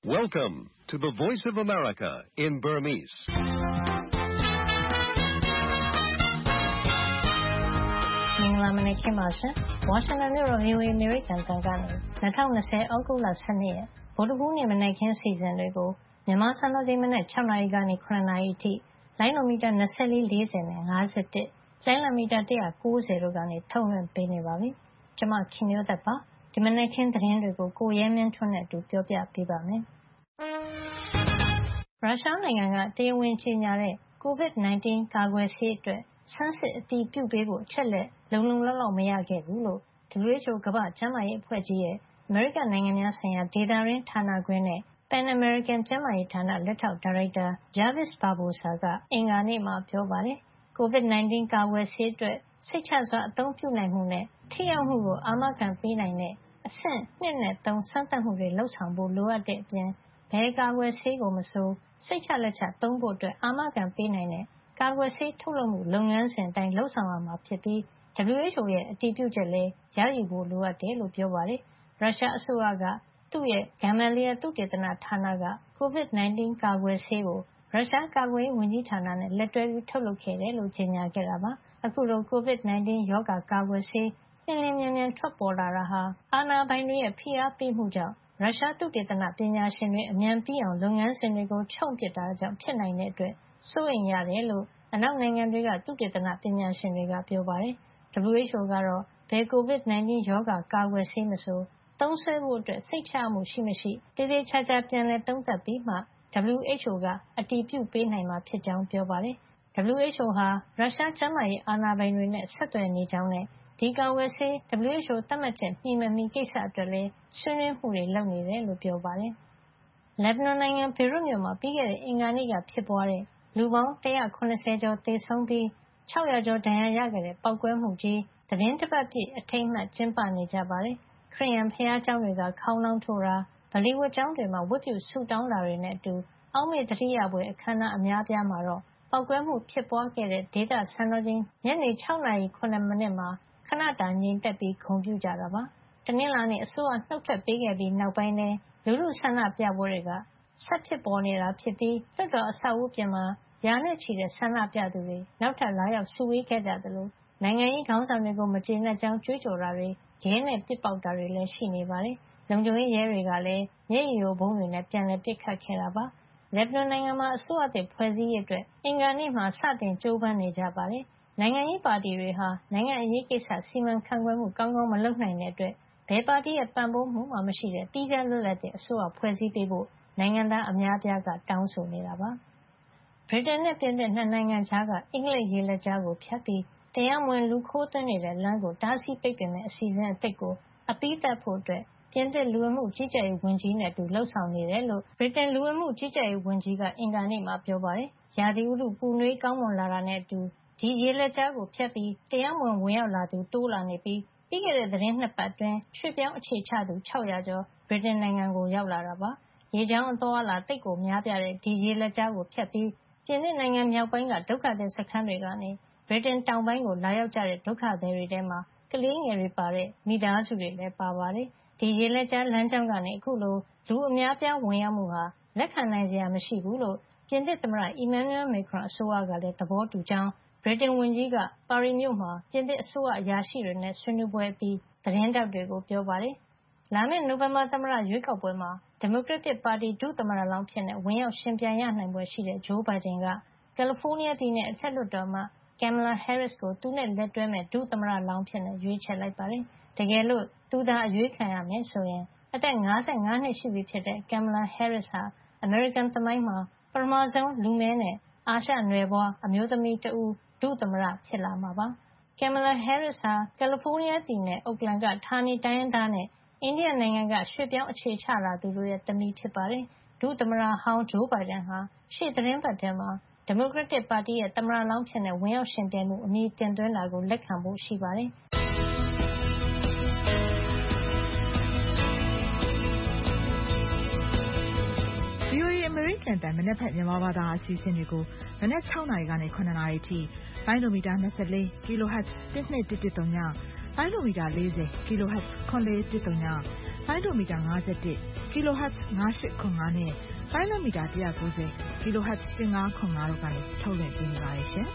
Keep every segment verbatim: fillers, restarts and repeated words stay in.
Welcome to the Voice of America in Burmese. ။မင်္ဂလာမနက်ခင်းပါရှင်။ Washington မြို့တော် V O A အမေရိကန်တန်ကနေ၂၀၂၀ ဩဂုတ်လ ၁၂ ရက်ဗုဒ္ဓဟူးနေ့မနက်ခင်းစီစဉ်တွေကိုမြန်မာစံတော်ချိန်မနက်၆နာရီကနေ၇နာရီအထိလိုင်းနိုမီတာ၂၄ ၄၀နဲ့၅၁လိုင်းလံမီတာ၁၉၀တို့ကနေထုတ်လွှင့်ပေးနေပါပြီ။ကျွန်မခင်မျိုးသက်ပါ။ဒီမနက်ခင်းသတင်းတွေကိုကိုရဲမင်းထွန်းနဲ့အတူပြောပြပေးပါမယ်။ရုရှားနိုင်ငံကတရားဝင်ကြေညာတဲ့ ကိုဗစ် ၁၉ ကာကွယ်ဆေးအတွက်ဆန်းစစ်အတည်ပြုပေးဖို့အချက်လက်လုံလုံလောက်လောက်မရခဲ့ဘူးလို့ W H O ကမ္ဘာ့ကျန်းမာရေးအဖွဲ့ကြီးရဲ့အမေရိကန်နိုင်ငံများဆိုင်ရာဒေသတွင်းဌာနခွဲနဲ့ Pan American ကျန်းမာရေးဌာနလက်ထောက်ဒါရိုက်တာ Jarvis Barbosa ကအင်္ဂါနေ့မှာပြောပါတယ်။ ကိုဗစ် ၁၉ ကာကွယ်ဆေးအတွက်စိတ်ချစွာအသုံးပြုနိုင်မှုနဲ့ထိရောက်မှုကိုအာမခံပေးနိုင်တဲ့အဆင့်၂နဲ့၃စမ်းသပ်မှုတွေလုပ်ဆောင်ဖို့လိုအပ်တဲ့အပြင်ဘယ်ကာကွယ်ဆေးကိုမဆိုစိတ်ချလက်ချသုံးဖို့အာမခံပေးနိုင်တဲ့ကာကွယ်ဆေးထုတ်လုပ်မှုလုပ်ငန်းစဉ်အတိုင်းလုပ်ဆောင်ရမှာဖြစ်ပြီး W H O ရဲ့အတည်ပြုချက်လည်းရယူဖို့လိုအပ်တယ်လို့ပြောပါတယ်။ရုရှားအစိုးရကသူ့ရဲ့ Gamaleya သုတေသနဌာနကကိုဗစ် ၁၉ ကာကွယ်ဆေးကိုရုရှားကာကွယ်ရေးဝန်ကြီးဌာနနဲ့လက်တွဲထုတ်လုပ်ခဲ့တယ်လို့ကြေညာခဲ့တာပါ။အခုလိုကိုဗစ် ၁၉ ရောဂါကာကွယ်ဆေးလျင်လျင်မြန်မြန်ထွက်ပေါ်လာတာဟာအာဏာပိုင်တွေရဲ့ဖိအားပေးမှုကြောင့်ရုရှားသုတေသနပညာရှင်တွေအမြန်ပြီးအောင်လုပ်ငန်းစဉ်တွေကိုချုံ့ပစ်တာကြောင့်ဖြစ်နိုင်တဲ့အတွက်စိုးရိမ်ရတယ်လို့အနောက်နိုင်ငံတွေကသုတေသနပညာရှင်တွေကပြောပါတယ်။ W H O ကတော့ဘယ်ကိုဗစ် ၁၉ ရောဂါကာကွယ်ဆေးမဆိုသုံးစွဲဖို့အတွက်စိတ်ချရမှုရှိမရှိသေသေချာချာပြန်လည်သုံးသပ်ပြီးမှ W H O ကအတည်ပြုပေးနိုင်မှာဖြစ်ကြောင်းပြောပါတယ်။ W H O ဟာရုရှားကျန်းမာရေးအာဏာပိုင်တွေနဲ့ဆက်သွယ်နေကြောင်းနဲ့ဒီကာကွယ်ဆေး W H O သတ်မှတ်ချက်မှီမမှီကိစ္စအတွက်လည်းဆွေးနွေးမှုတွေလုပ်နေတယ်လို့ပြောပါတယ်။လက်ဘနွန်နိုင်ငံဘေရွတ်မြို့မှာပြီးခဲ့တဲ့အင်္ဂါနေ့ကဖြစ်ပွားတဲ့လူပေါင်း၁၇၀ကျော်သေဆုံးပြီး၆၀၀ကျော်ဒဏ်ရာရခဲ့တဲ့ပေါက်ကွဲမှုကြီးသီတင်းတပတ်ပြည့်အထိမ်းအမှတ်ကျင်းပနေကြပါတယ်။ခရစ်ယာန်ဘုရားကျောင်းတွေကခေါင်းလောင်းထိုးတာဗလီဝတ်ကျောင်းတွေမှာဝတ်ပြုဆုတောင်းတာတွေနဲ့အတူအောက်မေ့သတိရဖွယ်အခမ်းအနားအများအပြားမှာတော့ပေါက်ကွဲမှုဖြစ်ပွားခဲ့တဲ့ဒေသစံတော်ချိန်ညနေ၆နာရီ၇မိနစ်မှာခဏတာငြိမ်သက်ပြီးဂုဏ်ပြုကြတာပါ။တနင်္လာနေ့အစိုးရနှုတ်ထွက်ပေးခဲ့ပြီးနောက်ပိုင်းလည်းလူထုဆန္ဒပြပွဲတွေကဆက်ဖြစ်ပေါ်နေတာဖြစ်ပြီးလွှတ်တော်အဆောက်အဦးပြင်မှာရာနဲ့ချီတဲ့ဆန္ဒပြသူတွေနောက်ထပ်လာရောက်စုဝေးခဲ့ကြသလိုနိုင်ငံရေးခေါင်းဆောင်တွေကိုမကျေနပ်ကြောင်းကြွေးကြော်တာတွေခဲနဲ့ပစ်ပေါက်တာတွေလည်းရှိနေပါတယ်။လုံခြုံရေးရဲတွေကလည်းမျက်ရည်ယိုဗုံးတွေနဲ့ပြန်လည်ပစ်ခတ်ခဲ့တာပါ။လက်ဘနွန်နိုင်ငံမှာအစိုးရသစ်ဖွဲ့စည်းရေးအတွက်အင်္ဂါနေ့မှာစတင်ကြိုးပမ်းနေကြပါတယ်။နိုင်ငံရေးပါတီတွေဟာနိုင်ငံအရေးကိစ္စစီမံခန့်ခွဲမှုကောင်းကောင်းမလုပ်နိုင်တဲ့အတွက်ဘယ်ပါတီရဲ့ပံ့ပိုးမှုမှမရှိတဲ့သီးခြားလွတ်လပ်တဲ့အစိုးရဖွဲ့စည်းပေးဖို့နိုင်ငံသားအများအပြားကတောင်းဆိုနေတာပါ။ဗြိတိန်နဲ့ပြင်သစ်နှစ်နိုင်ငံကြားကအင်္ဂလိပ်ရေလက်ကြားကိုဖြတ်ပြီးတရားမဝင်လူခိုးသွင်းနေတဲ့လမ်းကိုတားဆီးပိတ်ပင်မယ့်အစီအစဉ်အသစ်ကိုအပြီးသတ်ဖို့အတွက်ပြင်သစ်လူဝင်မှုကြီးကြပ်ရေးဝန်ကြီးနဲ့အတူလှုပ်ဆောင်နေတယ်လို့ဗြိတိန်လူဝင်မှုကြီးကြပ်ရေးဝန်ကြီးကအင်္ဂါနေ့မှာပြောပါတယ်။ရာသီဥတုပူနွေးကောင်းမွန်လာတာနဲ့အတူဒီရေလက်ကြားကိုဖြတ်ပြီးတရားမဝင်ဝင်ရောက်လာသူတိုးလာနေပြီးပြီးခဲ့တဲ့သတင်းနှစ်ပတ်အတွင်းရွှေ့ပြောင်းအခြေချသူ၆၀၀ကျော်ဗြိတိန်နိုင်ငံကိုရောက်လာတာပါ။ရေကြောင်းအသွားအလာသိပ်ကိုများပြားတဲ့ဒီရေလက်ကြားကိုဖြတ်ပြီးပြင်သစ်နိုင်ငံမြောက်ပိုင်းကဒုက္ခသည်စခန်းတွေကနေဗြိတိန်တောင်ပိုင်းကိုလာရောက်ကြတဲ့ဒုက္ခသည်တွေထဲမှာကလေးငယ်တွေပါတဲ့မိသားစုတွေလည်းပါပါတယ်။ဒီရေလက်ကြားလမ်းကြောင်းကနေအခုလိုလူအများပြားဝင်ရောက်မှုဟာလက်ခံနိုင်စရာမရှိဘူးလို့ပြင်သစ်သမ္မတ Emmanuel Macron အစိုးရကလည်းသဘောတူကြောင်းဗြိတိန်ဝန်ကြီးကပါရီမြို့မှာပြင်သစ်အစိုးရအရာရှိတွေနဲ့ဆွေးနွေးပွဲအပြီးသတင်းထောက်တွေကိုပြောပါတယ်။လာမယ့်နိုဝင်ဘာသမ္မတရွေးကောက်ပွဲမှာဒီမိုကရက်တစ်ပါတီဒုသမ္မတလောင်းဖြစ်ဝင်ရောက်ယှဉ်ပြိုင်ရနိုင်ဖွယ်ရှိတဲ့ဂျိုးဘိုင်ဒန်ကကယ်လီဖိုးနီးယားပြည်နယ်အထက်လွှတ်တော်အမတ် Kamala Harris ကိုသူနဲ့လက်တွဲမယ့်ဒုသမ္မတလောင်းအဖြစ်ရွေးချယ်လိုက်ပါတယ်။တကယ်လို့သူသာအရွေးခံရမယ်ဆိုရင်အသက်၅၅နှစ်ရှိပြီဖြစ်တဲ့ Kamala Harris ဟာအမေရိကန်သမိုင်းမှာပထမဆုံးလူမည်းနဲ့အာရှနွယ်ဖွားအမျိုးသမီးတဦးဒုသမ္မတဖြစ်လာမှာပါ။ Kamala Harris ဟာကယ်လီဖိုးနီးယားပြည်နယ် Oakland ကဌာနေတိုင်းရင်းသားနဲ့အိန္ဒိယနိုင်ငံကရွှေ့ပြောင်းအခြေချလာသူတို့ရဲ့သမီးဖြစ်ပါတယ်။ဒုသမ္မတဟောင်းဂျိုးဘိုင်ဒန်ဟာရှေ့သီတင်းပတ်ထဲမှာဒီမိုကရက်တစ်ပါတီရဲ့သမ္မတလောင်းအဖြစ်ဝင်ရောက်ယှဉ်ပြိုင်ဖို့အမည်တင်သွင်းတာကိုလက်ခံဖို့ရှိပါတယ်။ V O A အမေရိကန်တန်မနက်ဖြန်မြန်မာဘာသာအစီအစဉ်တွေကိုမနက်၆နာရီကနေ၇နာရီအထိလိုင်းဒိုမီတာ၂၄ ကီလိုဟတ်ဇ် ၁၂၁၁၃ညလိုင်းဒိုမီတာ၄၀ kilohertz ခွန်လေးတစ်တုံညလိုင်းဒိုမီတာ၅၁ kilohertz ၅၈ခွန်၅နဲ့လိုင်းဒိုမီတာ၁၉၀ kilohertz ၁၅ခွန်၅တို့ကနေထုတ်လွှင့်ပေးနေပါတယ်ရှင်။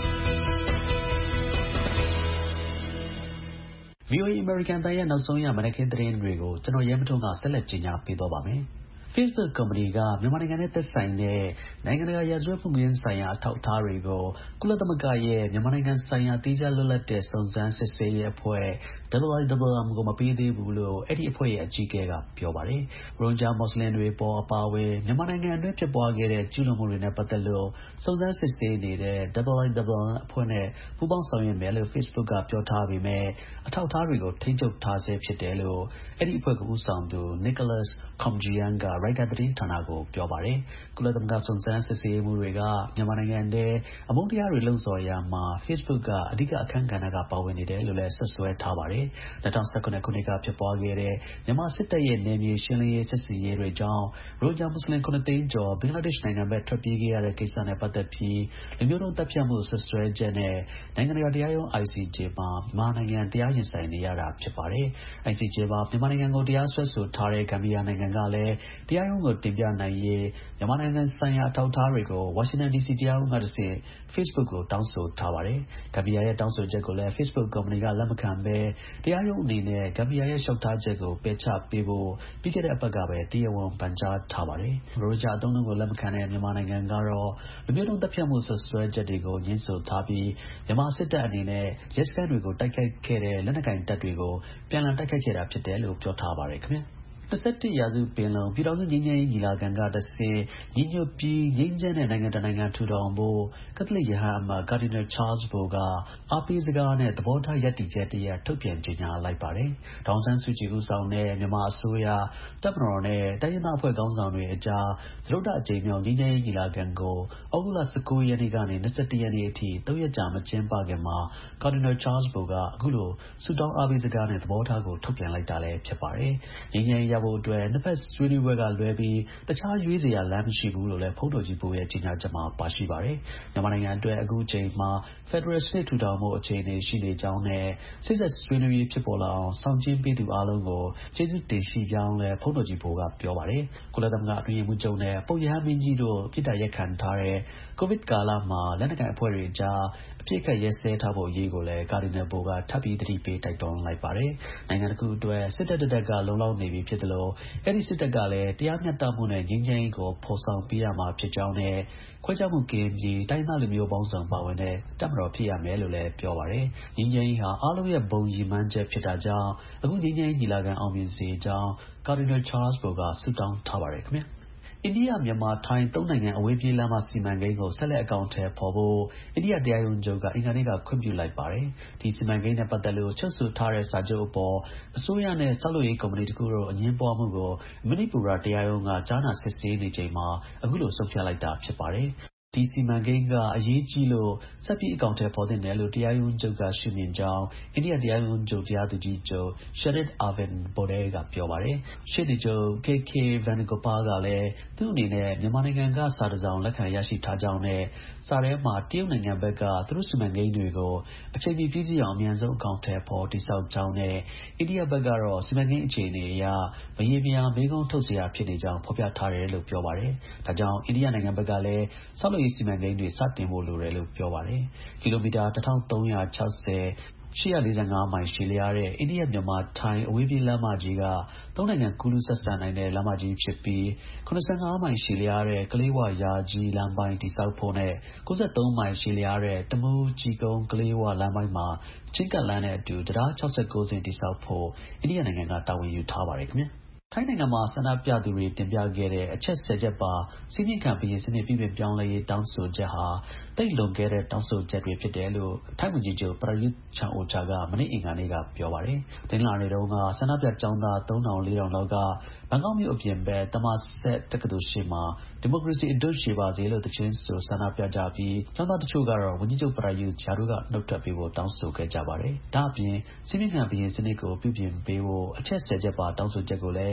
ဗွီအိုအေ American တိုင်းရဲ့နောက်ဆုံးရမနက်ခင်းသတင်းတွေကိုကျွန်တော်ရဲမထုံးကဆက်လက်ကြီးညာပေးသွားပါမယ်။ Facebook ကုမ္ပဏီကမြန်မာနိုင်ငံနဲ့သက်ဆိုင်တဲ့နိုင်ငံတကာရာဇဝတ်မှုခင်းဆိုင်ရာအထောက်အထားတွေကိုကုလသမဂ္ဂရဲ့မြန်မာနိုင်ငံဆိုင်ရာသီးခြားလွတ်လပ်တဲ့စုံစမ်းစစ်ဆေးရေးအဖွဲ့ I I M M ကိုမပေးသေးဘူးလို့အဲဒီအဖွဲ့ရဲ့အကြီးအကဲကပြောပါတယ်။ရိုဟင်ဂျာမွတ်စလင်တွေပေါ်အပါအဝင်မြန်မာနိုင်ငံအတွင်းဖြစ်ပွားခဲ့တဲ့ကျူးလွန်မှုတွေနဲ့ပတ်သက်လို့စုံစမ်းစစ်ဆေးနေတဲ့ I I M M အဖွဲ့နဲ့ပူးပေါင်းဆောင်ရွက်မယ်လို့ Facebook ကပြောထားပေမဲ့အထောက်အထားတွေကိုထိန်းချုပ်ထားဆဲဖြစ်တယ်လို့အဲဒီအဖွဲ့ကိုဦးဆောင်သူ Nicholas Koumjian ကရိုက်တာသတင်းဌာနကိုပြောပါတယ်။ကုလသမဂ္ဂစုံစမ်းစစ်ဆေးရေးမှူးတွေကမြန်မာနိုင်ငံထဲအမုန်းတရားတွေလှုံ့ဆော်ရာမှာ Facebook ကအဓိကအခန်းကဏ္ဍကပါဝင်နေတယ်လို့လည်းစွပ်စွဲထားပါတယ်။၂၀၁၇ခုနှစ်ကဖြစ်ပွားခဲ့တဲ့မြန်မာစစ်တပ်ရဲ့နယ်မြေရှင်းလင်းရေးစစ်ဆင်ရေးတွေကြောင့်ရိုဟင်ဂျာမွတ်စလင် ခုနှစ်သိန်းကျော်ဘင်္ဂလားဒေ့ရှ်နိုင်ငံဘက်ထွက်ပြေးခဲ့ရတဲ့ကိစ္စနဲ့ပတ်သက်ပြီးလူမျိုးတုံးသတ်ဖြတ်မှုစွပ်စွဲချက်နဲ့နိုင်ငံတကာတရားရုံး I C J မှာမြန်မာနိုင်ငံတရားရင်ဆိုင်နေရတာဖြစ်ပါတယ်။ I C J မှာမြန်မာနိုင်ငံကိုတရားစွဲဆိုထားတဲ့ဂမ်ဘီယာနိုင်ငံကလည်းတရားရုံးကိုတင်ပြနိုင်ရေးမြန်မာနိုင်ငံဆိုင်ရာအထောက်အထားတွေကိုဝါရှင်တန်ဒီစီတရားရုံးကတဆင့် Facebook ကိုတောင်းဆိုထားပါတယ်။ဂမ်ဘီယာရဲ့တောင်းဆိုချက်ကိုလည်း Facebook ကုမ္ပဏီကလက်မခံဘဲတရားရုံးအနေနဲ့ဂမ်ဘီယာရဲ့လျှောက်ထားချက်ကိုပယ်ချပေးဖို့ပြီးခဲ့တဲ့အပတ်ကပဲတရားဝင်ပန်ကြားထားပါတယ်။ရိုဟင်ဂျာအသုံးအနှုန်းကိုလက်မခံတဲ့မြန်မာနိုင်ငံကတော့လူမျိုးတုံးသတ်ဖြတ်မှုစွပ်စွဲချက်တွေကိုငြင်းဆိုထားပြီးမြန်မာစစ်တပ်အနေနဲ့ရဲစခန်းတွေကိုတိုက်ခိုက်ခဲ့တဲ့လက်နက်ကိုင်တပ်တွေကိုပြန်လည်တိုက်ခိုက်ခဲ့တာဖြစ်တယ်လို့ပြောထားပါတယ်ခင်ဗျာ။၂၁ရာစုပင်လုံပြည်ထောင်စုငြိမ်းချမ်းရေးညီလာခံကတဆင့်ညီညွတ်ပြီးငြိမ်းချမ်းတဲ့နိုင်ငံတစ်နိုင်ငံထူထောင်ဖို့ကက်သလစ်ရဟန်းအမတ် Cardinal Charles Bo ကအားပေးစကားနဲ့သဘောထားရပ်တည်ချက်တစ်ရပ်ထုတ်ပြန်ကြေညာလိုက်ပါတယ်။ဒေါ်အောင်ဆန်းစုကြည်ဦးဆောင်တဲ့မြန်မာအစိုးရတပ်မတော်နဲ့တိုင်းရင်းသားအဖွဲ့ခေါင်းဆောင်တွေအကြားစတုတ္ထအကြိမ်မြောက်ငြိမ်းချမ်းရေးညီလာခံကိုဩဂုတ်လ၁၉ရက်နေ့ကနေ၂၁ရက်နေ့အထိသုံးရက်ကြာမကျင်းပခင်မှာ Cardinal Charles Bo ကအခုလိုဆုတောင်းအားပေးစကားနဲ့သဘောထားကိုထုတ်ပြန်လိုက်တာလည်းဖြစ်ပါတယ်။ငြိမ်းချမ်းရေးရဖို့အတွက်နှစ်ဖက်ဆွေးနွေးပွဲကလွဲပြီးတခြားရွေးစရာလမ်းမရှိဘူးလို့လည်းဘုန်းတော်ကြီးဘိုရဲ့ကြေညာချက်မှာပါရှိပါတယ်။မြန်မာနိုင်ငံအတွက်အခုချိန်မှာဖက်ဒရယ်စနစ်ထူထောင်ဖို့အခြေအနေရှိနေကြောင်းနဲ့စိတ်ဆက်ဆွေးနွေးရေးဖြစ်ပေါ်လာအောင်ဆောင်ကျဉ်ပေးသူအားလုံးကိုကျေးဇူးတင်ရှိကြောင်းလည်းဘုန်းတော်ကြီးဘိုကပြောပါတယ်။ကုလသမဂ္ဂအတွင်းရေးမှူးချုပ်နဲ့ပုပ်ရဟန်းမင်းကြီးတို့ပြည်ထောင်ရက်ခံထားတဲ့ကိုဗစ်ကာလမှာလက်နက်ကိုင်အဖွဲ့တွေကြားအပြစ်ခတ်ရဲစဲထားဖို့အရေးကိုလည်းကာဒီနယ်ဘိုကထပ်ပြီးသတိပေးတိုက်တွန်းလိုက်ပါတယ်။နိုင်ငံတစ်ခုအတွက်စစ်တပ်တစ်တပ်ကလုံလောက်နေပြီဖြစ်တယ်လို့အဲဒီစစ်တပ်ကလည်းတရားမျှတမှုနဲ့ငြိမ်းချမ်းရေးကိုဖော်ဆောင်ပေးရမှာဖြစ်ကြောင်းနဲ့ခွဲခြားမှုကင်းပြီးတိုင်းသားလူမျိုးပေါင်းစုံပါဝင်တဲ့တပ်မတော်ဖြစ်ရမယ်လို့လည်းပြောပါတယ်။ငြိမ်းချမ်းရေးဟာအားလုံးရဲ့ဘုံရည်မှန်းချက်ဖြစ်တာကြောင့်အခုငြိမ်းချမ်းရေးညီလာခံအောင်မြင်စေကြောင်းကာဒီနယ်ချားလ်စ်ဘိုကဆုတောင်းထားပါတယ်ခင်ဗျာ။အိန္ဒိယ၊မြန်မာ၊ထိုင်းသုံးနိုင်ငံအဝေးပြေးလမ်းမစီမံကိန်းကိုဆက်လက်အကောင်အထည်ဖော်ဖို့အိန္ဒိယတရားရုံးချုပ်ကအင်္ဂါနေ့ကခွင့်ပြုလိုက်ပါတယ်။ဒီစီမံကိန်းနဲ့ပတ်သက်လို့ချုပ်ဆိုထားတဲ့စာချုပ်အပေါ်အစိုးရနဲ့ဆောက်လုပ်ရေးကုမ္ပဏီတစ်ခုတို့အငြင်းပွားမှုကိုမဏိပူရတရားရုံးကကြားနာစစ်ဆေးနေချိန်မှာအခုလိုဆုံးဖြတ်လိုက်တာဖြစ်ပါတယ်။ဒီစီမံကိန်းကအရေးကြီးလို့ဆက်ပြီးအကောင်အထည်ဖော်သင့်တယ်လို့တရားရုံးချုပ်ကရှုမြင်ကြောင်းအိန္ဒိယတရားရုံးချုပ်တရားသူကြီးချုပ် Sharath Arvind Bode ကပြောပါတယ်။ရှေ့နေချုပ် K K Venugopal ကလည်းသူ့အနေနဲ့မြန်မာနိုင်ငံကစာတစ်စောင်လက်ခံရရှိထားကြောင်းနဲ့စာထဲမှာတရုတ်နိုင်ငံဘက်ကသူတို့စီမံကိန်းတွေကိုအချိန်မီပြီးစီးအောင်အမြန်ဆုံးအကောင်အထည်ဖော်တည်ဆောက်ကြောင်းနဲ့အိန္ဒိယဘက်ကတော့စီမံကိန်းအခြေအနေအရမရေမရာမေးခွန်းထုတ်စရာဖြစ်နေကြောင်းဖော်ပြထားတယ်လို့ပြောပါတယ်။ဒါကြောင့်အိန္ဒိယနိုင်ငံဘက်ကလည်းဆောက်လုပ်ရေးစီမံကိန်းတွေစတင်ဖို့လိုတယ်လို့ပြောပါတယ်။ကီလိုမီတာတစ်ထောင်သုံးရာခြောက်ဆယ် ၈၄၅မိုင်ရှည်လျားတဲ့အိန္ဒိယ-မြန်မာ-ထိုင်းအဝေးပြေးလမ်းမကြီးကသုံးနိုင်ငံကူးလူးဆက်ဆံနိုင်တဲ့လမ်းမကြီးဖြစ်ပြီး၇၅မိုင်ရှည်လျားတဲ့ကလေးဝ-ယာကြီးလမ်းပိုင်းတည်ဆောက်ဖို့နဲ့၉၃မိုင်ရှည်လျားတဲ့တမူး-ကြည်ကုန်း-ကလေးဝလမ်းပိုင်းမှာချဉ်းကပ်လမ်းနဲ့အတူတံတား၆၉စင်းတည်ဆောက်ဖို့အိန္ဒိယနိုင်ငံကတာဝန်ယူထားပါတယ်ခင်ဗျာ။ထိုင်းနိုင်ငံမှာဆန္ဒပြသူတွေတင်ပြခဲ့တဲ့အချက်ဆယ်ချက်ပါစီးမြင့်ခံဘုရင်စနစ်ပြုပြင်ပြောင်းလဲရေးတောင်းဆိုချက်ဟာတိတ်လွန်ခဲ့တဲ့တောင်းဆိုချက်တွေဖြစ်တယ်လို့ထိုင်းဝန်ကြီးချုပ်ပရာယုသ်ချန်အိုချာကမနေ့အင်္ဂါနေ့ကပြောပါတယ်။တင်လာနေတုန်းကဆန္ဒပြကျောင်းသားသုံးထောင်လေးထောင်လောက်ကဘန်ကောက်မြို့အပြင်ဘက်တမဆက်တက္ကသိုလ်ရှေ့မှာဒီမိုကရေစီအဓွန့်ရှည်ပါစေလို့တခြင်းဆိုဆန္ဒပြကြပြီးကျောင်းသားတချို့ကတော့ဝန်ကြီးချုပ်ပရာယုသ်ဂျာတို့ကနှုတ်ထွက်ပေးဖို့တောင်းဆိုခဲ့ကြပါတယ်။ဒါ့အပြင်စီးမြင့်ခံဘုရင်စနစ်ကိုပြုပြင်ပေးဖို့အချက်ဆယ်ချက်ပါတောင်းဆိုချက်ကိုလည်း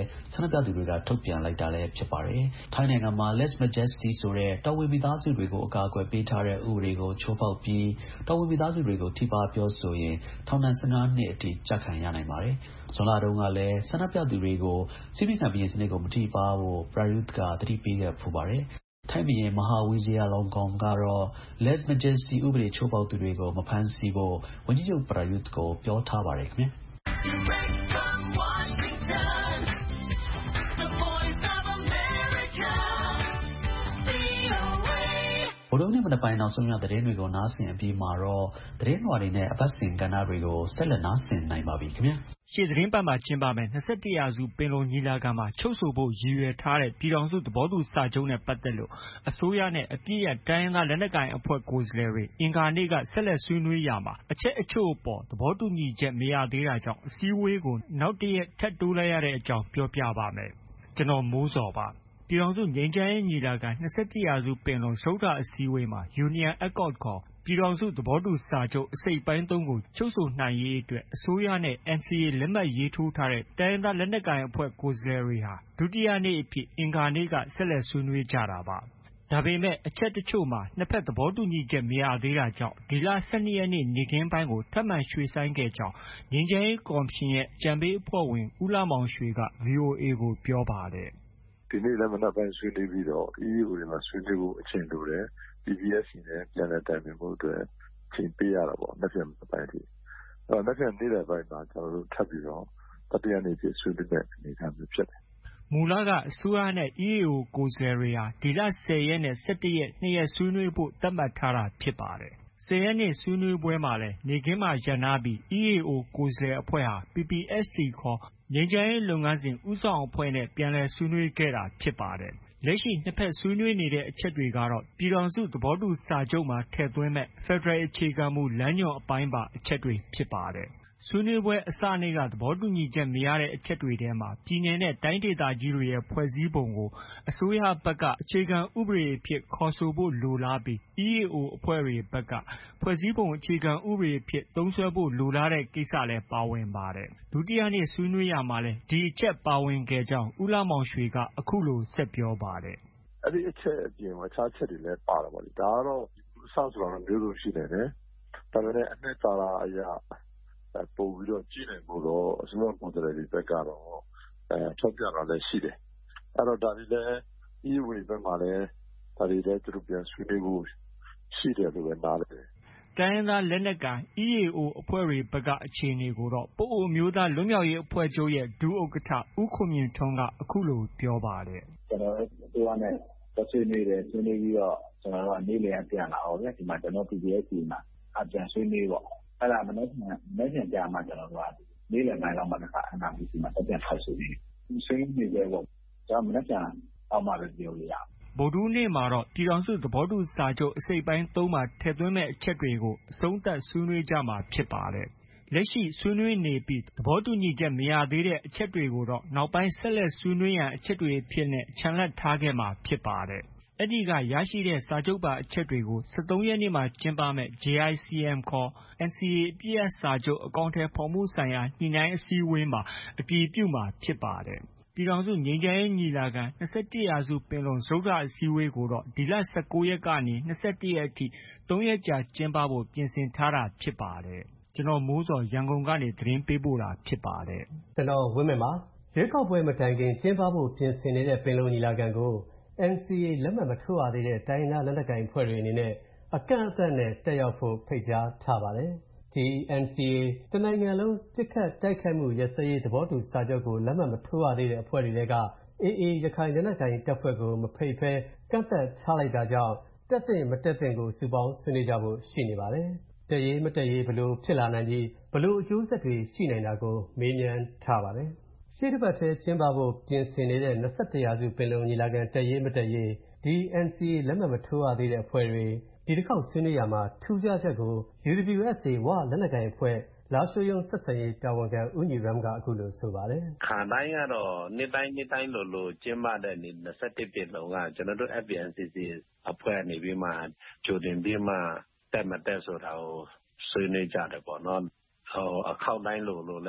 ဆန္ဒပြသူတွေကထုတ်ပြန်လိုက်တာလည်းဖြစ်ပါတယ်ထိုင်းနိုင်ငံမှာ less majesty ဆိုတဲ့တော်ဝင်မိသားစုတွေကိုအကာအကွယ်ပေးထားတဲ့ဥပဒေကိုချိုးဖောက်ပြီးတော်ဝင်မိသားစုတွေကိုထိပါပြောဆိုရင်ထောင်ဒဏ်one fiveနှစ်အထိကြပ်ခံရနိုင်ပါတယ်ဇွန်လတုန်းကလည်းဆန္ဒပြသူတွေကိုစီးပွားခံပြည်စနစ်ကိုမထိပါဖို့ Prayut ကတတိပေးခဲ့ဖူးပါတယ်ထိုင်းပြည်မဟာဝီဇယာလောင်ကောင်ကတော့ less majesty ဥပဒေချိုးဖောက်သူတွေကိုမဖမ်းဆီးဖို့ဝန်ကြီးချုပ် Prayut ကိုပြောထားပါတယ်ခင်ဗျာဗုဒ္ဓနေ့မနက်ပိုင်းနောက်ဆုံးရသတင်းတွေကိုနားဆင်အပြီးမှာတော့သတင်းလွှာတွေနဲ့အပတ်စဉ်ကဏ္ဍတွေကိုဆက်လက်နားဆင်နိုင်ပါပြီခင်ဗျာရှေ့သတင်းပတ်မှာကျင်းပမယ်twenty-firstရာစုပင်လုံညီလာခံမှာချုပ်ဆိုဖို့ရည်ရွယ်ထားတဲ့ပြည်ထောင်စုသဘောတူစာချုပ်နဲ့ပတ်သက်လို့အစိုးရနဲ့အပြည့်အတိုင်းသားလက်နက်ကိုင်အဖွဲ့ကိုယ်စားလှယ်တွေအင်္ဂါနေ့ကဆက်လက်ဆွေးနွေးရမှာအချက်အချို့အပေါ်သဘောတူညီချက်မရသေးတာကြောင့်အစည်းအဝေးကိုနောက်တစ်ရက်ထပ်တိုးလိုက်ရတဲ့အကြောင်းပြောပြပါမယ်ကျွန်တော်မိုးစော်ပါပြည်ထောင်စုငြိမ်းချမ်းရေးညီလာခံtwenty-firstရာစုပင်လုံစတုတ္ထအစည်းအဝေးမှာ Union Accord ခေါ်ပြည်ထောင်စုသဘောတူစာချုပ်အစိတ်ပိုင်းသုံးကိုချုပ်ဆိုနိုင်ရေးအတွက်အစိုးရနဲ့ N C A လက်မှတ်ရေးထိုးထားတဲ့တိုင်းရင်းသားလက်နက်ကိုင်အဖွဲ့ကိုယ်စားလှယ်တွေဟာဒုတိယနေ့အဖြစ်အင်္ဂါနေ့ကဆက်လက်ဆွေးနွေးကြတာပါဒါပေမဲ့အချက်တချို့မှာနှစ်ဖက်သဘောတူညီချက်မရသေးတာကြောင့်ဒီလtwelveရက်နေ့နေ့ခင်းပိုင်းကိုထပ်မံရွှေ့ဆိုင်းခဲ့ကြောင်းငြိမ်းချမ်းရေးကော်မရှင်ရဲ့အကြံပေးအဖွဲ့ဝင်ဦးလှမောင်ရွှေက V O A ကိုပြောပါတယ်ဒီနေ့လည်းမနက်ပိုင်းဆွေးနွေးပြီးတော့ E A O တွေမှာဆွေးနွေးဖို့အချိန်လိုတယ် P P S C နဲ့ပြန်လည်တိုင်ပင်ဖို့အတွက်အချိန်ပေးရတာပေါ့နှစ်ပြန်အပိုင်းထိအဲတော့နှစ်ပြန်နေ့တဲ့ပိုင်းမှာကျွန်တော်တို့ထပ်ပြီးတော့တတိယနေ့ဖြစ်ဆွေးနွေးတဲ့အနေအထားမျိုးဖြစ်တယ်မူလကအစိုးရနဲ့ E A O ကိုယ်စားလှယ်တွေဟာဒီလtenရက်နဲ့elevenရက်နှစ်ရက်ဆွေးနွေးဖို့သတ်မှတ်ထားတာဖြစ်ပါတယ်tenရက်နေ့ဆွေးနွေးပွဲမှာလည်းနေ့ခင်းမှာရပ်နားပြီး E A O ကိုယ်စားလှယ်အဖွဲ့ဟာ P P S C ခေါ်ငြိမ်းချမ်းရေးလုပ်ငန်းစဉ်ဦးဆောင်အဖွဲ့နဲ့ပြန်လည်ဆွေးနွေးခဲ့တာဖြစ်ပါတယ်လက်ရှိနှစ်ဖက်ဆွေးနွေးနေတဲ့အချက်တွေကတော့ပြည်ထောင်စုသဘောတူစာချုပ်မှာထည့်သွင်းမဲ့ဖက်ဒရယ်အခြေခံမူလမ်းညွှန်အပိုင်းပါအချက်တွေဖြစ်ပါတယ်ဆွေးနွေးပွဲအစနေ့ကသဘောတူညီချက်မရတဲ့အချက်တွေထဲမှာပြည်내နဲ့တိုင်းဒေသကြီးတွေရဲ့ဖွဲ့စည်းပုံကိုအစိုးရဘက်ကအခြေခံဥပဒေအဖြစ်ခေါ်ဆိုဖို့လိုလားပြီး E A O အဖွဲ့တွေဘက်ကဖွဲ့စည်းပုံအခြေခံဥပဒေအဖြစ်သုံးစွဲဖို့လိုလားတဲ့ကိစ္စလည်းပါဝင်ပါတယ်ဒုတိယနေ့ဆွေးနွေးရမှာလည်းဒီအချက်ပါဝင်ခဲ့ကြောင်းဦးလှမောင်ရွှေကအခုလိုဆက်ပြောပါတယ်အဲ့ဒီအချက်အပြင်အခြားချက်တွေလည်းပါတော့ဗောလေဒါကတော့အဆောက်ဆိုတော့မျိုးစုံရှိနေတယ်ဒါပေမဲ့အနှစ်သာရအရာပို့ပြီးတော့ကြည့်နိုင်ဖို့တော့အစိုးရပုံစံတွေဘက်ကတော့အဲထောက်ပြတာလည်းရှိတယ်အဲ့တော့ဒါတွေလည်း E A O ဘက်မှာလည်းဒါတွေလည်းသူတို့ပြန်ဆွေးနွေးဖို့ရှိတယ်လို့ပဲနားလည်တယ်တိုင်းရင်းသားလက်နက်ကိုင် E A O အဖွဲ့တွေဘက်ကအခြေအနေကိုတော့ပအိုမျိုးသားလွတ်မြောက်ရေးအဖွဲ့ချုပ်ရဲ့ဒုဥက္ကဋ္ဌဦးခွန်မြင့်ထွန်းကအခုလိုပြောပါတယ်ကျွန်တော်တို့အစိုးရနဲ့ဆွေးနွေးတယ်ဆွေးနွေးပြီးတော့ကျွန်တော်တို့ကနေ့လည်ပြန်လာအောင်ဗျဒီမှာကျွန်တော် P P S C မှာအပြန်ဆွေးနွေးပေါ့အဲ့ဒါမနေ့ကမနေ့ကကြာမှကျွန်တော်တို့ကနေ့လည်ပိုင်းလောက်မှတစ်ခါ N R P C မှာပြန်ထိုက်ဆွေးနွေးဆွေးနွေးကြပေါ့ကျွန်တော်မနေ့ကအောက်မှပဲပြောလို့ရဗုဒ္ဓနေ့မှာတော့ပြည်ထောင်စုသဘောတူစာချုပ်အစိတ်ပိုင်းသုံးမှာထည့်သွင်းမဲ့အချက်တွေကိုအဆုံးသတ်ဆွေးနွေးကြမှာဖြစ်ပါတယ်လက်ရှိဆွေးနွေးနေပြီးသဘောတူညီချက်မရသေးတဲ့အချက်တွေကိုတော့နောက်ပိုင်းဆက်လက်ဆွေးနွေးရန်အချက်တွေဖြစ်နေချန်လှပ်ထားခဲ့မှာဖြစ်ပါတယ်အဲ့ဒီကရရှိတဲ့စာချုပ်ပါအချက်တွေကိုthirteenရက်နေ့မှာကျင်းပမဲ့ J I C M ခေါ် N C A အပြည့်အစာချုပ်အကောင့်ထဲဖော်မှုဆိုင်ရာညှိနှိုင်းအစည်းအဝေးမှာအတည်ပြုမှာဖြစ်ပါတယ်ပြည်ထောင်စုငြိမ်းချမ်းရေးညီလာခံtwenty-firstရာစုပင်လုံစတုတ္ထအစည်းအဝေးကိုတော့ဒီလnineteenရက်ကနေtwenty-oneရက်အထိthreeရက်ကြာကျင်းပဖို့ပြင်ဆင်ထားတာဖြစ်ပါတယ်ကျွန်တော်မိုးစော်ရန်ကုန်ကနေသတင်းပေးပို့တာဖြစ်ပါတယ်ကျွန်တော်ဝင်းမြပါရွေးကောက်ပွဲမတိုင်ခင်ကျင်းပဖို့ပြင်ဆင်နေတဲ့ပင်လုံညီလာခံကို N C A လက်မှတ်မထိုးရသေးတဲ့တိုင်းဒေသလက်နက်ကိုင်အဖွဲ့တွေအနေနဲ့အကန့်အသတ်နဲ့တက်ရောက်ဖို့ဖိတ်ကြားထားပါတယ်ဒီ N C A တနိုင်ငံလုံးပစ်ခတ်တိုက်ခိုက်မှုရပ်စဲရေးသဘောတူစာချုပ်ကိုလက်မှတ်မထိုးရသေးတဲ့အဖွဲ့တွေက A A ရခိုင်လက်နက်ကိုင်တပ်ဖွဲ့ကိုမဖိတ်ဘဲကန့်သက်ထားလိုက်တာကြောင့်တက်သင့်မတက်သင့်ကိုစုပေါင်းဆွေးနွေးကြဖို့ရှိနေပါတယ်တက်ရေးမတက်ရေးဘလို့ဖြစ်လာနိုင်ပြီးဘလို့အကျိုးဆက်တွေရှိနိုင်တာကိုမေးမြန်းထားပါတယ်ရှေ့တစ်ပတ်ထဲကျင်းပဖို့ပြင်ဆင်နေတဲ့twenty-firstရာစုပင်လုံညီလာခံတက်ရေးမတက်ရေးဒီ N C A လက်မှတ်မထိုးရသေးတဲ့အဖွဲ့တွေဒီတစ်ခေါက်ဆွေးနွေးရမှာထူးခြားချက်ကို U W S A ဝလက်နက်ကိုင်အဖွဲ့လာရှိုးရုံးဆက်ဆံရေးတာဝန်ခံဦးညီရမ်းကအခုလိုဆိုပါတယ်ခါတိုင်းကတော့နေ့တိုင်းနေ့တိုင်းလိုလိုကျင်းပတဲ့twenty-firstပင်လုံကကျွန်တော်တို့ F P N C C အဖွဲ့နေပြီးမှကြိုတင်ပြီးမှတက်မတက်ဆိုတာကိုဆွေးနွေးကြတယ်ပေါ့နော်ဟိုအခောက်တိုင်းလိုလိုလဲ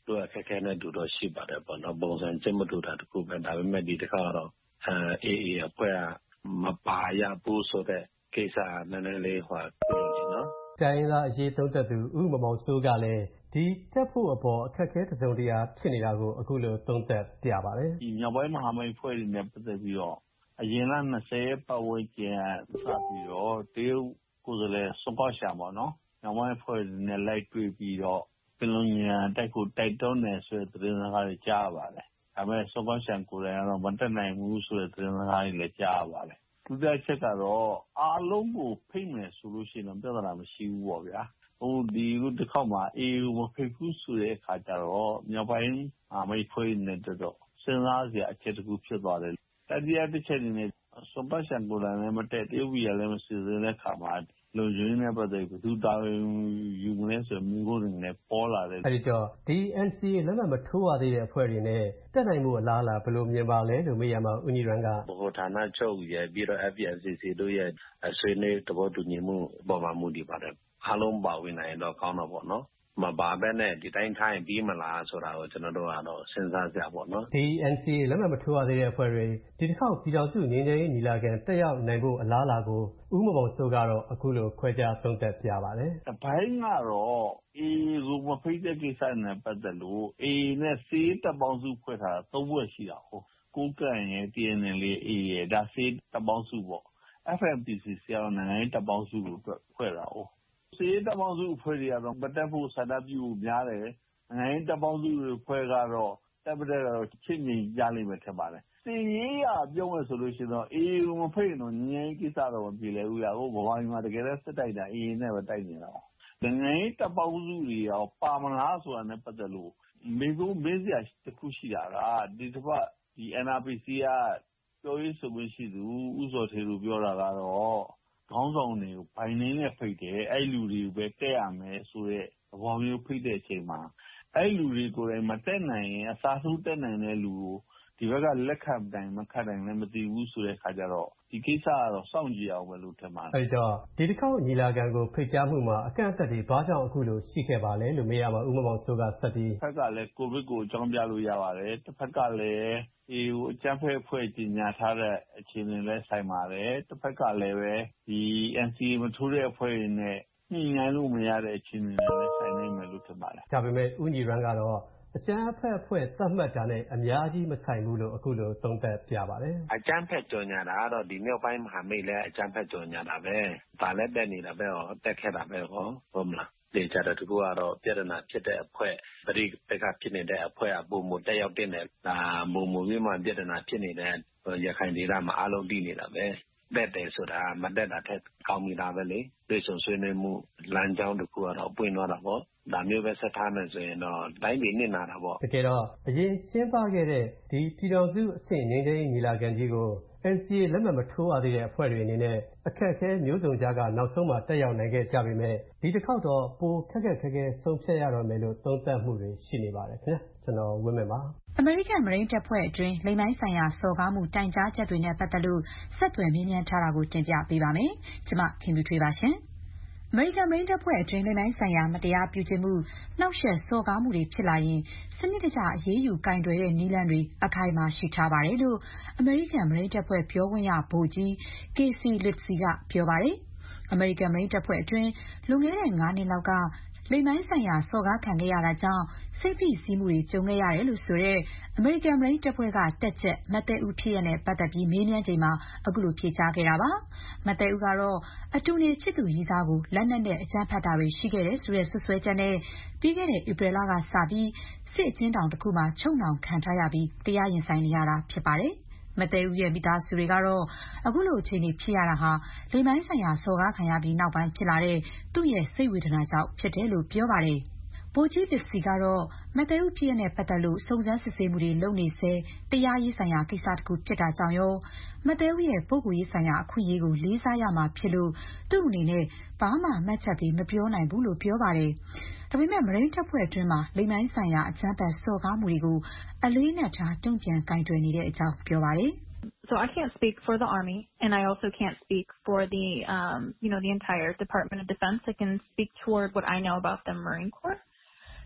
တို့အခက်အခဲနဲ့တူတော့ရှိပါတယ်ပေါ့နော်ပုံစံကျင့်မတူတာတခုပဲဒါပေမဲ့ဒီတစ်ခါတော့အဲအေးအဖွဲ့ကမပါရဘူးဆိုတဲ့ကိစ္စနည်းနည်းလေးဟောပြောနေနော်တိုင်းရင်းသားအရေးသုံးသပ်သူဦးမောင်မောင်စိုးကလည်းဒီတက်ဖို့အပေါ်အခက်အခဲတစ်စုံတစ်ရာဖြစ်နေတာကိုအခုလိုသုံးသပ်ပြပါတယ်ဒီမြောက်ပိုင်းမဟာမိတ်ဖွဲ့တွေနဲ့ပတ်သက်ပြီးတော့အရင်က၂၀ပတ်ဝန်းကျင်စပြီးတော့တရုတ်ကိုယ်စားလှယ်စွန်ကော့ရှန်ပေါ့နော်မြောက်ပိုင်းဖွဲ့တွေနဲ့လိုက်တွေ့ပြီးတော့ပင်လုံညာတိုက်ကိုတိုက်တွန်းနေဆိုတဲ့သတင်းစကားတွေကြားပါတယ်ဒါပေမဲ့စွန်ကော့ရှန်ကိုယ်တိုင်ကတော့မတက်နိုင်ဘူးဆိုတဲ့သတင်းစကားတွေလည်းကြားပါတယ်ဒုတိယချက်ကတော့အားလုံးကိုဖိတ်မယ်ဆိုလို့ရှိရင်ပြဿနာမရှိဘူးပေါ့ဗျာဟိုဒီလိုတစ်ခေါက်မှာအေးမဖိတ်ဘူးဆိုတဲ့အခါကျတော့မြောက်ပိုင်းအမိတ်ဖွဲ့နေတော့စဉ်းစားစရာအချက်တစ်ခုဖြစ်သွားတယ်တတိယတစ်ချက်အနေနဲ့စွန်ကော့ရှန်ကိုယ်တိုင်လည်းမတက်တရုတ်ပြည်လည်းမစီစဉ်တဲ့အခါမှာလုံခြုံရေးနဲ့ပတ်သက်ပြီးဘယ်သူတာဝန်ယူမလဲဆိုမျိုးကိုလည်းပေါ်လာတယ်အဲဒီတော့ဒီ N C A လက်မှတ်မထိုးရသေးတဲ့အဖွဲ့တွေနဲ့တက်နိုင်မှုအလားအလာဘယ်လိုမြင်ပါလဲလို့မေးရမှာဦးညီရန်ကဗဟိုဌာနချုပ်ရဲ့ပြီးတော့ F P N C C တို့ရဲ့ဆွေးနွေးသဘောတူညီမှုပေါ်မှာမူတည်ပါတယ်အားလုံးပါဝင်နိုင်တော့ကောင်းတော့ပေါ့နော်မပါဘဲနဲ့ဒီတိုင်းထိုင်ပြီးမလားဆိုတာကိုကျွန်တော်တို့ကတော့စဉ်းစားကြပါတော့ဒီ N C A လက်မှတ်မထိုးရသေးတဲ့အဖွဲ့တွေဒီတစ်ခေါက်ပြည်တော်စုငြိမ်းချမ်းရေးညီလာခံတက်ရောက်နိုင်ဖို့အလားအလာကိုဦးမောင်မောင်စိုးကတော့အခုလိုခွဲခြားသုံးသပ်ပြပါတယ်။အပိုင်းကတော့အေးကိုမဖိတ်တဲ့ကိစ္စနဲ့ပတ်သက်လို့အေးနဲ့စေးတပ်ပေါင်းစုဖွဲ့ထားတာသုံးဘွဲ့ရှိတာဟုတ်ကိုကန့်ရဲ့ T N L အေးရဲ့ဒါစေးတပ်ပေါင်းစုပေါ့ F M P C ဆရာတော်နိုင်ငံရေးတပ်ပေါင်းစုကိုဖွဲ့တာဟုတ်စေးတပ်ပေါင်းစုအဖွဲ့တွေကတော့မတက်ဖို့ဆန္ဒပြုများတယ်နိုင်ငံရေးတပ်ပေါင်းစုအဖွဲ့ကတော့တက်တဲ့ကတော့ချင်းချင်းကြားလိမ့်မယ်ထင်ပါတယ်စီရေးရပြောမယ်ဆိုလို့ရှိရင်တော့အေးမဖိတ်တော့ငြိမ်းကိစ္စတော့မပြေလဲဘူးရဟိုဘဝမှာတကယ်လည်းစစ်တိုက်တာအေးနဲ့ပဲတိုက်နေတာနိုင်ငံရေးတပ်ပေါင်းစုတွေရောပါမလားဆိုတာနဲ့ပတ်သက်လို့မေကုန်းမေးစရာတစ်ခုရှိတာကဒီတစ်ပတ်ဒီ N R P C ကပြောရေးဆိုခွင့်ရှိသူဥစောထေလူပြောတာကတော့ခေါင်းဆောင်တွေကိုဘိုင်နေနဲ့ဖိတ်တယ်အဲ့လူတွေပဲတက်ရမယ်ဆိုတဲ့သဘောမျိုးဖိတ်တဲ့အချိန်မှာအဲ့လူတွေကိုယ်တိုင်မတက်နိုင်ရင်အစားထိုးတက်နိုင်တဲ့လူကိုဒီဘက်ကလက်ခံတိုင်မခံနိုင်လည်းမသိဘူးဆိုတဲ့ခါကျတော့ဒီကိစ္စကတော့စောင့်ကြည့်အောင်ပဲလို့ထင်ပါတယ်အဲ့တော့ဒီတစ်ခေါက်ညီလာခံကိုဖိတ်ကြားမှုမှာအကန့်အသတ်တွေဘာကြောင့်အခုလိုရှိခဲ့ပါလဲလို့မေးရမှာဦးမောင်မောင်စိုးကဆက်ပြီးတစ်ဖက်ကလည်းကိုဗစ်ကိုအကြောင်းပြလို့ရပါတယ်တစ်ဖက်ကလည်းဒီအကြမ်းဖက်အဖွဲ့ကြီးညာထားတဲ့အခြေအနေနဲ့ဆိုင်ပါတယ်တစ်ဖက်ကလည်းပဲဒီ N C A မထိုးတဲ့အဖွဲ့တွေနဲ့ညှိနှိုင်းလို့မရတဲ့အခြေအနေနဲ့ဆိုင်နေမယ်လို့ထင်ပါတယ်ဒါပေမဲ့ဦးညီရန်ကတော့အကြမ်းဖက်အဖွဲ့သတ်မှတ်တာနဲ့အများကြီးမဆိုင်ဘူးလို့အခုလိုသုံးသပ်ပြပါတယ်အကြမ်းဖက်ကြော်ညာတာကတော့ဒီမြောက်ပိုင်းမဟာမိတ်လည်းအကြမ်းဖက်ကြော်ညာတာပဲဒါလည်းတက်နေတာပဲဟောတက်ခဲ့တာပဲဟောဟုတ်မလားဒီကြတဲ့တကူကတော့ပြည်ထနာဖြစ်တဲ့အဖွဲ့ပရိပက္ခဖြစ်နေတဲ့အဖွဲ့အပုံမတက်ရောက်တဲ့ဒါမုံမူပြီးမှပြည်ထနာဖြစ်နေတဲ့ရခိုင်ဒေသမှာအလုံးတည်နေတာပဲတက်တယ်ဆိုတာမတက်တာထက်ကောင်းနေတာပဲလေတွေ့ဆုံဆွေးနွေးမှုလမ်းကြောင်းတစ်ခုကတော့ပွင့်သွားတာပေါ့ဒါမျိုးပဲဆက်ထားမယ်ဆိုရင်တော့တိုင်းပြည်နစ်နာတာပေါ့တကယ်တော့အရင်ကျင်းပခဲ့တဲ့ဒီပြည်တော်စုအဆင့်ငြိမ်းချမ်းရေးညီလာခံကြီးကို N C A လက်မှတ်မထိုးရသေးတဲ့အဖွဲ့တွေအနေနဲ့အခက်အခဲမျိုးစုံကြားကနောက်ဆုံးမှတက်ရောက်နိုင်ခဲ့ကြပေမဲ့ဒီတစ်ခေါက်တော့ပိုခက်ခက်ခဲခဲဆုံးဖြတ်ရတော့မယ်လို့သုံးသပ်မှုတွေရှိနေပါတယ်ခင်ဗျာကျွန်တော်ဝင်းမယ်ပါအမေရိကန်မရိန်းတပ်ဖွဲ့အတွင်းလိမ်မိုင်းဆိုင်ရာစော်ကားမှုတိုင်ကြားချက်တွေနဲ့ပတ်သက်လို့ဆက်သွယ်မြင်းမြန်းထားတာကိုတင်ပြပေးပါမယ်ကျွန်မခင်ဗျူထွေးပါရှင်အမေရိကန်မင်းတပ်ဖွဲ့အတွင်းလိမ်မိုင်းဆိုင်ရာမတရားပြုကျင့်မှုနှောက်ယှက်စော်ကားမှုတွေဖြစ်လာရင်စနစ်တကျအရေးယူကင်တွယ်တဲ့နည်းလမ်းတွေအခိုင်အမာရှိထားပါတယ်လို့အမေရိကန်မင်းတပ်ဖွဲ့ပြောခွင့်ရဗိုလ်ကြီး Casey Littesy ကပြောပါတယ်အမေရိကန်မင်းတပ်ဖွဲ့အတွင်းလွန်ခဲ့တဲ့၅နှစ်လောက်ကလိမ်မိုင်းဆိုင်ရာစော်ကားခံခဲ့ရတာကြောင့်စိတ်ဖိစီးမှုတွေကြုံခဲ့ရတယ်လို့ဆိုတဲ့အမေရိကန်မရိန်းတပ်ဖွဲ့ကတက်ချက်မတ်တဲဦးဖြစ်ရတဲ့ပတ်သက်ပြီးမေးမြန်းချိန်မှာအခုလိုဖြေကြားခဲ့တာပါမတ်တဲဦးကတော့အတူနေချစ်သူရည်သားကိုလက်နက်နဲ့အကြမ်းဖက်တာတွေရှိခဲ့တယ်ဆိုတဲ့ဆွဆွဲချက်နဲ့ပြီးခဲ့တဲ့ဧပြီလကစပြီးစစ်အကျဉ်းထောင်တစ်ခုမှာချုပ်နှောင်ခံထားရပြီးတရားရင်ဆိုင်နေရတာဖြစ်ပါတယ်မတဲဦးရဲ့မိသားစုတွေကတော့အခုလိုအခြေအနေဖြစ်ရတာဟာလိမ်မိုင်းဆိုင်ရာစော်ကားခံရပြီးနောက်ပိုင်းဖြစ်လာတဲ့သူ့ရဲ့စိတ်ဝေဒနာကြောင့်ဖြစ်တယ်လို့ပြောပါတယ်ဗိုလ်ကြီး Littesy ကတော့မတဲဦးဖြစ်ရတဲ့ပတ်သက်လို့စုံစမ်းစစ်ဆေးမှုတွေလုပ်နေစေတရားရေးဆိုင်ရာကိစ္စတစ်ခုဖြစ်တာကြောင့်ရောမတဲဦးရဲ့ပုဂ္ဂိုလ်ရေးဆိုင်ရာအခွင့်အရေးကိုလေးစားရမှာဖြစ်လို့သူ့အနေနဲ့ဘာမှမှတ်ချက်ပေးမပြောနိုင်ဘူးလို့ပြောပါတယ်ဒါပေမဲ့မရိန်းတပ်ဖွဲ့အတွင်းမှာလိမ်မိုင်းဆိုင်ရာအကြမ်းဖက်စော်ကားမှုတွေကိုအလေးနက်ထားတုံ့ပြန်ကင်တွယ်နေတဲ့အကြောင်းပြောပါတယ် So I can't speak for the Army, and I also can't speak for the, um, you know, the entire Department of Defense. I can speak toward what I know about the Marine Corps.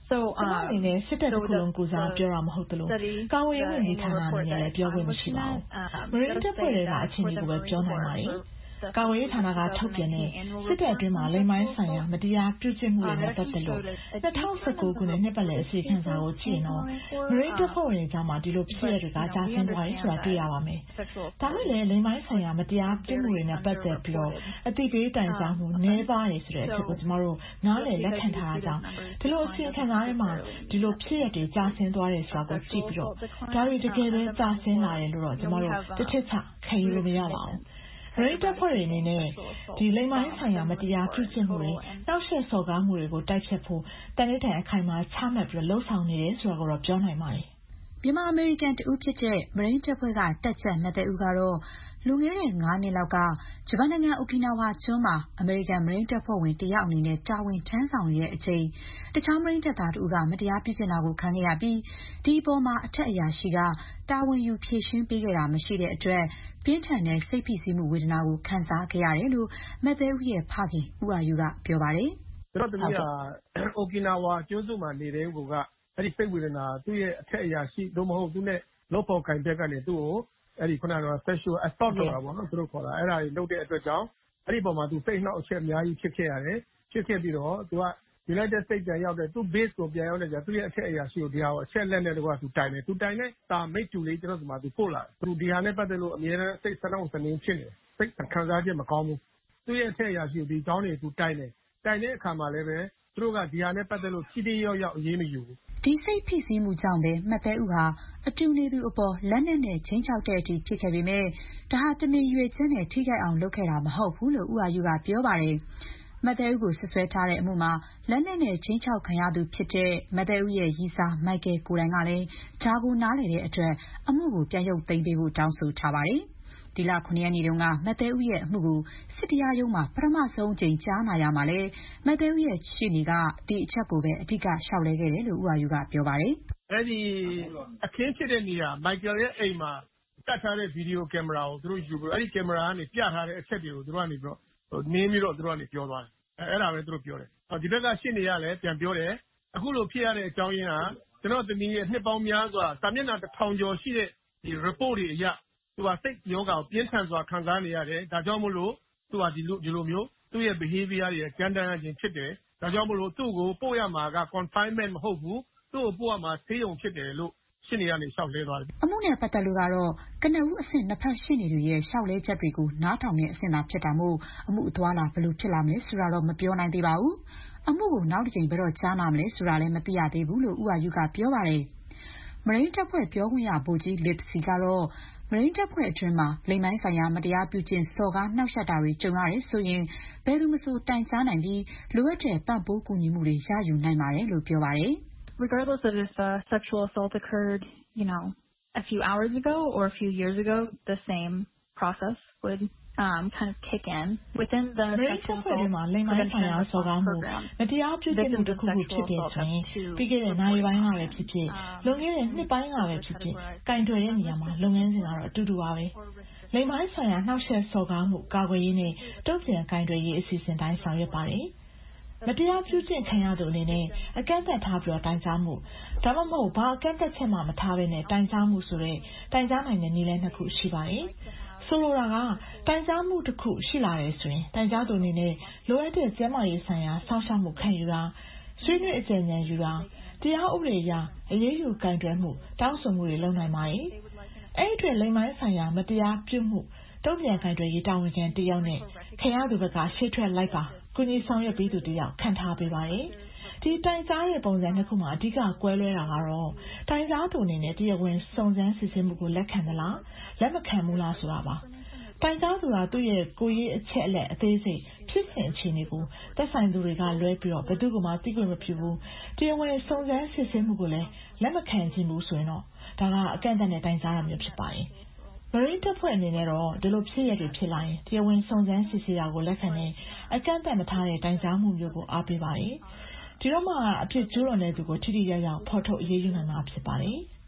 So, ကျမအနေနဲ့စစ်တပ်တစ်ခုလုံးကိုစားပြောတာမဟုတ်သလိုကာဝေးဝင်ဒီဌာနအနေနဲ့လည်းပြောခွင့်မရှိပါဘူး။ မရင်းတပ်ဖွဲ့တွေကအခြေအနေကိုပဲပြောနိုင်ပါတယ်။ကာဝေးဌာနကထုတ်ပြန်တဲ့စစ်တပ်အတွင်းမှာလိမ်မိုင်းဆိုင်ရာမတရားပြုကျင့်မှုတွေနဲ့ပတ်သက်လို့၂၀၁၉ခုနှစ်နှစ်ပတ်လည်အစီအခံစာကိုကြည့်ရင်တော့မရင်းတပ်ဖွဲ့ဝင်ကြားမှာဒီလိုဖြစ်ရတွေကကြာဆင်းသွားတယ်ဆိုတာတွေ့ရပါမယ်။ဒါမဲ့လည်းလိမ်မိုင်းဆိုင်ရာမတရားပြုမှုတွေနဲ့ပတ်သက်ပြီးတော့အသိပေးတိုင်ကြားမှုနည်းပါးတယ်ဆိုတဲ့အချက်ကိုကျမတို့နားလည်လက်ခံထားတာကြောင့်ဒီလိုအစီအခံစာထဲမှာဒီလိုဖြစ်ရတွေကြာဆင်းသွားတယ်ဆိုတာကိုကြည့်ပြီးတော့ဒါတွေတကယ်ပဲကြာဆင်းလာတယ်လို့တော့ကျမတို့တစ်ချက်ချခံယူလို့မရပါဘူး။ရိတ်တပ်ဖွဲ့တွေအနေနဲ့ဒီလိမ်မိုင်းဆိုင်ရာမတရားပြုကျင့်မှုတွေနောက်ဆက်စော်ကားမှုတွေကိုတိုက်ဖြတ်ဖို့တန်ဖိုးအခိုင်အမာချမှတ်ပြီးလှုံ့ဆော်နေတယ်ဆိုတာကိုတော့ပြောနိုင်ပါတယ်။မြန်မာအမေရိကန်တဦးဖြစ်တဲ့မရိန်းတပ်ဖွဲ့ကတပ်ချက်မသက်ဦးကတော့လွန်ခဲ့တဲ့ငါးနှစ်လောက်ကဂျပန်နိုင်ငံအိုကီနာဝါကျွန်းမှာအမေရိကန်မရိန်းတပ်ဖွဲ့ဝင်တယောက်အနေနဲ့တာဝန်ထမ်းဆောင်နေတဲ့အချိန်တခြားမရိန်းတပ်သားတဦးကမတရားပြုကျင့်တာကိုခံခဲ့ရပြီးဒီအပေါ်မှာအထက်အရာရှိကတာဝန်ယူဖြေရှင်းပေးခဲ့တာမရှိတဲ့အတွက်ပြင်းထန်တဲ့စိတ်ဖိစီးမှုဝေဒနာကိုခံစားခဲ့ရတယ်လို့မသက်ဦးရဲ့ဖခင်ဦးအာယူကပြောပါတယ်။ကျွန်တော်သမီးကအိုကီနာဝါကျွန်းစုမှာနေတဲ့ကိုကအဲ့ဒီစိတ်ဝေဒနာသူ့ရဲ့အထက်အရာရှိတို့မဟုတ်သူနဲ့လောပေါ်ကင်ဘက်ကနေသူ့ကိုအဲ့ဒီခုနကတော့ sexual assault လုပ်တာပေါ့နော်သူတို့ခေါ်တာအဲ့ဒါကြီးလုပ်တဲ့အတွက်ကြောင့်အဲ့ဒီပုံမှာသူစိတ်နှောက်အချက်အများကြီးဖြစ်ခဲ့ရတယ်ဖြစ်ခဲ့ပြီးတော့သူက United States ပြန်ရောက်တဲ့သူ့ base ကိုပြန်ရောက်တဲ့ကြာသူ့ရဲ့အထက်အရာရှိကိုဒီဟာကိုအချက်လက်နဲ့တကွာသူတိုင်တယ်သူတိုင်တဲ့တာမိတ်တူလေးကျွန်တော်ဒီမှာသူပို့လာသူဒီဟာနဲ့ပတ်သက်လို့အများနဲ့စိတ်ဆနှောက်ဆနှင်းဖြစ်နေစိတ်ခံစားချက်မကောင်းဘူးသူ့ရဲ့အထက်အရာရှိကိုဒီကောင်းနေသူတိုင်တယ်တိုင်တဲ့အခါမှာလည်းပဲသူတို့ကဒီဟာနဲ့ပတ်သက်လို့ဖြည်းဖြည်းရောက်ရောက်အေးမယူဘူးဒီစိတ်ဖိစီးမှုကြောင့်ပဲမတ်သေးဦးဟာအတူနေသူအပေါ်လက်နက်နဲ့ချင်းချောက်တဲ့အထိဖြစ်ခဲ့ပေမဲ့ဒါဟာတမင်ရွေချင်းနဲ့ထိခိုက်အောင်လုပ်ခဲ့တာမဟုတ်ဘူးလို့ဦးအာယူကပြောပါတယ်မတ်သေးဦးကိုဆွဆွဲထားတဲ့အမှုမှာလက်နက်နဲ့ချင်းချောက်ခံရသူဖြစ်တဲ့မတ်သေးဦးရဲ့ရီစာမိုက်ကယ်ကိုတိုင်ကလည်းဂျာကိုနားလေတဲ့အတွက်အမှုကိုပြန်ရုပ်သိမ်းပေးဖို့တောင်းဆိုထားပါတယ်ဒီလခုနှစ်ရက်နေ့တုန်းကမတ်သေးဦးရဲ့အမှုကိုစစ်တရားရုံးမှာပထမဆုံးအကြိမ်ကြားနာရမှာလဲမတ်သေးဦးရဲ့ရှေ့နေကဒီအချက်ကိုပဲအဓိကရှောက်လဲခဲ့တယ်လို့ဦးအာယူကပြောပါတယ်အဲ့ဒီအခင်းဖြစ်တဲ့နေရာမိုက်ကယ်ရဲ့အိမ်မှာတတ်ထားတဲ့ဗီဒီယိုကင်မရာကိုသူတို့ယူပြီးအဲ့ဒီကင်မရာကနေပြထားတဲ့အချက်တွေကိုသူတို့ကနေပြီးတော့နင်းပြီးတော့သူတို့ကနေပြောသွားတယ်အဲ့ဒါပဲသူတို့ပြောတယ်ဒီဘက်ကရှေ့နေရလဲပြန်ပြောတယ်အခုလိုဖြစ်ရတဲ့အကြောင်းရင်းကကျွန်တော်သမီးရဲ့နှစ်ပေါင်းများစွာစာမျက်နှာတစ်ထောင်ကျော်ရှိတဲ့ဒီ report တွေအရသူကစိတ်ယောဂကိုပြင်းထန်စွာခံစားနေရတယ်ဒါကြောင့်မို့လို့သူကဒီလိုဒီလိုမျိုးသူ့ရဲ့ behavior တွေကြမ်းတမ်းခြင်းဖြစ်တယ်ဒါကြောင့်မို့လို့သူ့ကိုပို့ရမှာက confinement မဟုတ်ဘူးသူ့ကိုပို့ရမှာဆေးရုံဖြစ်တယ်လို့ရှင်းနေရနေလျှောက်လဲသွားတယ်အမှုနဲ့ပတ်သက်လို့ကတော့ကနဦးအဆင့်နှစ်ဖက်ရှင်းနေသူရဲ့လျှောက်လဲချက်တွေကိုနားထောင်တဲ့အဆင့်သာဖြစ်တာမို့အမှုအသွားလာဘယ်လိုဖြစ်လာမလဲဆိုတာတော့မပြောနိုင်သေးပါဘူးအမှုကိုနောက်တစ်ချိန်ဘယ်တော့ကြားနာမလဲဆိုတာလည်းမသိရသေးဘူးလို့ဦးအာယူကပြောပါတယ်မရိန်းတပ်ဖွဲ့ပြောခွင့်ရဗိုလ်ကြီးလစ်စီကတော့မရိန်းတပ်ဖွဲ့အတွင်းမှာလိမ်မိုင်းဆိုင်ရာမတရားပြုကျင့်စော်ကားနှောက်ယှက်တာတွေကြုံရတယ်ဆိုရင်ဘယ်သူမှမဆိုတိုင်ကြားနိုင်ပြီးလိုအပ်တဲ့ပံ့ပိုးကူညီမှုတွေရယူနိုင်ပါတယ်လို့ပြောပါတယ် Regardless of if a sexual assault occurred, you know, a few hours ago or a few years ago, the same process would um, kind of kick in within the sexual assault prevention and response program. မတရားပြုကျင့်မှုတစ်ခုခုဖြစ်တဲ့ဆိုရင်ပြီးခဲ့တဲ့နိုင်ပိုင်းကပဲဖြစ်ဖြစ်လွန်ခဲ့တဲ့နှစ်ပိုင်းကပဲဖြစ်ဖြစ်ကင်တွယ်တဲ့နေရာမှာလုပ်ငန်းစဉ်ကတော့အတူတူပါပဲလိမ်မိုင်းဆိုင်ရာနှောက်ယှက်စော်ကားမှုကာကွယ်ရေးနဲ့တုံ့ပြန်ကင်တွယ်ရေးအစီအစဉ်တိုင်းဆောင်ရွက်ပါတယ်မတရားပြုကျင့်ခံရသူအနေနဲ့အကန့်အသတ်ထားပြီးတော့တိုင်ကြားမှုဒါမှမဟုတ်ဘာအကန့်အသတ်ချက်မှမထားဘဲနဲ့တိုင်ကြားမှုဆိုတဲ့တိုင်ကြားနိုင်တဲ့နည်းလမ်းနှစ်ခုရှိပါတယ်ဆိုလိုတာကတိုင်ကြားမှုတစ်ခုရှိလာတယ်ဆိုရင်တိုင်ကြားသူအနေနဲ့လိုအပ်တဲ့ကျန်းမာရေးဆိုင်ရာစောင့်ရှောက်မှုခံယူတာဆွေးနွေးအကြံဉာဏ်ယူတာတရားဥပဒေအရအရေးယူကင်တွယ်မှုတောင်းဆိုမှုတွေလုပ်နိုင်ပါတယ်အဲ့ဒီလိမ်မိုင်းဆိုင်ရာမတရားပြုမှုတုံ့ပြန်ကင်တွယ်ရေးတာဝန်ခံတယောက်နဲ့ခင်ရသူဘက်ကရှေ့ထွက်လိုက်ပါကုညီဆောင်ရွက်ပြီးသူတယောက်ခံထားပေးပါတယ်ဒီတိုင်ကြားရဲ့ပုံစံတစ်ခုမှာအဓိကကွဲလွဲတာကတော့တိုင်ကြားသူအနေနဲ့တရားဝင်စုံစမ်းစစ်ဆေးမှုကိုလက်ခံသလားလက်မခံဘူးလားဆိုတာပါတိုင်ကြားသူကသူ့ရဲ့ကိုယ်ရေးအချက်အလက်အသေးစိတ်ဖြစ်စဉ်အခြေအနေကိုသက်ဆိုင်သူတွေကလွဲပြီးတော့ဘယ်သူမှသိခွင့်မပြုဘူးတရားဝင်စုံစမ်းစစ်ဆေးမှုကိုလည်းလက်မခံခြင်းဘူးဆိုရင်တော့ဒါကအကန့်အသတ်နဲ့တိုင်ကြားရမျိုးဖြစ်ပါတယ်မရိန်းတပ်ဖွဲ့အနေနဲ့တော့ဒီလိုဖြစ်ရတွေဖြစ်လာရင်တရားဝင်စုံစမ်းစစ်ဆေးတာကိုလက်ခံတဲ့အကန့်အသတ်မထားတဲ့တိုင်ကြားမှုမျိုးကိုအားပေးပါတယ်ဒီတော့မှအဖြစ်ကျူးလွန်တဲ့သူကိုထိထိရောက်ရောက်ဖော်ထုတ်အရေးယူနိုင်မှာဖြစ်ပါတယ်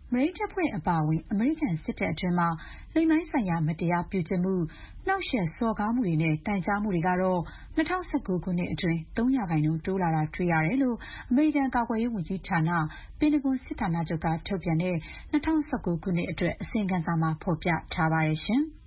မရိန်းတပ်ဖွဲ့အပါအဝင် အမေရိကန်စစ်တပ်အတွင်းမှာလိင်ပိုင်းဆိုင်ရာမတရားပြုကျင့်မှု၊နှောင့်ယှက်စော်ကားမှုတွေနဲ့တိုင်ကြားမှုတွေကတော့၂၀၁၉ ခုနှစ်အတွင်း၃ရာခိုင်နှုန်းတိုးလာတာတွေ့ရတယ်လို့အမေရိကန်ကာကွယ်ရေးဝန်ကြီးဌာနပင်တဂွန်စစ်ဌာနချုပ်ကထုတ်ပြန်တဲ့၂၀၁၉ ခုနှစ်အတွက်အစီရင်ခံစာမှာဖော်ပြထားပါတယ်ရှင်။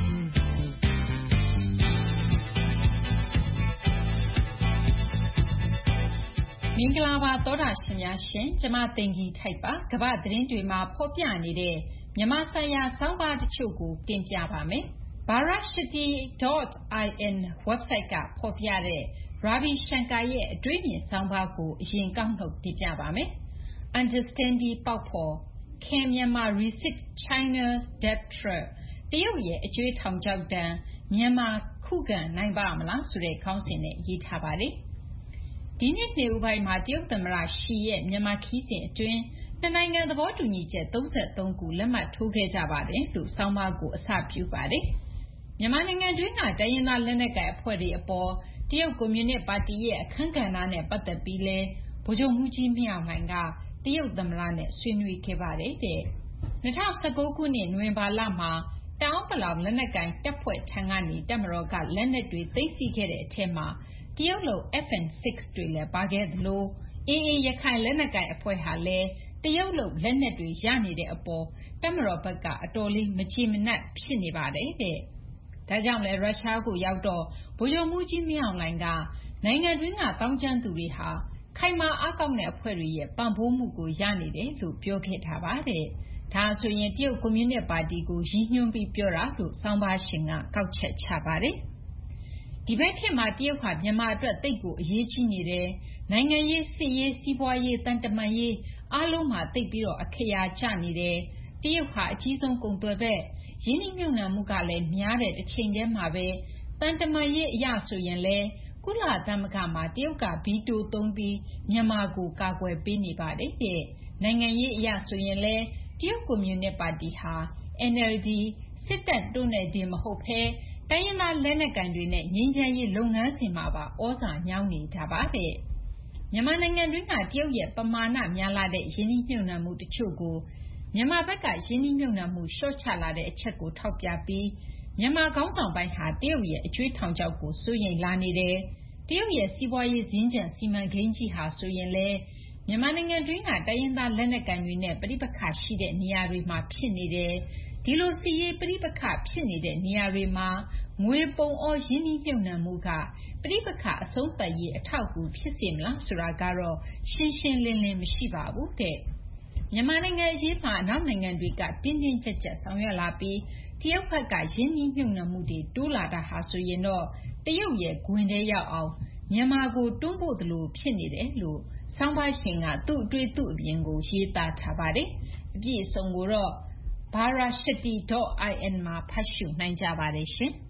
မင်္ဂလာပါသောတာရှင်များရှင်ကျမသိင်္ဂီထိုက်ပါကမ္ဘာသတင်းတွေမှာဖော်ပြနေတဲ့မြန်မာဆိုင်ရာစောင်းပါတချို့ကိုတင်ပြပါမယ်။ Varashti dot in website ကဖော်ပြတဲ့ Ravi Shankar ရဲ့အတွေ့အမြင်စောင်းပါကိုအရင်ကောက်နှုတ်တင်ပြပါမယ်။ Understanding ပေါက်ဖော် Can Myanmar Resist China's Debt Trap တရုတ်ရဲ့အကြွေးထောင်ချောက်တန်းမြန်မာခုခံနိုင်ပါမလားဆိုတဲ့ခေါင်းစဉ်နဲ့ရေးထားပါတယ်။ဒီနှစ်နှစ်ဦးပိုင်းမှာတရုတ်သမ္မတရှီရဲ့မြန်မာခီးစဉ်အတွင်းနှစ်နိုင်ငံသဘောတူညီချက်၃၃ခုလက်မှတ်ထိုးခဲ့ကြပါတယ်လို့ဆောင်းပါးကိုအစပြုပါတယ်။မြန်မာနိုင်ငံတွင်းကတိုင်းရင်းသားလက်နက်ကိုင်အဖွဲ့တွေအပေါ်တရုတ်ကွန်မြူနစ်ပါတီရဲ့အခန်းကဏ္ဍနဲ့ပတ်သက်ပြီးလဲဗိုလ်ချုပ်မှူးကြီးမင်းအောင်လှိုင်ကတရုတ်သမ္မတနဲ့ဆွေးနွေးခဲ့ပါတယ်တဲ့။၂၀၁၉ခုနှစ်နိုဝင်ဘာလမှာတောင်ပလောင်လက်နက်ကိုင်တပ်ဖွဲ့ထံကနေတပ်မတော်ကလက်နက်တွေသိမ်းဆည်းခဲ့တဲ့အထက်မှာတရုတ်လုပ် F N six တွေလည်းပါခဲ့သလို အေအေ ရခိုင်လက်နက်ကိုင်အဖွဲ့ဟာလည်းတရုတ်လုပ်လက်နက်တွေရနေတဲ့အပေါ်တပ်မတော်ဘက်ကအတော်လေးမကျေမနပ်ဖြစ်နေပါတယ်တဲ့။ဒါကြောင့်လဲရုရှားကိုရောက်တော့ဗိုလ်ချုပ်မှူးကြီးမင်းအောင်လှိုင်ကနိုင်ငံတွင်းကတောင်းကျမ်းသူတွေဟာခိုင်မာအားကောင်းတဲ့အဖွဲ့တွေရဲ့ပံ့ပိုးမှုကိုရနေတယ်လို့ပြောခဲ့ထားပါတဲ့။ဒါဆိုရင်တရုတ်ကွန်မြူနစ်ပါတီကိုရည်ညွှန်းပြီးပြောတာလို့ဆောင်းပါးရှင်ကကောက်ချက်ချပါတယ်။ဒီဘက်ခေတ်မှာတရုတ်ဟာမြန်မာအတွက်သိပ်ကိုအရေးကြီးနေတယ်။နိုင်ငံရေး၊စစ်ရေး၊စီးပွားရေး၊သံတမန်ရေးအားလုံးမှာသိပ်ပြီးတော့အခရာကျနေတယ်။တရုတ်ဟာအကြီးဆုံးကုန်သွယ်ဘက်ရင်းနှီးမြှုပ်နှံမှုကလည်းများတဲ့တစ်ချိန်တည်းမှာပဲသံတမန်ရေးအရဆိုရင်လည်းကုလသမဂ္ဂမှာတရုတ်ကဗီတိုသုံးပြီးမြန်မာကိုကာကွယ်ပေးနေပါတယ်တဲ့။နိုင်ငံရေးအရဆိုရင်လည်းတရုတ်ကွန်မြူနစ်ပါတီဟာ N L D စစ်တပ်တို့နဲ့တင်မဟုတ်ဘဲတိုင်းရင်းသားလက်နက်ကိုင်တွေနဲ့ငြိမ်းချမ်းရေးလုပ်ငန်းစဉ်မှာပါဩဇာညောင်းနေတာပါတဲ့။မြန်မာနိုင်ငံတွင်းကတရုတ်ရဲ့ပမာဏများလာတဲ့ရင်းနှီးမြှုပ်နှံမှုတချို့ကိုမြန်မာဘက်ကရင်းနှီးမြှုပ်နှံမှုလျှော့ချလာတဲ့အချက်ကိုထောက်ပြပြီးမြန်မာခေါင်းဆောင်ပိုင်းဟာတရုတ်ရဲ့အကြွေးထောင်ချောက်ကိုစိုးရိမ်လာနေတယ်။တရုတ်ရဲ့စီးပွားရေးစည်းကြံစီမံကိန်းကြီးဟာဆိုရင်လေမြန်မာနိုင်ငံတွင်းကတိုင်းရင်းသားလက်နက်ကိုင်တွေနဲ့ပြိပခါရှိတဲ့နေရာတွေမှာဖြစ်နေတယ်။ဒီလိုစီရေးပြိပခါဖြစ်နေတဲ့နေရာတွေမှာငွေပုံအောရင်းနှီးမြှုပ်နှံမှုကပြိပခါအဆုံးသတ်ရေးအထောက်အကူဖြစ်စေမလားဆိုတာကတော့ရှင်းရှင်းလင်းလင်းမရှိပါဘူးတဲ့။မြန်မာနိုင်ငံအရေးမှာအနောက်နိုင်ငံတွေကတင်းတင်းကြပ်ကြပ်ဆောင်ရွက်လာပြီးတရုတ်ဘက်ကရင်းနှီးမြှုပ်နှံမှုတွေတိုးလာတာဟာဆိုရင်တော့တရုတ်ရဲ့ဂွင်ထဲရောက်အောင်မြန်မာကိုတွန်းပို့သလိုဖြစ်နေတယ်လို့ဆောင်းပါးရှင်ကသူ့အတွေ့သူ့အမြင်ကိုရေးသားထားပါတယ်။အပြည့်အစုံကိုတော့ Varashti dot in မှာဖတ်ရှုနိုင်ကြပါတယ်ရှင်။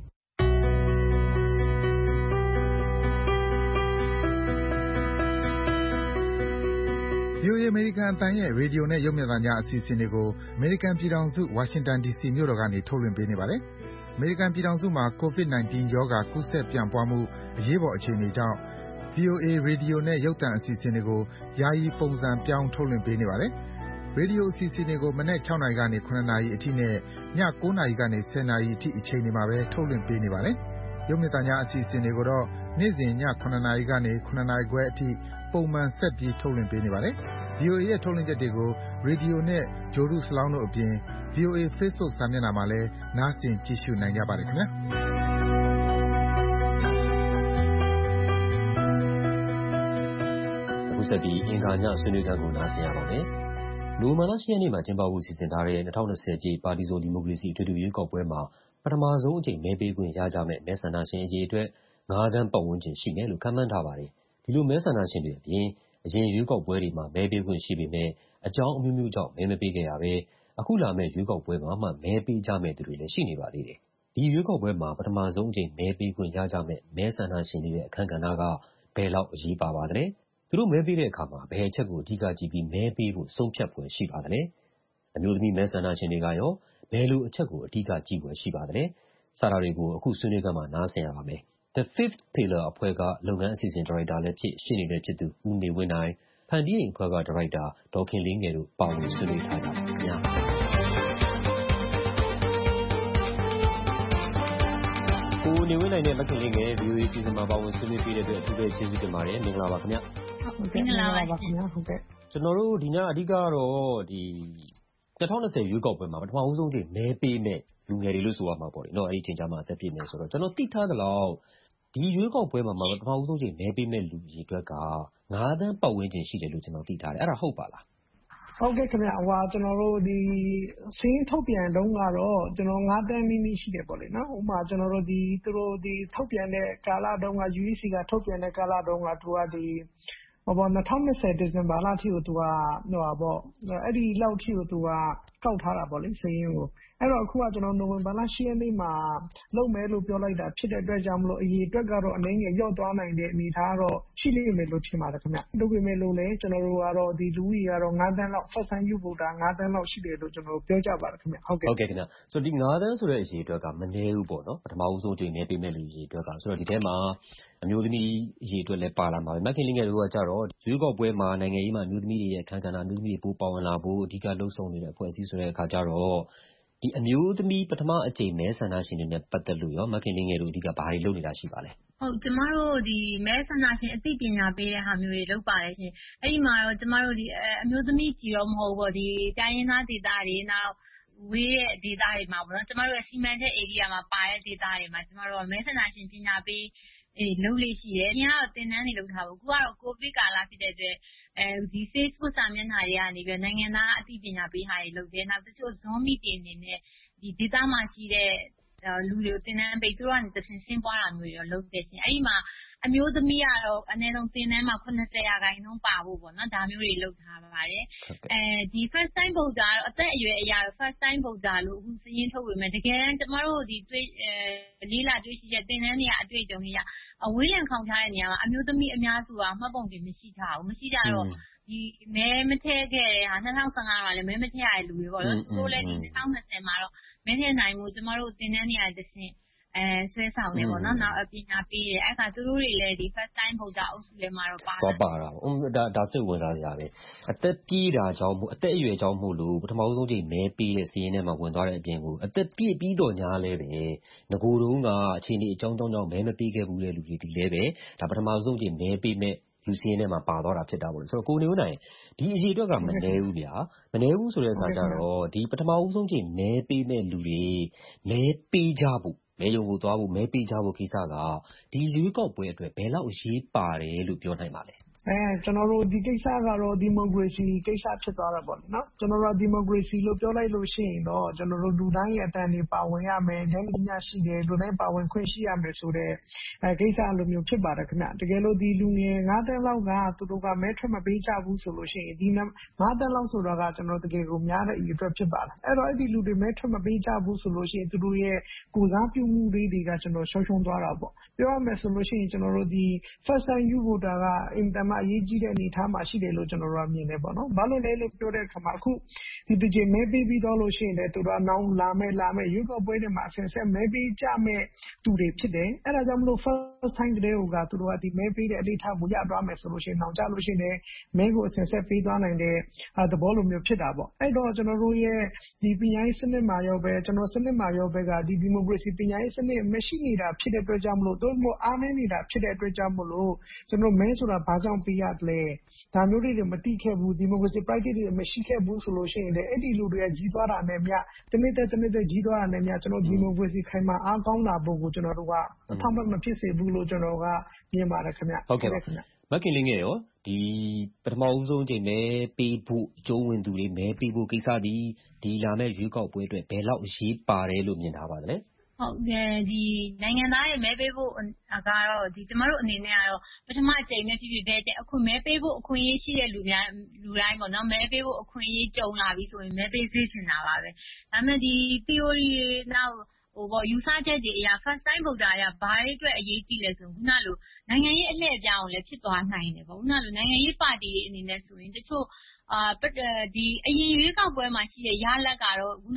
ဗွီအိုအေ အမေရိကန်အသံရဲ့ရေဒီယိုနဲ့ရုပ်မြင်သံကြားအစီအစဉ်တွေကိုအမေရိကန်ပြည်ထောင်စုဝါရှင်တန်ဒီစီမြို့တော်ကနေထုတ်လွှင့်ပေးနေပါတယ်။အမေရိကန်ပြည်ထောင်စုမှာ ကိုဗစ် ၁၉ ရောဂါကူးစက်ပြန့်ပွားမှုအရေးပေါ်အခြေအနေကြောင့် ဗွီအိုအေရေဒီယိုနဲ့ရုပ်သံအစီအစဉ်တွေကိုယာယီပုံစံပြောင်းထုတ်လွှင့်ပေးနေပါတယ်။ရေဒီယိုအစီအစဉ်တွေကိုမနက်၆နာရီကနေ၇နာရီအထိနဲ့ည၉နာရီကနေ၁၀နာရီအထိအချိန်တွေမှာပဲထုတ်လွှင့်ပေးနေပါတယ်။ရုပ်မြင်သံကြားအစီအစဉ်တွေကိုတော့နေ့စဉ်ည၇နာရီကနေ၇နာရီခွဲအထိပုံမှန်ဆက်ပြီးထုတ်လွှင့်ပေးနေပါတယ်။ ဗွီအိုအေရဲ့ထုတ်လွှင့်ချက်တွေကိုရေဒီယိုနဲ့ဂြိုလ်တုစလောင်းတို့အပြင် ဗွီအိုအေ Facebook စာမျက်နှာမှာလည်းနားဆင်ကြည့်ရှုနိုင်ကြပါတယ်ခင်ဗျာ။အခုဆက်ပြီးအင်္ဂါညဆွေးနွေးခန်းကိုနားဆင်ရပါမယ်။နိုဝင်ဘာလ၈ရက်နေ့မှာကျင်းပဖို့စီစဉ်ထားတဲ့၂၀၂၀ပြည့်ပါတီစုံဒီမိုကရေစီအထွေထွေရွေးကောက်ပွဲမှာပထမဆုံးအကြိမ်မဲပေးခွင့်ရကြမယ့်မဲဆန္ဒရှင်အရေအတွက်ငါးသန်းပတ်ဝန်းကျင်ရှိမယ်လို့ခန့်မှန်းထားပါတယ်။ဒီလိုမဲဆန္ဒရှင်တွေအပြင်အရင်ရွေးကောက်ပွဲတွေမှာမဲပေးခွင့်ရှိပေမဲ့အကြောင်းအမျိုးမျိုးကြောင့်မဲမပေးခဲ့ရဘဲအခုလာမယ့်ရွေးကောက်ပွဲမှာမှမဲပေးကြမယ့်သူတွေလည်းရှိနေပါသေးတယ်။ဒီရွေးကောက်ပွဲမှာပထမဆုံးအကြိမ်မဲပေးခွင့်ရကြမယ့်မဲဆန္ဒရှင်တွေရဲ့အခန်းကဏ္ဍကဘယ်လောက်အရေးပါပါသလဲ။သူတို့မဲပေးတဲ့အခါမှာဘယ်အချက်ကိုအဓိကကြည့်ပြီးမဲပေးဖို့ဆုံးဖြတ်ဖွယ်ရှိပါသလဲ။အမျိုးသမီးမဲဆန္ဒရှင်တွေကရောဘယ်လိုအချက်ကိုအဓိကကြည့်ဖွယ်ရှိပါသလဲ။စတာတွေကိုအခုဆွေးနွေးခန်းမှာနားဆင်ရပါမယ်။ The Fifth Pillar အဖွဲ့ကလုပ်ငန်းအစီအစဉ်ဒါရိုက်တာလည်းဖြစ်ရှေ့နေလည်းဖြစ်သူဦးနေဝင်းနိုင်ဖန်တီးအိမ်အဖွဲ့ကဒါရိုက်တာဒေါ်ခင်လေးငယ်တို့ပါဝင်ဆွေးနွေးထားကြပါခင်ဗျာကိုနေဝင်းနိုင်နဲ့မခင်လေးငယ် ဗီအိုအေ စီစဉ်မှာပါဝင်ဆွေးနွေးပေးတဲ့အတွက်အထူးပဲကျေးဇူးတင်ပါတယ်မင်္ဂလာပါခင်ဗျာဟုတ်ကဲ့မင်္ဂလာပါခင်ဗျာဟုတ်ကဲ့ကျွန်တော်တို့ဒီညအဓိကတော့ဒီ၂၀၂၀ရွေးကောက်ပွဲမှာပထမဦးဆုံးချိန်မဲပေးမဲ့လူငယ်တွေလို့ဆိုရမှာပေါ့လေနော်အဲ့ဒီချိန်ကျမှအသက်ပြည့်မယ်ဆိုတော့ကျွန်တော်သိထားသလောက်ဒီရွေးကောက်ပွဲမှာပထမဦးဆုံးချိန်မဲပေးမဲ့လူကြီးအတွက်ကငါးသန်းပတ်ဝန်းကျင်ရှိတယ်လို့ကျွန်တော်သိထားတယ်အဲ့ဒါဟုတ်ပါလားဟုတ်ကဲ့ခင်ဗျာဟိုကျွန်တော်တို့ဒီစင်းထုတ်ပြန်တုန်းကတော့ကျွန်တော်ငါးသန်းနီးနီးရှိတယ်ပေါ့လေနော်ဥပမာကျွန်တော်တို့ဒီသူတို့ဒီထုတ်ပြန်တဲ့ကာလတုန်းက ယူ အီ စီ ကထုတ်ပြန်တဲ့ကာလတုန်းကသူကဒီဟောပေါ့၂၀၂၀ဒီဇင်ဘာလအထိကိုသူကဟိုပါပေါ့အဲ့ဒီလောက်ထိကိုသူကကောက်ထားတာပေါ့လေစင်းကိုအဲ့တော့အခုကကျွန်တော်နိုဝင်ဘာလ၈ရက်နေ့မှာလုပ်မယ်လို့ပြောလိုက်တာဖြစ်တဲ့အတွက်ကြောင့်မလို့အရေးအတွက်ကတော့အနေငယ်ရော့သွားနိုင်တဲ့အနေထားတော့ရှိလိမ့်မယ်လို့ထင်ပါတယ်ခင်ဗျ။လုပ်ပေမဲ့လို့လည်းကျွန်တော်တို့ကတော့ဒီလူကြီးကတော့ငါးသန်းလောက် first time ယူဖို့တာငါးသန်းလောက်ရှိတယ်လို့ကျွန်တော်တို့ပြောကြပါတယ်ခင်ဗျ။ဟုတ်ကဲ့ဟုတ်ကဲ့ခင်ဗျ။ဆိုတော့ဒီငါးသန်းဆိုတဲ့အရေးအတွက်ကမနည်းဘူးပေါ့နော်ပထမဦးဆုံးချိန်နေပေးမဲ့လူကြီးအတွက်ကဆိုတော့ဒီထဲမှာအမျိုးသမီးအရေးအတွက်လည်းပါလာမှာပဲမခင်လေးငယ်တို့ကကြတော့ရွေးကောက်ပွဲမှာနိုင်ငံရေးမှာအမျိုးသမီးတွေရဲ့အခမ်းကဏ္ဍအမျိုးသမီးတွေပိုပါဝင်လာဖို့အဓိကလှုံ့ဆော်နေတဲ့အဖွဲ့အစည်းဆိုတဲ့အခါကျတော့ဒီအမျိုးသမီးပထမအကြိမ်မဲဆန္ဒရှင်တွေနဲ့ပတ်သက်လို့ရောမခင်လေးငယ်တို့အဓိကဘာတွေလုပ်နေတာရှိပါလဲဟုတ်ကျမတို့ဒီမဲဆန္ဒရှင်အသိပညာပေးတဲ့ဟာမျိုးတွေလုပ်ပါတယ်ရှင်အဲ့ဒီမှာတော့ကျမတို့ဒီအမျိုးသမီးကြီးတော့မဟုတ်ဘူးဒီတိုင်းရင်းသားဒေသတွေနောက်ဝေးတဲ့ဒေသတွေမှာပေါ့နော်ကျမတို့ရဲ့စီမံတဲ့ area မှာပါတဲ့ဒေသတွေမှာကျမတို့မဲဆန္ဒရှင်ပညာပေးအေးလုပ်လေးရှိတယ်။အရင်ကတော့တင်တန်းတွေလုပ်ထားဘူး။အခုကတော့ကိုဗစ်ကာလဖြစ်တဲ့အတွက်အဲဒီ Facebook စာမျက်နှာတွေကနေပြီးနိုင်ငံသားအသိပညာပေးဟာတွေလုပ်တယ်။နောက်တချို့ Zoom meeting အနေနဲ့ဒီဒေသမှာရှိတဲ့လူတွေကိုတင်တန်းပေးသူတို့ကနေတဆင့်ဆင်းပွားတာမျိုးတွေတော့လုပ်တယ်ရှင်။အဲဒီမှာအမျိုးသမီးကတော့အနည်းဆုံးတင်တန်းမှာခုနှစ်ဆယ်ရာခိုင်နှုန်းပါဖို့ပေါ့နော်ဒါမျိုးတွေလုပ်ထားပါတယ်။အဲဒီ first time voter ကတော့အသက်အရွယ်အရ first time voter လို့အခုစရင်းထုတ်ပေမဲ့တကယ်တမ်းကျမတို့ဒီတွေ့အဲလေးလာတွေ့ရှိတဲ့တင်တန်းတွေကအတွေ့အကြုံတွေအဝေးရန်ခေါင်ထားတဲ့နေရာမှာအမျိုးသမီးအများစုကမှတ်ပုံတင်မရှိထားဘူးမရှိကြတော့ဒီမဲမထည့်ခဲ့တဲ့ဟာ၂၀၁၅မှာလည်းမဲမထည့်ရတဲ့လူတွေပေါ့နော်သူတို့လည်းဒီ၂၀၂၀မှာတော့မဲထည့်နိုင်မှုကျမတို့တင်တန်းနေရာတစ်ဆင့်အဲဆွဲဆောင်နေပေါ့နော်နောက်အပညာပေးတယ်အဲ့ခါသူတို့တွေလည်းဒီ first time voter အုပ်စုထဲမှာတော့ပါတော့ပါတာပေါ့ဒါဒါစိတ်ဝင်စားစရာပဲအသက်ပြည့်တာကြောင့်မို့အသက်အရွယ်ကြောင့်မို့လို့ပထမဆုံးချိန်မဲပေးတဲ့စီးရင်ထဲမှာဝင်သွားတဲ့အပြင်ကိုအသက်ပြည့်ပြီးတော့ညားလဲပဲငကိုယ်တုန်းကအခြေအနေအကြောင်းကြောင့်ကြောင့်မဲမပေးခဲ့ဘူးတဲ့လူတွေဒီလဲပဲဒါပထမဆုံးချိန်မဲပေးမဲ့လူစီးရင်ထဲမှာပါသွားတာဖြစ်တာပေါ့လေဆိုတော့ကိုနေဦးနိုင်ဒီအရေးအတွက်ကမနှဲဘူးဗျာမနှဲဘူးဆိုတဲ့အခါကျတော့ဒီပထမဦးဆုံးချိန်မဲပေးမဲ့လူတွေမဲပေးကြဖို့မဲယုံကိုသွားဖို့မဲပေးကြဖို့ကိစ္စကဒီရွေးကောက်ပွဲအတွက်ဘယ်လောက်အရေးပါတယ်လို့ပြောနိုင်ပါလဲအဲကျွန်တော်တို့ဒီကိစ္စကတော့ဒီမိုကရေစီကိစ္စဖြစ်သွားတာပေါ့နော်ကျွန်တော်တို့ဒီမိုကရေစီလို့ပြောလိုက်လို့ရှိရင်တော့ကျွန်တော်တို့လူတိုင်းရဲ့အတန်တွေပါဝင်ရမယ်ဉာဏ်ပညာရှိတယ်လူတိုင်းပါဝင်ခွင့်ရှိရမယ်ဆိုတဲ့အဲကိစ္စလိုမျိုးဖြစ်ပါတယ်ခင်ဗျတကယ်လို့ဒီလူငယ်ငါးတန်းလောက်ကသူတို့ကမဲထွက်မပေးကြဘူးဆိုလို့ရှိရင်ဒီငါးတန်းလောက်ဆိုတော့ကကျွန်တော်တကယ်ကိုများတဲ့အရေးအတွက်ဖြစ်ပါတယ်အဲ့တော့အဲ့ဒီလူတွေမဲထွက်မပေးကြဘူးဆိုလို့ရှိရင်သူတို့ရဲ့ကိုစားပြုမှုတွေတွေကကျွန်တော်ရှုံးရှုံးသွားတာပေါ့ပြောရမယ်ဆိုလို့ရှိရင်ကျွန်တော်တို့ဒီ first time you voter ကအင်တာမအရေးကြီးတဲ့အနေထားမှာရှိတယ်လို့ကျွန်တော်တို့ကမြင်နေပေါ့နော်။ဘာလို့လဲလို့ပြောတဲ့အခါမှာအခုဒီတကြိမ်မဲပေးပြီးတော့လို့ရှိရင်လည်းသူတို့ကနောင်လာမဲ့လာမဲ့ရွေးကောက်ပွဲတွေမှာအစဉ်ဆက်မဲပေးကြမဲ့သူတွေဖြစ်တယ်။အဲ့ဒါကြောင့်မလို့ first time တည်းကသူတို့ကဒီမဲပေးတဲ့အနေထားကိုရသွားမယ်ဆိုလို့ရှိရင်နောင်ကြလို့ရှိရင်လည်းမဲကိုအစဉ်ဆက်ပေးသွားနိုင်တဲ့သဘောလိုမျိုးဖြစ်တာပေါ့။အဲ့တော့ကျွန်တော်တို့ရဲ့ဒီပညာရေးစနစ်မှာရောပဲကျွန်တော်စနစ်မှာရောပဲကဒီဒီမိုကရေစီပညာရေးစနစ်မရှိနေတာဖြစ်တဲ့အတွက်ကြောင့်မလို့တို့မို့အားနည်းနေတာဖြစ်တဲ့အတွက်ကြောင့်မလို့ကျွန်တော်မဲဆိုတာဘာကြောင့်ပေးရတယ်လဲဒါမျိုးတွေမတိခဲ့ဘူးဒီမိုကရေစီ practice တွေမရှိခဲ့ဘူးဆိုလို့ရှိရင်လည်းအဲ့ဒီလူတွေကကြီးသွားတာနဲ့မြတနေ့တည်းတနေ့တည်းကြီးသွားတာနဲ့မြကျွန်တော်ဒီမိုကရေစီခိုင်မာအားကောင်းလာဖို့ကိုကျွန်တော်တို့ကအထောက်အပံ့မဖြစ်စေဘူးလို့ကျွန်တော်ကမြင်ပါတယ်ခင်ဗျဟုတ်ကဲ့ခင်ဗျမခင်လေးငယ်ရောဒီပထမဦးဆုံးချိန်မဲပေးဖို့အကျိုးဝင်သူတွေမဲပေးဖို့ကိစ္စဒီဒီလာမဲ့ရွေးကောက်ပွဲအတွက်ဘယ်လောက်အရေးပါတယ်လို့မြင်ထားပါသလဲဟုတ်ကဲ့ဒီနိုင်ငံသားတွေမဲပေးဖို့ကတော့ဒီကျမတို့အနေနဲ့ကတော့ပထမအကြိမ်နဲ့ဖြစ်ဖြစ်ပဲတဲ့အခုမဲပေးဖို့အခွင့်အရေးရှိတဲ့လူများလူတိုင်းပေါ့နော်မဲပေးဖို့အခွင့်အရေးကြုံလာပြီဆိုရင်မဲပေးစေချင်တာပါပဲဒါပေမဲ့ဒီ theory နောက်ဟိုပေါ့ယူဆချက်တွေအရာ first time voter အရာဘာတွေအတွက်အရေးကြီးလဲဆိုခုနလိုနိုင်ငံရေးအလှည့်အပြောင်းကိုလည်းဖြစ်သွားနိုင်တယ်ပေါ့ခုနလိုနိုင်ငံရေးပါတီတွေအနေနဲ့ဆိုရင်တချို့အာဒီအရင်ရွေးကောက်ပွဲမှာရှိတဲ့ရလဒ်ကတော့ခုန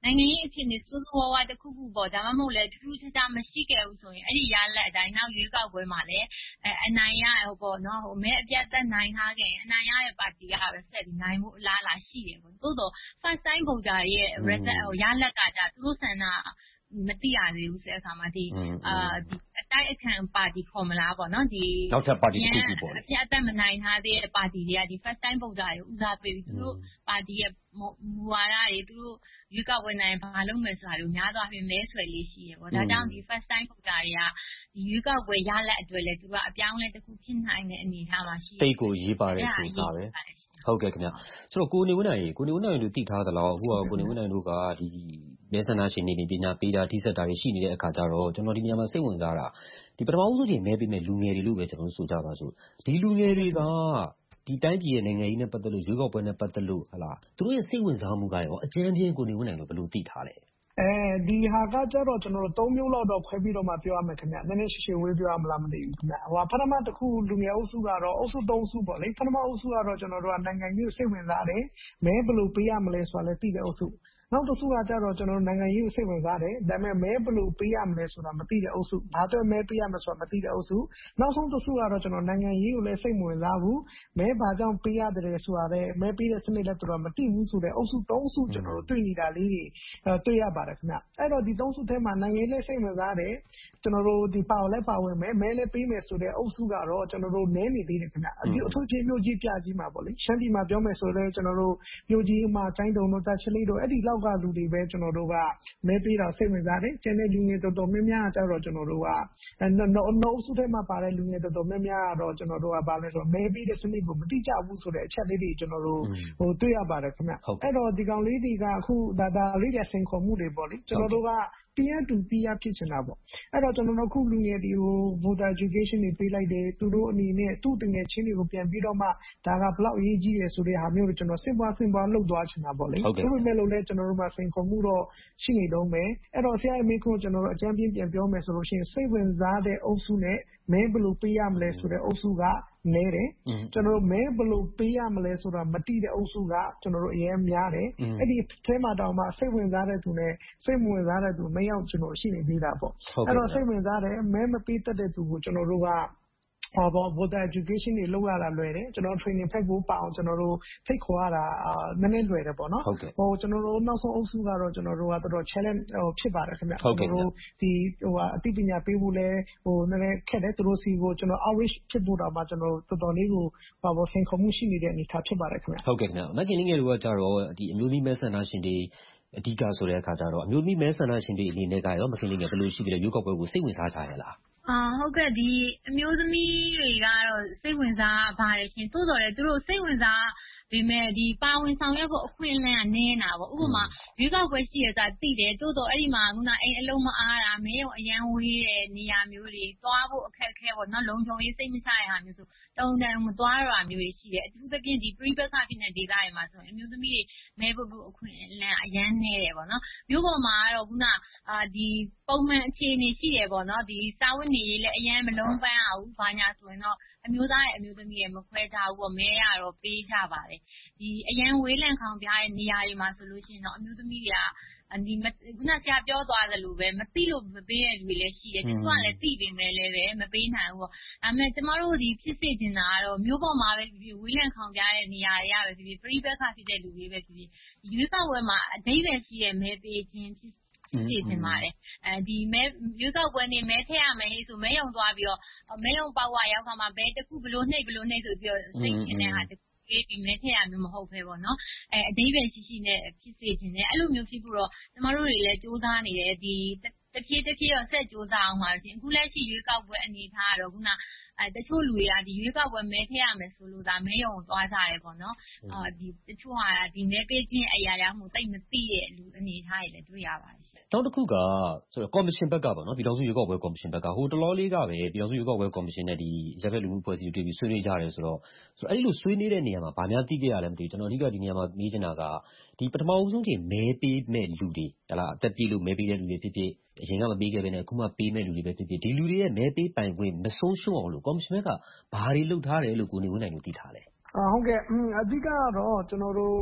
နိုင်ငံရေးအခြေအနေဆိုးဆိုးဝါးဝါးတစ်ခုခုပေါ့ဒါမှမဟုတ်လည်းထူးထူးခြားခြားမရှိခဲ့ဘူးဆိုရင်အဲ့ဒီရလဒ်အတိုင်းနောက်ရွေးကောက်ပွဲမှာလည်းအနိုင်ရဟိုပေါ့နော်ဟိုမဲအပြတ်သက်နိုင်ထားခဲ့အနိုင်ရတဲ့ပါတီကပဲဆက်ပြီးနိုင်ဖို့အလားအလာရှိတယ်ပေါ့သို့တော့ first time voter ရဲ့ result ဟိုရလဒ်ကဒါသူတို့ဆန္ဒမသိရသေးဘူးဆိုတဲ့အခါမှာဒီအာဒီအတိုက်အခံပါတီခေါ်မလားပေါ့နော်ဒီနောက်ထပ်ပါတီတစ်ခုခုပေါ့အပြတ်အသက်မနိုင်ထားသေးတဲ့ပါတီတွေကဒီ first time voter ကိုဦးစားပေးပြီးသူတို့ပါတီရဲ့မူဝါဒတွေသူတို့ရွေးကောက်ပွဲနိုင်ဘာလုပ်မယ်ဆိုတာကိုများသောအားဖြင့်မဲဆွယ်လေးရှိရပေါ့ဒါကြောင့်ဒီ first time voter တွေကဒီရွေးကောက်ပွဲရလဒ်အတွက်လည်းသူတို့ကအပြောင်းလဲတစ်ခုဖြစ်နိုင်တဲ့အနေအထားမှာရှိတယ်တိတ်ကိုရေးပါတဲ့အခြေစာပဲဟုတ်ကဲ့ခင်ဗျဆိုတော့ကိုနေဝင်းနိုင်ကိုနေဝင်းနိုင်တို့သိထားသလားအခုကကိုနေဝင်းနိုင်တို့ကဒီမဲဆန္ဒရှင်တွေနေပညာပေးတာထိစက်တာတွေရှိနေတဲ့အခါကျတော့ကျွန်တော်ဒီနေရာမှာစိတ်ဝင်စားတာဒီပထမဦးဆုံးချိန်မဲပေးမဲ့လူငယ်တွေလို့ပဲကျွန်တော်ဆိုကြပါစို့ဒီလူငယ်တွေကဒီတိုင်းပြည်ရဲ့နိုင်ငံရေးနဲ့ပတ်သက်လို့ရွေးကောက်ပွဲနဲ့ပတ်သက်လို့ဟလာသူတို့ရဲ့စိတ်ဝင်စားမှုကရောအကျဉ်းချင်းကိုနေဝင်းနိုင်တို့ဘယ်လိုသိထားလဲအဲဒီဟာကကြတော့ကျွန်တော်တို့သုံးမျိုးလောက်တော့ခွဲပြီးတော့မှပြောရမယ်ခင်ဗျနည်းနည်းရှင်းရှင်းဝေးပြောရမလားမသိဘူးခင်ဗျဟိုပထမတစ်ခုလူငယ်အုပ်စုကတော့အုပ်စုသုံးစုပေါ့လေပထမအုပ်စုကတော့ကျွန်တော်တို့ကနိုင်ငံရေးစိတ်ဝင်စားတယ်မဲဘယ်လိုပေးရမလဲဆိုတာလည်းသိတဲ့အုပ်စုနောက်တစ်စုကကြတော့ကျွန်တော်တို့နိုင်ငံရေးကိုစိတ်ဝင်စားတယ်ဒါပေမဲ့မဲဘယ်လိုပေးရမလဲဆိုတာမသိတဲ့အုပ်စုဘာအတွက်မဲပေးရမလဲဆိုတာမသိတဲ့အုပ်စုနောက်ဆုံးတစ်စုကတော့ကျွန်တော်နိုင်ငံရေးကိုလည်းစိတ်ဝင်စားဘူးမဲဘာကြောင့်ပေးရတယ်ဆိုတာလည်းမဲပေးတဲ့စနစ်လည်းတော်တော်မသိဘူးဆိုတဲ့အုပ်စုသုံးစုကျွန်တော်တို့တွေ့နေတာလေးတွေတွေ့ရပါတယ်ခင်ဗျအဲ့တော့ဒီသုံးစုထဲမှာနိုင်ငံရေးလည်းစိတ်ဝင်စားတယ်ကျွန်တော်တို့ဒီပါဝလည်းပါဝင်မယ်မဲလည်းပေးမယ်ဆိုတဲ့အုပ်စုကတော့ကျွန်တော်တို့နည်းနေသေးတယ်ခင်ဗျဒီအထူးဖြစ်မြို့ကြီးပြကြီးမှာပေါ့လေရှမ်းပြည်မှာပြောမယ်ဆိုလည်းကျွန်တော်တို့မြို့ကြီးမှာကျိုင်းတုံတို့တာချလိတို့အဲ့ဒီလောက်ကလူတွေပဲကျွန်တော်တို့ကမဲပေးတာစိတ်ဝင်စားတယ်ကျန်တဲ့လူငယ်တော်တော်များများကကြတော့ကျွန်တော်တို့ကနှုတ်စုထဲမှာပါတဲ့လူငယ်တော်တော်များများကတော့ကျွန်တော်တို့ကဗာလဲဆိုမဲပေးတဲ့စနစ်ကိုမတိကျဘူးဆိုတဲ့အချက်လေးတွေကျွန်တော်တို့ဟိုတွေ့ရပါတယ်ခင်ဗျအဲ့တော့ဒီကောင်လေးတွေကအခုဒါဒါလေးတွေဆင်ခေါ်မှုတွေပေါ့လေကျွန်တော်တို့ကpeer to peer ဖြစ်ချင်တာပေါ့အဲ့တော့ကျွန်တော်တို့ခုလူငယ်တွေကို voter education တွေပေးလိုက်တယ်သူတို့အနေနဲ့သူ့တငယ်ချင်းတွေကိုပြန်ပြီးတော့မှဒါကဘလောက်အရေးကြီးတယ်ဆိုတဲ့ဟာမျိုးကိုကျွန်တော်စင်ပွားစင်ပွားလုပ်သွားချင်တာပေါ့လေဒါပေမဲ့လို့လည်းကျွန်တော်တို့မှာစိန်ခေါ်မှုတော့ရှိနေတော့မယ်အဲ့တော့ဆရာမေခွန်းကျွန်တော်တို့အကြမ်းပြင်းပြန်ပြောမယ်ဆိုလို့ရှိရင်စိတ်ဝင်စားတဲ့အုပ်စုနဲ့မဲဘယ်လိုပေးရမလဲဆိုတဲ့အုပ်စုကနဲတယ်ကျွန်တော်တို့မဲဘယ်လိုပေးရမလဲဆိုတာမတိတဲ့အုပ်စုကကျွန်တော်တို့အရင်များတယ်အဲ့ဒီအဲမှာတောင်မှစိတ်ဝင်စားတဲ့သူနဲ့စိတ်မဝင်စားတဲ့သူမရောက်ကျွန်တော်ရှိနေသေးတာပေါ့အဲ့တော့စိတ်ဝင်စားတယ်မဲမပေးတတ်တဲ့သူကိုကျွန်တော်တို့ကဟောပေါ့ voter education တွေလုပ်ရတာလွယ်တယ်ကျွန်တော် training ဖက်ဖို့ပါအောင်ကျွန်တော်တို့ဖိတ်ခေါ်ရတာနည်းနည်းလွယ်တယ်ပေါ့နော်ဟိုကျွန်တော်တို့နောက်ဆုံးအုပ်စုကတော့ကျွန်တော်တို့ကတော်တော် challenge ဟိုဖြစ်ပါတယ်ခင်ဗျကျွန်တော်တို့ဒီဟိုအသိပညာပေးဖို့လဲဟိုနည်းနည်းခက်တယ်သူတို့စီကိုကျွန်တော် outreach ဖြစ်ဖို့တော့မှကျွန်တော်တော်တော်လေးကိုဟောပေါ့ဆင်ခေါ်မှုရှိနေတဲ့အနေအထားဖြစ်ပါတယ်ခင်ဗျဟုတ်ကဲ့ခင်ဗျမကင်လေးငယ်တို့ကကြတော့ဒီအမျိုးသမီးမဲဆန္ဒရှင်တွေအဓိကဆိုတဲ့အခါကျတော့အမျိုးသမီးမဲဆန္ဒရှင်တွေအနေနဲ့ကရောမကင်လေးငယ်ဘယ်လိုရှိပြီလဲရွေးကောက်ပွဲကိုစိတ်ဝင်စားကြရလားအာဟုတ်ကဲ့ဒီအမျိုးသမီးတွေကတော့စိတ်ဝင်စားပါတယ်ရှင်သို့တော်လည်းသူတို့စိတ်ဝင်စားပေမဲ့ဒီပါဝင်ဆောင်ရွက်ဖို့အခွင့်အလမ်းကနည်းနေတာပေါ့ဥပမာရွေးကောက်ပွဲရှိရတာသိတယ်တိုးတော့အဲ့ဒီမှာခုနအိမ်အလုံးမအားတာမင်းရောအရန်ဝေးတဲ့နေရာမျိုးတွေသွားဖို့အခက်အခဲပေါ့နော်လုံခြုံရေးစိတ်မချရတာမျိုးဆိုတုံတန်မသွားရတာမျိုးတွေရှိတယ်အထူးသဖြင့်ဒီ pre-bus ဖြစ်တဲ့ဒေသတွေမှာဆိုရင်အမျိုးသမီးတွေမဲဖို့ဖို့အခွင့်အလမ်းအရန်နည်းတယ်ပေါ့နော်မြို့ပေါ်မှာကတော့ခုနအာဒီပုံမှန်အခြေအနေရှိတယ်ပေါ့နော်ဒီစာဝတ်နေရေးလည်းအရန်မလုံးပန်းအောင်ဘာညာဆိုရင်တော့အမျိုးသားရဲ့အမျိုးသမီးရဲ့မခွဲကြဘူးပေါ့မဲရတော့ပေးကြပါတယ်ဒီအရန်ဝေးလံခေါင်ပြတဲ့နေရာတွေမှာဆိုလို့ရှိရင်တော့အမျိုးသမီးတွေကဒီခုနဆရာပြောသွားသလိုပဲမသိလို့မပေးတဲ့လူတွေလည်းရှိတယ်တချို့ကလည်းသိပေမဲ့လည်းပဲမပေးနိုင်ဘူးပေါ့ဒါပေမဲ့ကျမတို့ဒီဖြစ်စေချင်တာကတော့မျိုးပေါ်မှာပဲဖြစ်ဝေးလံခေါင်ပြတဲ့နေရာတွေရပဲဖြစ်ဖြစ် pre-bus ဖြစ်တဲ့လူတွေပဲဖြစ်ဖြစ်ရွေးကောက်ပွဲမှာအဓိပ္ပာယ်ရှိတဲ့မဲပေးခြင်းဖြစ်စီစဉ်ပါတယ်အဲဒီမဲရွေးကောက်ပွဲနေမဲထည့်ရမယ်ဟေးဆိုမဲယုံသွားပြီးတော့မဲယုံပေါက်ဝရောက်ခါမှာဘဲတခုဘလို့နှိပ်ဘလို့နှိပ်ဆိုပြီးတော့စိတ်ရှင်တဲ့ဟာပေးပြီးမဲထည့်ရမျိုးမဟုတ်ပဲပေါ့နော်အဲအဓိပ္ပာယ်ရှိရှိနဲ့ဖြစ်စေခြင်းနဲ့အဲ့လိုမျိုးဖြစ်ဖို့တော့ကျမတို့တွေလည်းစူးစမ်းနေတယ်ဒီတဖြည်းတဖြည်းတော့ဆက်စူးစမ်းအောင်ပါရှင်အခုလက်ရှိရွေးကောက်ပွဲအနေထားကတော့ခုနအဲတချို့လူတွေကဒီရွေးကောက်ပွဲမဲထည့်ရမယ်ဆိုလို့ဒါမဲယုံသွားကြတယ်ပေါ့နော်အာဒီတချို့ဟာဒီမဲပေးခြင်းအရာရာမှုတိတ်မသိတဲ့လူအနေထားတွေလည်းတွေ့ရပါတယ်ရှင်နောက်တစ်ခုကဆိုတော့ကော်မရှင်ဘက်ကပေါ့နော်ပြည်ထောင်စုရွေးကောက်ပွဲကော်မရှင်ဘက်ကဟိုတလောလေးကပဲပြည်ထောင်စုရွေးကောက်ပွဲကော်မရှင်နဲ့ဒီရပ်ဖက်လူမှုဖွဲ့စည်းတွေ့ပြီးဆွေးနွေးကြတယ်ဆိုတော့ဆိုတော့အဲ့လိုဆွေးနွေးတဲ့နေရာမှာဗာများသိခဲ့ရလဲမသိဘူးကျွန်တော်အဓိကဒီနေရာမှာမေးချင်တာကဒီပထမဦးဆုံးချိန်မဲပေးမဲ့လူတွေဟလာအသက်ပြည့်လို့မဲပေးတဲ့လူတွေဖြစ်ဖြစ်အရင်ကမပေးခဲ့ဘဲနဲ့အခုမှပေးမဲ့လူတွေပဲဖြစ်ဖြစ်ဒီလူတွေရဲ့မဲပေးပိုင်ခွင့်မဆုံးရှုံးအောင်လို့ကော်မရှင်ဘက်ကဘာတွေလုပ်ထားတယ်လို့ကိုနေဝင်းနိုင်လို့သိထားလဲအာဟုတ်ကဲ့အဓိကကတော့ကျွန်တော်တို့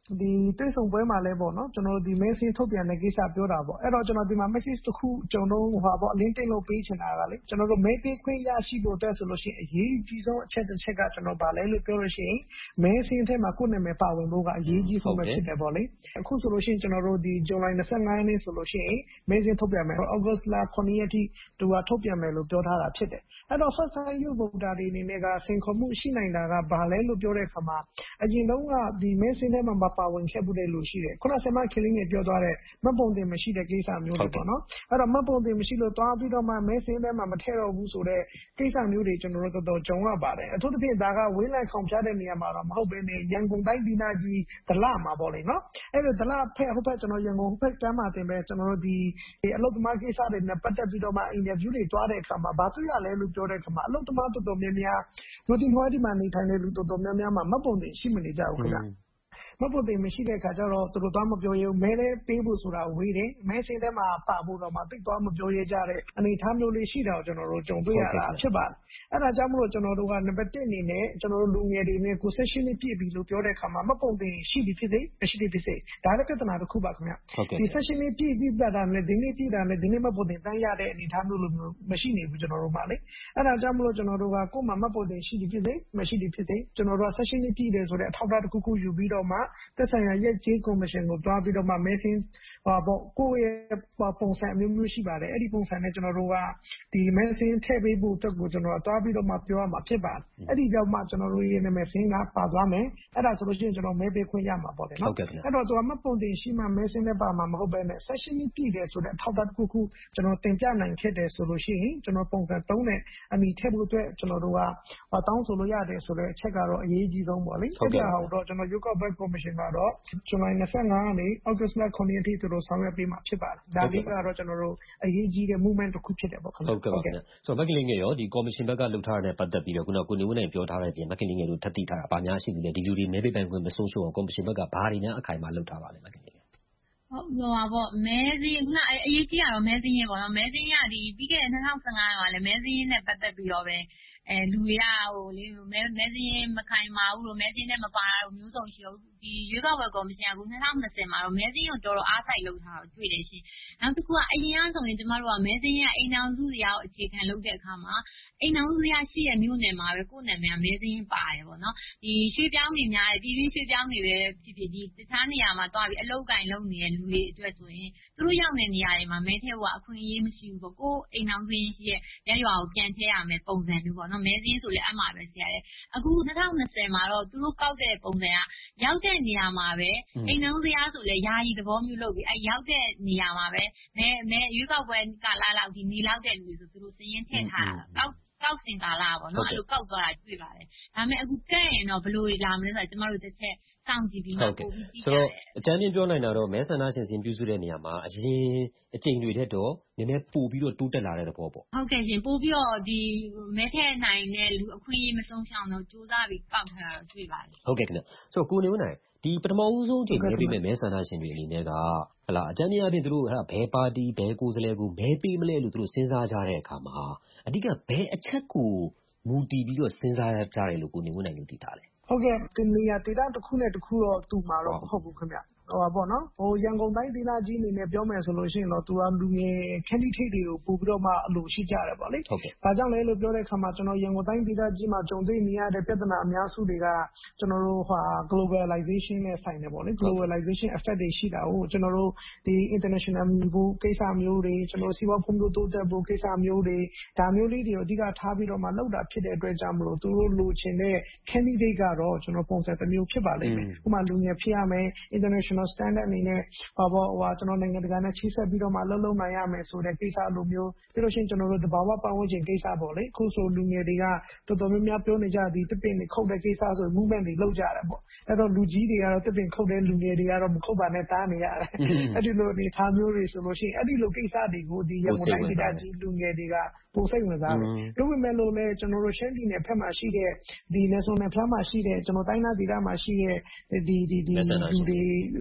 ဒီတွေ့ဆုံပွဲမှာလည်းပေါ့နော်ကျွန်တော်တို့ဒီ message ထုတ်ပြန်တဲ့ကိစ္စပြောတာပေါ့အဲ့တော့ကျွန်တော်ဒီမှာ message တစ်ခုကျွန်တော်တို့ဟောပေါ့ link တင်လို့ပေးချင်တာကလေကျွန်တော်တို့ mail ပေးခွင့်ရရှိဖို့အတွက်ဆိုလို့ရှိရင်အရေးကြီးဆုံးအချက်တစ်ချက်ကကျွန်တော်ဗာလဲလို့ပြောလို့ရှိရင် message ထဲမှာကိုယ့်နာမည်ပါဝင်ဖို့ကအရေးကြီးဆုံးပဲဖြစ်တယ်ပေါ့လေအခုဆိုလို့ရှိရင်ကျွန်တော်တို့ဒီ July ၂၅ရက်နေ့ဆိုလို့ရှိရင် message ထုတ်ပြန်မယ် August လခုနှစ်ရက်ထိသူကထုတ်ပြန်မယ်လို့ပြောထားတာဖြစ်တယ်အဲ့တော့ first time youth voter တွေအနေနဲ့ကစင်ခေါ်မှုရှိနိုင်တာကဗာလဲလို့ပြောတဲ့အခါမှာအရင်တုန်းကဒီ message ထဲမှာပါဝင်ခဲ့မှုတဲ့လူရှိတယ်ခုနဆရာမခင်လေးငယ်ပြောသွားတဲ့မှတ်ပုံတင်မရှိတဲ့ကိစ္စမျိုးတွေပေါ့နော်အဲ့တော့မှတ်ပုံတင်မရှိလို့တွားပြီးတော့မှ message ထဲမှာမထည့်တော့ဘူးဆိုတဲ့ကိစ္စမျိုးတွေကျွန်တော်တို့တော်တော်ကြုံရပါတယ်အထူးသဖြင့်ဒါကဝင်းလိုက်ခေါင်ဖျားတဲ့နေရာမှာတော့မဟုတ်ဘဲနဲ့ရန်ကုန်တိုင်းဒေသကြီးဒလမှာပေါ့လေနော်အဲ့တော့ဒလဖက်ဟုတ်ဖက်ကျွန်တော်ရန်ကုန်ဟုတ်ဖက်ကမ်းမှာတင်ပဲကျွန်တော်တို့ဒီအလုပ်သမားကိစ္စတွေနဲ့ပတ်သက်ပြီးတော့မှ interview တွေတွားတဲ့အခါမှာဘာတွေ့ရလဲလို့ပြောတဲ့အခါမှာအလုပ်သမားတော်တော်များများလူတင်ဟွားဒီမှာနေထိုင်တဲ့လူတော်တော်များများမှာမှတ်ပုံတင်ရှိမနေကြဘူးခင်ဗျမဟုတ်တယ်မရှိတဲ့ခါကျတော့သူတို့သွားမပြောရဘူးမဲလဲပေးဖို့ဆိုတာဝေးတယ်မဲစင်းထဲမှာပါဖို့တော့မှသိသွားမပြောရကြတဲ့အနေအထားမျိုးလေးရှိတာကိုကျွန်တော်တို့ကြုံတွေ့ရတာဖြစ်ပါတယ်အဲ့ဒါကြောင့်မလို့ကျွန်တော်တို့ကနံပါတ်တစ်အနေနဲ့ကျွန်တော်တို့လူငယ်တွေနဲ့ကိုဆက်ရှင်နဲ့ပြည့်ပြီလို့ပြောတဲ့အခါမှာမပုံတင်ရှိပြီဖြစ်စေမရှိပြီဖြစ်စေဒါလည်းပြဿနာတစ်ခုပါခင်ဗျဒီဆက်ရှင်နဲ့ပြည့်ပြီးတာနဲ့ဒီနေ့ပြည့်တာနဲ့ဒီနေ့မပုံတင်တန်းရတဲ့အနေအထားမျိုးလိုမျိုးမရှိနေဘူးကျွန်တော်တို့မှလေအဲ့ဒါကြောင့်မလို့ကျွန်တော်တို့ကကိုယ်မှမပုံတင်ရှိပြီဖြစ်စေမရှိပြီဖြစ်စေကျွန်တော်တို့ကဆက်ရှင်နဲ့ပြည့်တယ်ဆိုတဲ့အထောက်အထားတစ်ခုခုယူပြီးတော့မှသက်ဆိုင်ရာရဲ့ကြေးကော်မရှင်ကိုတွားပြီးတော့မှ message ဟောပေါ့ကိုယ့်ရဲ့ပုံစံအမျိုးမျိုးရှိပါတယ်အဲ့ဒီပုံစံနဲ့ကျွန်တော်တို့ကဒီ message ထည့်ပေးဖို့အတွက်ကိုကျွန်တော်တွားပြီးတော့မှပြောရမှာဖြစ်ပါတယ်အဲ့ဒီကြောင့်မှကျွန်တော်တို့ရဲ့နာမည်စင်းကပါသွားမယ်အဲ့ဒါဆိုလို့ရှိရင်ကျွန်တော် mail ပေးခွင့်ရမှာပေါ့လေနော်အဲ့တော့သူကမှပုံတင်ရှိမှ message နဲ့ပါမှာမဟုတ်ဘဲနဲ့ session ကြီးပြည့်တယ်ဆိုတဲ့အထောက်အထားတစ်ခုခုကျွန်တော်တင်ပြနိုင်ခဲ့တယ်ဆိုလို့ရှိရင်ကျွန်တော်ပုံစံသုံးနဲ့အမိထည့်ဖို့အတွက်ကျွန်တော်တို့ကတောင်းဆိုလို့ရတယ်ဆိုတဲ့အချက်ကတော့အရေးကြီးဆုံးပေါ့လေအဲ့ဒါဟောတော့ကျွန်တော် Yoga Bank Commission ကတော့July ၂၅ကနေ August လခုနှစ်ရက်ထိသူတို့ဆောင်ရွက်ပေးမှာဖြစ်ပါတယ်ဒါလေးကတော့ကျွန်တော်တို့အရေးကြီးတဲ့ movement တစ်ခုဖြစ်တယ်ပေါ့ခင်ဗျဟုတ်ကဲ့ပါခင်ဗျဆိုတော့မက်ကလေးငယ်ရောဒီ commission ဘက်ကလှုပ်ထားတဲ့ပတ်သက်ပြီးတော့ခုနကကိုနေဝင်းနိုင်ပြောထားတဲ့ပြင်မက်ကလေးငယ်တို့ထပ်တည်ထားတာဗာများရှိပြီလေဒီလူတွေမဲပေးပိုင်ခွင့်မဆုံးရှုံးအောင် commission ဘက်ကဘာတွေများအခိုင်အမာလှုပ်ထားပါလဲမက်ကလေးငယ်ဟုတ်ဟိုပါပေါ့မဲစင်းခုနအရေးကြီးတာတော့မဲစင်းရေပေါ့နော်မဲစင်းရဒီပြီးခဲ့တဲ့၂၀၁၅မှာလည်းမဲစင်းနဲ့ပတ်သက်ပြီးတော့ပဲအဲလူတွေကဟိုလေမဲမဲစင်းမခိုင်မာဘူးလို့မဲစင်းနဲ့မပါတာမျိုးစုံရှိတော့ဒီရွေးကောက်ပွဲကော်မရှင်ကအခု၂၀၂၀မှာတော့မဲစင်းကိုတော်တော်အားစိုက်လုပ်ထားတော့တွေ့တယ်ရှင်နောက်တစ်ခုကအရင်ကဆိုရင်ကျမတို့ကမဲစင်းရဲ့အိမ်တော်စုတွေကိုအခြေခံလုပ်တဲ့အခါမှာအိမ်တော်စုရရှိတဲ့မြို့နယ်မှာပဲကိုယ်နာမည်ကမဲစင်းပါတယ်ပေါ့နော်ဒီရွှေပြောင်းနေများတယ်ပြည်တွင်းရွှေပြောင်းနေပဲဖြစ်ဖြစ်ဒီတခြားနေရာမှာတွားပြီးအလုပ်ကိုင်လုပ်နေတဲ့လူတွေအတွက်ဆိုရင်သူတို့ရောက်နေတဲ့နေရာတွေမှာမဲထည့်ဖို့အခွင့်အရေးမရှိဘူးပေါ့ကိုယ်အိမ်တော်စုရင်းရှိရဲ့ရက်ရွာကိုပြန်ထည့်ရမယ်ပုံစံမျိုးပေါ့နော်မဲစင်းဆိုလည်းအမှားပဲဆရာရဲ့အခု၂၀၂၀မှာတော့သူတို့ကောက်တဲ့ပုံစံကရောက်တဲ့နေရာမှာပဲအိမ်တော်စရာဆိုလည်းယာယီသဘောမျိုးလုပ်ပြီးအဲရောက်တဲ့နေရာမှာပဲမဲမဲရွေးကောက်ပွဲကာလလောက်ဒီနေလောက်တဲ့လူတွေဆိုသူတို့စရင်ထည့်ထားတာကောက်ကောက်စင်ကာလာပေါ့နော်အဲ့လိုကောက်သွားတာတွေ့ပါတယ်ဒါပေမဲ့အခုကဲ့ရင်တော့ဘယ်လိုလာမလဲဆိုတော့ကျမတို့တစ်ချက်စောင့်ကြည့်ပြီးမှပို့ပြီးဆိုတော့အကြမ်းပြပြောနိုင်တာတော့မဲဆန္ဒရှင်စင်ပြုစုတဲ့နေရာမှာအရင်အချိန်တွေထက်တော့နည်းနည်းပို့ပြီးတော့တိုးတက်လာတဲ့သဘောပေါ့ဟုတ်ကဲ့ရှင်ပို့ပြီးတော့ဒီမဲထည့်နိုင်တဲ့လူအခွင့်အရေးမဆုံးရှုံးတော့စူးစမ်းပြီးကောက်ထားတာတော့တွေ့ပါတယ်ဟုတ်ကဲ့ခင်ဗျဆိုတော့ကိုနေဝင်းနိုင်ဒီပထမဦးဆုံးအချိန်မဲပေးမဲ့မဲဆန္ဒရှင်တွေအနေနဲ့ကဟလာအကြမ်းပြအပြင်သူတို့ဟာဘယ်ပါတီဘယ်ကိုယ်စားလှယ်ကိုမဲပေးမလဲလို့သူတို့စဉ်းစားကြတဲ့အခါမှာအဓိကဘယ်အချက်ကိုမူတည်ပြီးတော့စဉ်းစားကြတယ်လို့ကိုနေဝင်းနိုင်လို့သိထားတယ်ဟုတ်ကဲ့ဒီနေရာဒေသတစ်ခုနဲ့တစ်ခုတော့တူမှာတော့မဟုတ်ဘူးခင်ဗျဟိုပါပေါ့နော်ဟိုရန်ကုန်တိုင်းဒေသကြီးအနေနဲ့ပြောမယ်ဆိုလို့ရှိရင်တော့သူကလူငယ် candidate တွေကိုပို့ပြီးတော့မှအလိုရှိကြတယ်ပေါ့လေ။ဒါကြောင့်လည်းလို့ပြောတဲ့အခါမှာကျွန်တော်ရန်ကုန်တိုင်းဒေသကြီးမှာကြုံတွေ့နေရတဲ့ပြဿနာအများစုတွေကကျွန်တော်တို့ဟာ globalization နဲ့ဆိုင်တယ်ပေါ့လေ globalization effect တွေရှိတာကိုကျွန်တော်တို့ဒီ international မျိုးကိစ္စမျိုးတွေကျွန်တော်စီးပွားဖွံ့ဖြိုးတိုးတက်ဖို့ကိစ္စမျိုးတွေဒါမျိုးလေးတွေကိုအဓိကထားပြီးတော့မှလောက်တာဖြစ်တဲ့အတွက်ကြောင့်မလို့သူတို့လိုချင်တဲ့ candidate ကတော့ကျွန်တော်ပုံစံတစ်မျိုးဖြစ်ပါလိမ့်မယ်။ဥပမာလူငယ်ဖြစ်ရမယ် international standard အနေနဲ့ဟောပေါ့ဟိုကျွန်တော်နိုင်ငံတကာနဲ့ချိတ်ဆက်ပြီးတော့မှလှုပ်လှုပ်နိုင်ရမယ်ဆိုတဲ့ကိစ္စလိုမျိုးပြီးလို့ရှိရင်ကျွန်တော်တို့တဘာဝပတ်ဝန်းကျင်ကိစ္စပေါ့လေခုဆိုလူငယ်တွေကတော်တော်များများပြောနေကြသည်တပင်တွေခုတ်တဲ့ကိစ္စဆို movement တွေလုပ်ကြတယ်ပေါ့အဲ့တော့လူကြီးတွေကတော့တပင်ခုတ်တဲ့လူငယ်တွေကတော့မခုတ်ပါနဲ့တားနေရတယ်အဲ့ဒီလိုအနေထားမျိုးတွေဆိုလို့ရှိရင်အဲ့ဒီလိုကိစ္စတွေကိုဒီရန်ကုန်တိုင်းဒေသကြီးလူငယ်တွေကပိုစိတ်ဝင်စားတယ်တို့ပေမဲ့လို့လည်းကျွန်တော်တို့ရှမ်းပြည်နယ်ဖက်မှာရှိတဲ့ဒီ national plan မှာရှိတဲ့ကျွန်တော်တိုင်းဒေသမှာရှိတဲ့ဒီဒီဒီလူတွေ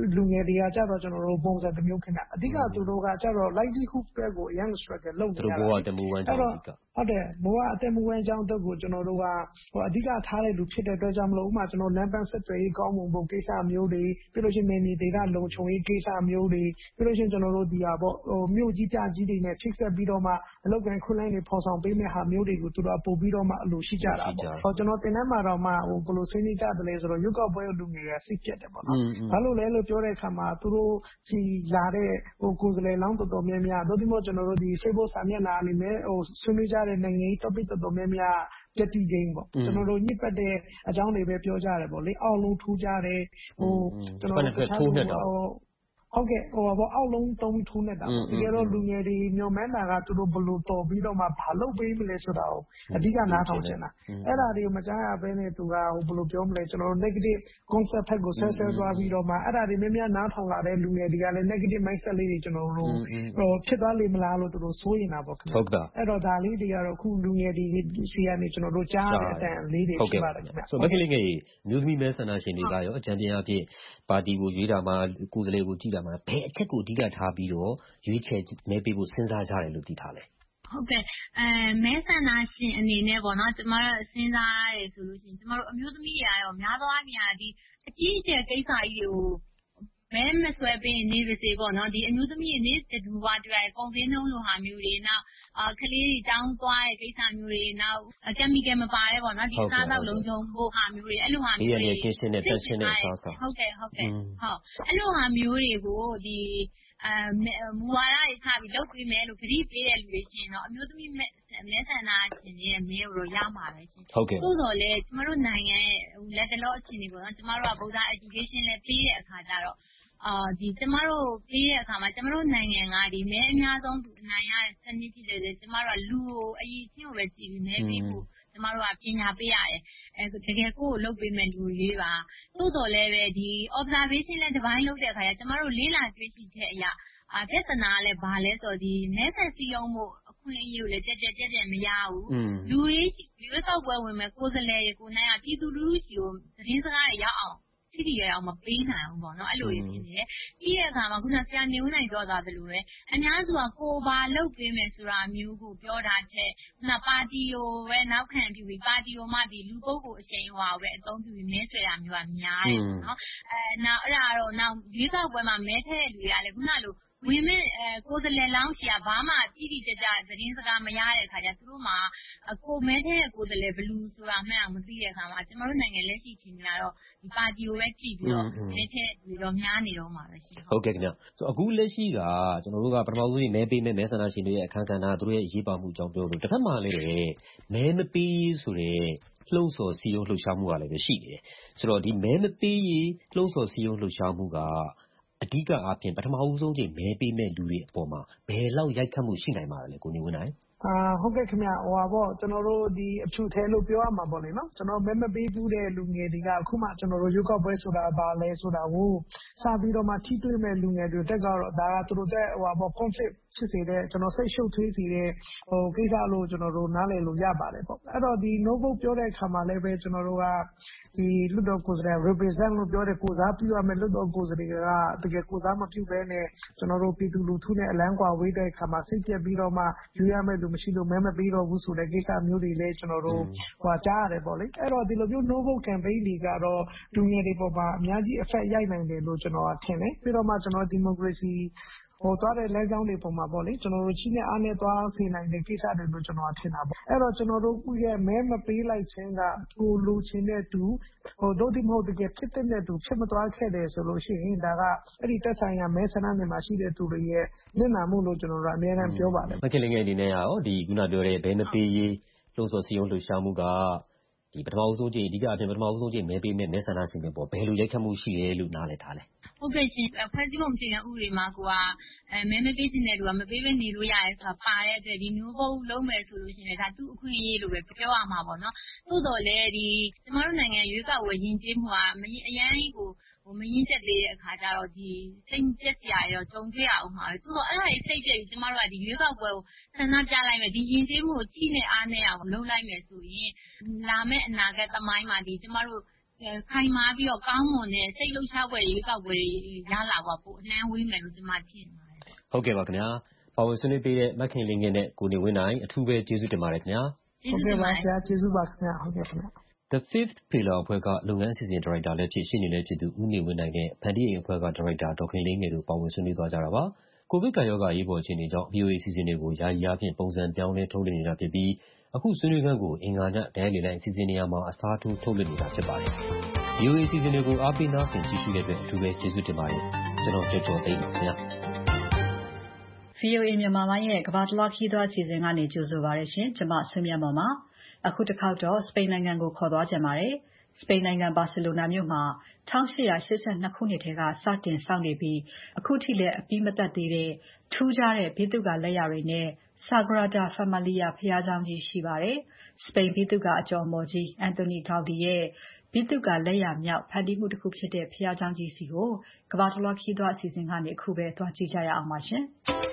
လူငယ်တွေကကြတော့ကျွန်တော်တို့ပုံစံတစ်မျိုးခင်ဗျအဓိကသူတို့ကကြတော့ livelihood အတွက်ကိုအရင် struggle လုပ်နေရတယ်သူတို့ဘောကတမူဝမ်းကြောင်းအဓိကဟုတ်တယ်ဘဝအသက်မွေးဝမ်းကြောင်းအတွက်ကိုကျွန်တော်တို့ကဟိုအဓိကထားတဲ့လူဖြစ်တဲ့အတွက်ကြောင့်မလို့ဥပမာကျွန်တော်လမ်းပန်းဆက်သွယ်ရေးကောင်းမွန်ဖို့ကိစ္စမျိုးတွေပြီးလို့ရှိရင်နေဒေသလုံခြုံရေးကိစ္စမျိုးတွေပြီးလို့ရှိရင်ကျွန်တော်တို့ဒီဟာပေါ့ဟိုမြို့ကြီးပြကြီးတွေနဲ့ချိတ်ဆက်ပြီးတော့မှအလုပ်ကန်ခွင့်လိုင်းတွေဖော်ဆောင်ပေးမဲ့ဟာမျိုးတွေကိုသူတို့ပို့ပြီးတော့မှအလိုရှိကြတာပေါ့ဟောကျွန်တော်တင်တန်းမှာတော့မှဟိုဘယ်လိုဆွေးနွေးကြတယ်လဲဆိုတော့ရုပ်ောက်ပွဲလူငယ်တွေစိတ်ပြတ်တယ်ပေါ့နော်ဘာလို့လဲလို့ပြောတဲ့အခါမှာသူတို့စီလာတဲ့ဟိုကိုယ်စားလှယ်လောင်းတော်တော်များများတို့ဒီမို့ကျွန်တော်တို့ဒီ Facebook စာမျက်နှာအနေနဲ့ဟိုဆွေးနွေးကြတဲ့နိုင်ငံရေး topic တော်တော်များများပြတိဂိမ်းပေါ့ကျွန်တော်တို့ညစ်ပတ်တဲ့အကြောင်းတွေပဲပြောကြတယ်ပေါ့လေအောက်လုံးထူးကြတယ်ဟိုကျွန်တော်တို့ထိုးနေတာဟုတ်ကဲ့ဟိုဘောအောက်လုံးတုံးထိုးနေတာပေါ့တကယ်တော့လူငယ်တွေညော်မန်းတာကသူတို့ဘလို့တော်ပြီးတော့မှဘာလုပ်ပေးမလဲဆိုတာကိုအဓိကနားထောင်ချင်တာအဲ့ဒါတွေကိုမကြားရဘဲနဲ့သူကဟိုဘလို့ပြောမလဲကျွန်တော်တို့ negative concept ဖက်ကိုဆဲဆဲသွားပြီးတော့မှအဲ့ဒါတွေများများနားထောင်လာတဲ့လူငယ်တွေကလည်း negative mindset လေးတွေကျွန်တော်တို့ဟိုဖြစ်သွားလိမ့်မလားလို့သူတို့စိုးရင်တာပေါ့ခင်ဗျဟုတ်ကဲ့အဲ့တော့ဒါလေးတွေကတော့အခုလူငယ်တွေစီကနေကျွန်တော်တို့ကြားတဲ့အတန်လေးတွေဖြစ်ပါတယ်ခင်ဗျဆိုမကလေးငယ်မျိုးသမီးမဲဆန္ဒရှင်တွေကရောအကြံဉာဏ်အဖြစ်ပါတီကိုရွေးတာမှာကိုယ်စားလှယ်ကိုကြည့်တာမှာဘယ်အချက်ကိုအဓိကထားပြီးတော့ရွေးချယ်မဲပေးဖို့စဉ်းစားကြတယ်လို့သိထားလဲဟုတ်ကဲ့အဲမဲဆန္ဒရှင်အနေနဲ့ပေါ့နော်ကျမတို့စဉ်းစားရဲဆိုလို့ရှိရင်ကျမတို့အမျိုးသမီးတွေရောများသောအားဖြင့်ဒီအကြီးအကျယ်ကိစ္စကြီးကိုမဲမဆွဲပေးနေပါစေပေါ့နော်ဒီအမျိုးသမီးတွေနေတူပါတွေ့ကုန်စည်နှုန်းလိုဟာမျိုးတွေနောက်အာကလေးတွေတောင်းသွားတဲ့ကိစ္စမျိုးတွေနောက်ကက်မီကယ်မပါတဲ့ပေါ့နော်ဒီစားသောက်လုံးချုံဖို့ဟာမျိုးတွေအဲ့လိုဟာမျိုးတွေဒီရရှင်းတဲ့တက်ရှင်းတဲ့စားစားဟုတ်ကဲ့ဟုတ်ကဲ့ဟုတ်အဲ့လိုဟာမျိုးတွေကိုဒီအဲမူဝါဒတွေထားပြီးလုပ်ပေးမယ်လို့ကြိပေးတဲ့လူတွေရှင်တော့အမျိုးသမီးမဲမဲဆန္ဒရှင်တွေရဲ့မဲကိုရမှာပဲရှင်ဟုတ်ကဲ့သို့တော်လည်းကျမတို့နိုင်ငံရဲ့လက်တလောအခြေအနေပေါ့နော်ကျမတို့ကဗုဒ္ဓ education လည်းပေးတဲ့အခါကျတော့အာဒီကျမတို့ပေးတဲ့အခါမှာကျမတို့နိုင်ငံကဒီမဲအများဆုံးသူအနိုင်ရတဲ့စနစ်ဖြစ်တယ်လေကျမတို့ကလူကိုအရေးချင်းကိုပဲကြည့်ပြီးမဲပေးဖို့ကျမတို့ကပညာပေးရတယ်အဲတကယ်ကိုယ်လုပ်ပေးမယ်လူလေးပါသို့တော်လည်းပဲဒီ observation လည်းတစ်ပိုင်းလုပ်တဲ့အခါကျကျမတို့လေးလာတွေ့ရှိချက်အရာအာပြဿနာလည်းဘာလဲဆိုတော့ဒီမဲဆက်စည်းရုံးမှုအခွင့်အရေးကိုလည်းကြက်ကြက်ကြက်ကြက်မရဘူးလူတွေရွေးကောက်ပွဲဝင်မဲ့ကိုယ်စားလှယ်တွေကိုနိုင်ရပြည်သူလူထုစီကိုသတင်းစကားတွေရောက်အောင်ထိထိရအောင်မပေးနိုင်ဘူးပေါ့နော်အဲ့လိုရဖြစ်နေတယ်ပြီးတဲ့အခါမှာခုနဆရာနေဦးနိုင်ပြောသွားသလိုပဲအများစုကကိုဘာလုပ်ပေးမယ်ဆိုတာမျိုးကိုပြောတာချက်ခုနပါတီကိုပဲနောက်ခံပြုပြီးပါတီကိုမှဒီလူပုဂ္ဂိုလ်အရှိန်ဟွာကိုပဲအသုံးပြုပြီးမဲဆွဲတာမျိုးကများတယ်ပေါ့နော်အဲနောက်အဲ့ဒါတော့နောက်ရွေးကောက်ပွဲမှာမဲထည့်တဲ့လူတွေကလည်းခုနလိုဝင်မဲ့ကိုယ်စားလှယ်လောင်းရှိကဘာမှတိတိကျကျသတင်းစကားမရတဲ့အခါကျသူတို့မှာကိုမဲတဲ့ကိုယ်စားလှယ်ဘလူးဆိုတာမှန်းအောင်မသိတဲ့အခါမှာကျမတို့နိုင်ငံလက်ရှိချင်းကတော့ဒီပါတီကိုပဲကြည့်ပြီးတော့မဲတဲ့လူတော့များနေတော့မှာပဲရှိဟုတ်ကဲ့ခင်ဗျဆိုအခုလက်ရှိကကျွန်တော်တို့ကပထမဆုံးမဲပေးမဲ့မဲဆန္ဒရှင်တွေရဲ့အခမ်းကဏ္ဍသူတို့ရဲ့အရေးပါမှုအကြောင်းပြောလို့တစ်ဖက်မှာလည်းမဲမပေးဆိုတဲ့လှုံ့ဆော်စီယုံလှုပ်ရှားမှုကလည်းပဲရှိနေတယ်ဆိုတော့ဒီမဲမပေးရေးလှုံ့ဆော်စီယုံလှုပ်ရှားမှုကအဓိကအားဖြင့်ပထမဦးဆုံးချိန်မဲပေးမဲ့လူတွေအပေါ်မှာဘယ်လောက်ရိုက်ခတ်မှုရှိနိုင်ပါလဲကိုနေဝင်းနိုင်အာဟုတ်ကဲ့ခင်ဗျဟိုပါပေါ့ကျွန်တော်တို့ဒီအဖြူထဲလို့ပြောရမှာပေါ့လေနော်ကျွန်တော်မဲမပေးဘူးတဲ့လူငယ်တွေကအခုမှကျွန်တော်တို့ရုပ်ောက်ပွဲဆိုတာဘာလဲဆိုတာကိုစပြီးတော့မှထိတွေ့မဲ့လူငယ်တွေတက်ကတော့ဒါကသူတို့တဲ့ဟိုပါပေါ့ conflict ဖြစ်စေတဲ့ကျွန်တော်စိတ်ရှုပ်ထွေးစေတဲ့ဟိုကိစ္စလို့ကျွန်တော်တို့နားလည်လို့ရပါတယ်ပေါ့အဲ့တော့ဒီ no vote ပြောတဲ့အခါမှာလည်းပဲကျွန်တော်တို့ကဒီလွတ်တော်ကိုယ်စားလှယ် represent လို့ပြောတဲ့ကိုစားပြုရမယ်လွတ်တော်ကိုယ်စားလှယ်ကတကယ်ကိုစားမပြုဘဲနဲ့ကျွန်တော်တို့ပြည်သူလူထုနဲ့အလံကွာဝေးတဲ့အခါမှာစိတ်ပြက်ပြီးတော့မှယူရမယ်လို့မရှိလို့မဲမပေးတော့ဘူးဆိုတဲ့ကိစ္စမျိုးတွေလည်းကျွန်တော်တို့ဟိုကြားရတယ်ပေါ့လေအဲ့တော့ဒီလိုမျိုး no vote campaign တွေကတော့လူငယ်တွေပေါ်မှာအများကြီး effect ရိုက်နိုင်တယ်လို့ကျွန်တော်ထင်တယ်ပြီးတော့မှကျွန်တော် democracyဟိုသွားတဲ့လမ်းကြောင်းတွေပုံမှာပေါ့လေကျွန်တော်တို့ချင်းနဲ့အားနဲ့သွားစေနိုင်တဲ့ကိစ္စတွေလို့ကျွန်တော်ထင်တာပေါ့အဲ့တော့ကျွန်တော်တို့ရဲ့မဲမပေးလိုက်ခြင်းကကိုလူချင်းတဲ့သူဟိုတို့ဒီမဟုတ်တကယ်ဖြစ်တဲ့သူဖြစ်မသွားခဲ့တယ်ဆိုလို့ရှိရင်ဒါကအဲ့ဒီတက်ဆိုင်ရာမဲဆန္ဒနယ်မှာရှိတဲ့သူတွေရဲ့မျက်နှာမှုလို့ကျွန်တော်တို့အများအားပြောပါတယ်မခင်လင်းငယ်အနေနဲ့ရောဒီခုနပြောတဲ့ဘဲမပေးရေးလှုံ့ဆော်စည်းရုံးလှုပ်ရှားမှုကဒီပထမဦးဆုံးချိန်အဓိကအပြင်ပထမဦးဆုံးချိန်မဲပေးမဲ့မဲဆန္ဒရှင်တွေပေါ်ဘယ်လိုရိုက်ခတ်မှုရှိလဲလို့နားလည်ထားလဲဟုတ်ကဲ့ရှင်ဖွဲ့စည်းပုံအခြေခံဥပဒေမှာကအဲမဲမပေးတဲ့လူကမပေးဘဲနေလို့ရတယ်ဆိုတာပါတဲ့အတွက်ဒီမျိုးပုံလုံးမယ်ဆိုလို့ရှိရင်ဒါသူ့အခွင့်အရေးလို့ပဲပြောရမှာပေါ့နော်သို့တော်လည်းဒီကျမတို့နိုင်ငံရွေးကောက်ဝယ်ယဉ်ကျေးမှုကအရန်ကိုဟိုမရင်းချက်သေးတဲ့အခါကျတော့ဒီစိတ်ပြက်စရာရောကြုံတွေ့ရအောင်မှာပဲသို့တော့အဲ့ဒါကြီးစိတ်ပြက်ပြီးကျမတို့ကဒီရွေးကောက်ပွဲကိုဆန္ဒပြလိုက်မယ်ဒီယဉ်ကျေးမှုကိုချိနဲ့အားနဲ့အောင်လုပ်လိုက်မယ်ဆိုရင်လာမယ့်အနာဂတ်သမိုင်းမှာဒီကျမတို့ခိုင်မာပြီးတော့ကောင်းမွန်တဲ့စိတ်လှုပ်ရှားဖွယ်ရွေးကောက်ပွဲရလာပါဖို့အနှံဝေးမယ်လို့ကျွန်မထင်ပါတယ်။ဟုတ်ကဲ့ပါခင်ဗျာ။ပါဝင်ဆွေးနွေးပေးတဲ့မခင်လင်းငယ်နဲ့ကိုနေဝင်းနိုင်အထူးပဲကျေးဇူးတင်ပါတယ်ခင်ဗျာ။ဟုတ်ကဲ့ပါဆရာကျေးဇူးပါခင်ဗျာဟုတ်ကဲ့ခင်ဗျာ။ The Fifth Pillar အဖွဲ့ကလုပ်ငန်းအစီအစဉ်ဒါရိုက်တာလည်းဖြစ်ရှင်းနေလည်းဖြစ်သူဦးနေဝင်းနိုင်နဲ့ဖန်တီးအိမ်အဖွဲ့ကဒါရိုက်တာဒေါက်ခင်လင်းငယ်တို့ပါဝင်ဆွေးနွေးသွားကြတာပါ။ကိုဗစ်ကပ်ရောဂါရေးပေါ်အခြေအနေကြောင့် ဗီအိုအေအစီအစဉ်တွေကိုယာယီအားဖြင့်ပုံစံပြောင်းလဲထုတ်လွှင့်နေတာဖြစ်ပြီးအခုဆွေးနွေးခန်းကိုအင်္ဂါညဒိုင်းလေလိုက်အစီအစဉ်နေရာမှာအစားထိုးထုတ်လွှင့်နေတာဖြစ်ပါတယ်။ ဗီအိုအေအစီအစဉ်တွေကိုအားပေးနားဆင်ကြည့်ရှုတဲ့အတွက်အထူးပဲကျေးဇူးတင်ပါတယ်။ကျွန်တော်ကျော်ကျော်သိန်းပါခင်ဗျာ။ ဗီအိုအေမြန်မာပိုင်းရဲ့ကမ္ဘာတလွှားခရီးသွားအစီအစဉ်ကနေကြိုဆိုပါရရှင်။ကျွန်မဆွေမြတ်မော်ပါ။အခုတစ်ခေါက်တော့စပိန်နိုင်ငံကိုခေါ်သွားကြပါတယ်။စပိန်နိုင်ငံဘာစီလိုနာမြို့မှာ၁၈၈၂ခုနှစ်ထဲကစတင်ဆောက်နေပြီးအခုထိလည်းအပြီးမသတ်သေးတဲ့ထူးခြားတဲ့ဗိသုကာလက်ရာတွေနဲ့ Sagrada Familia ဘုရားကျောင်းကြီးရှိပါတယ်။စပိန်ဗိသုကာအကျော်အမော်ကြီး Antoni Gaudi ရဲ့ဗိသုကာလက်ရာမြောက်ဖန်တီးမှုတစ်ခုဖြစ်တဲ့ဘုရားကျောင်းကြီးစီကိုကမ္ဘာတလွှားခရီးသွားအစီအစဉ်ကနေအခုပဲသွားကြည့်ကြရအောင်ပါရှင်။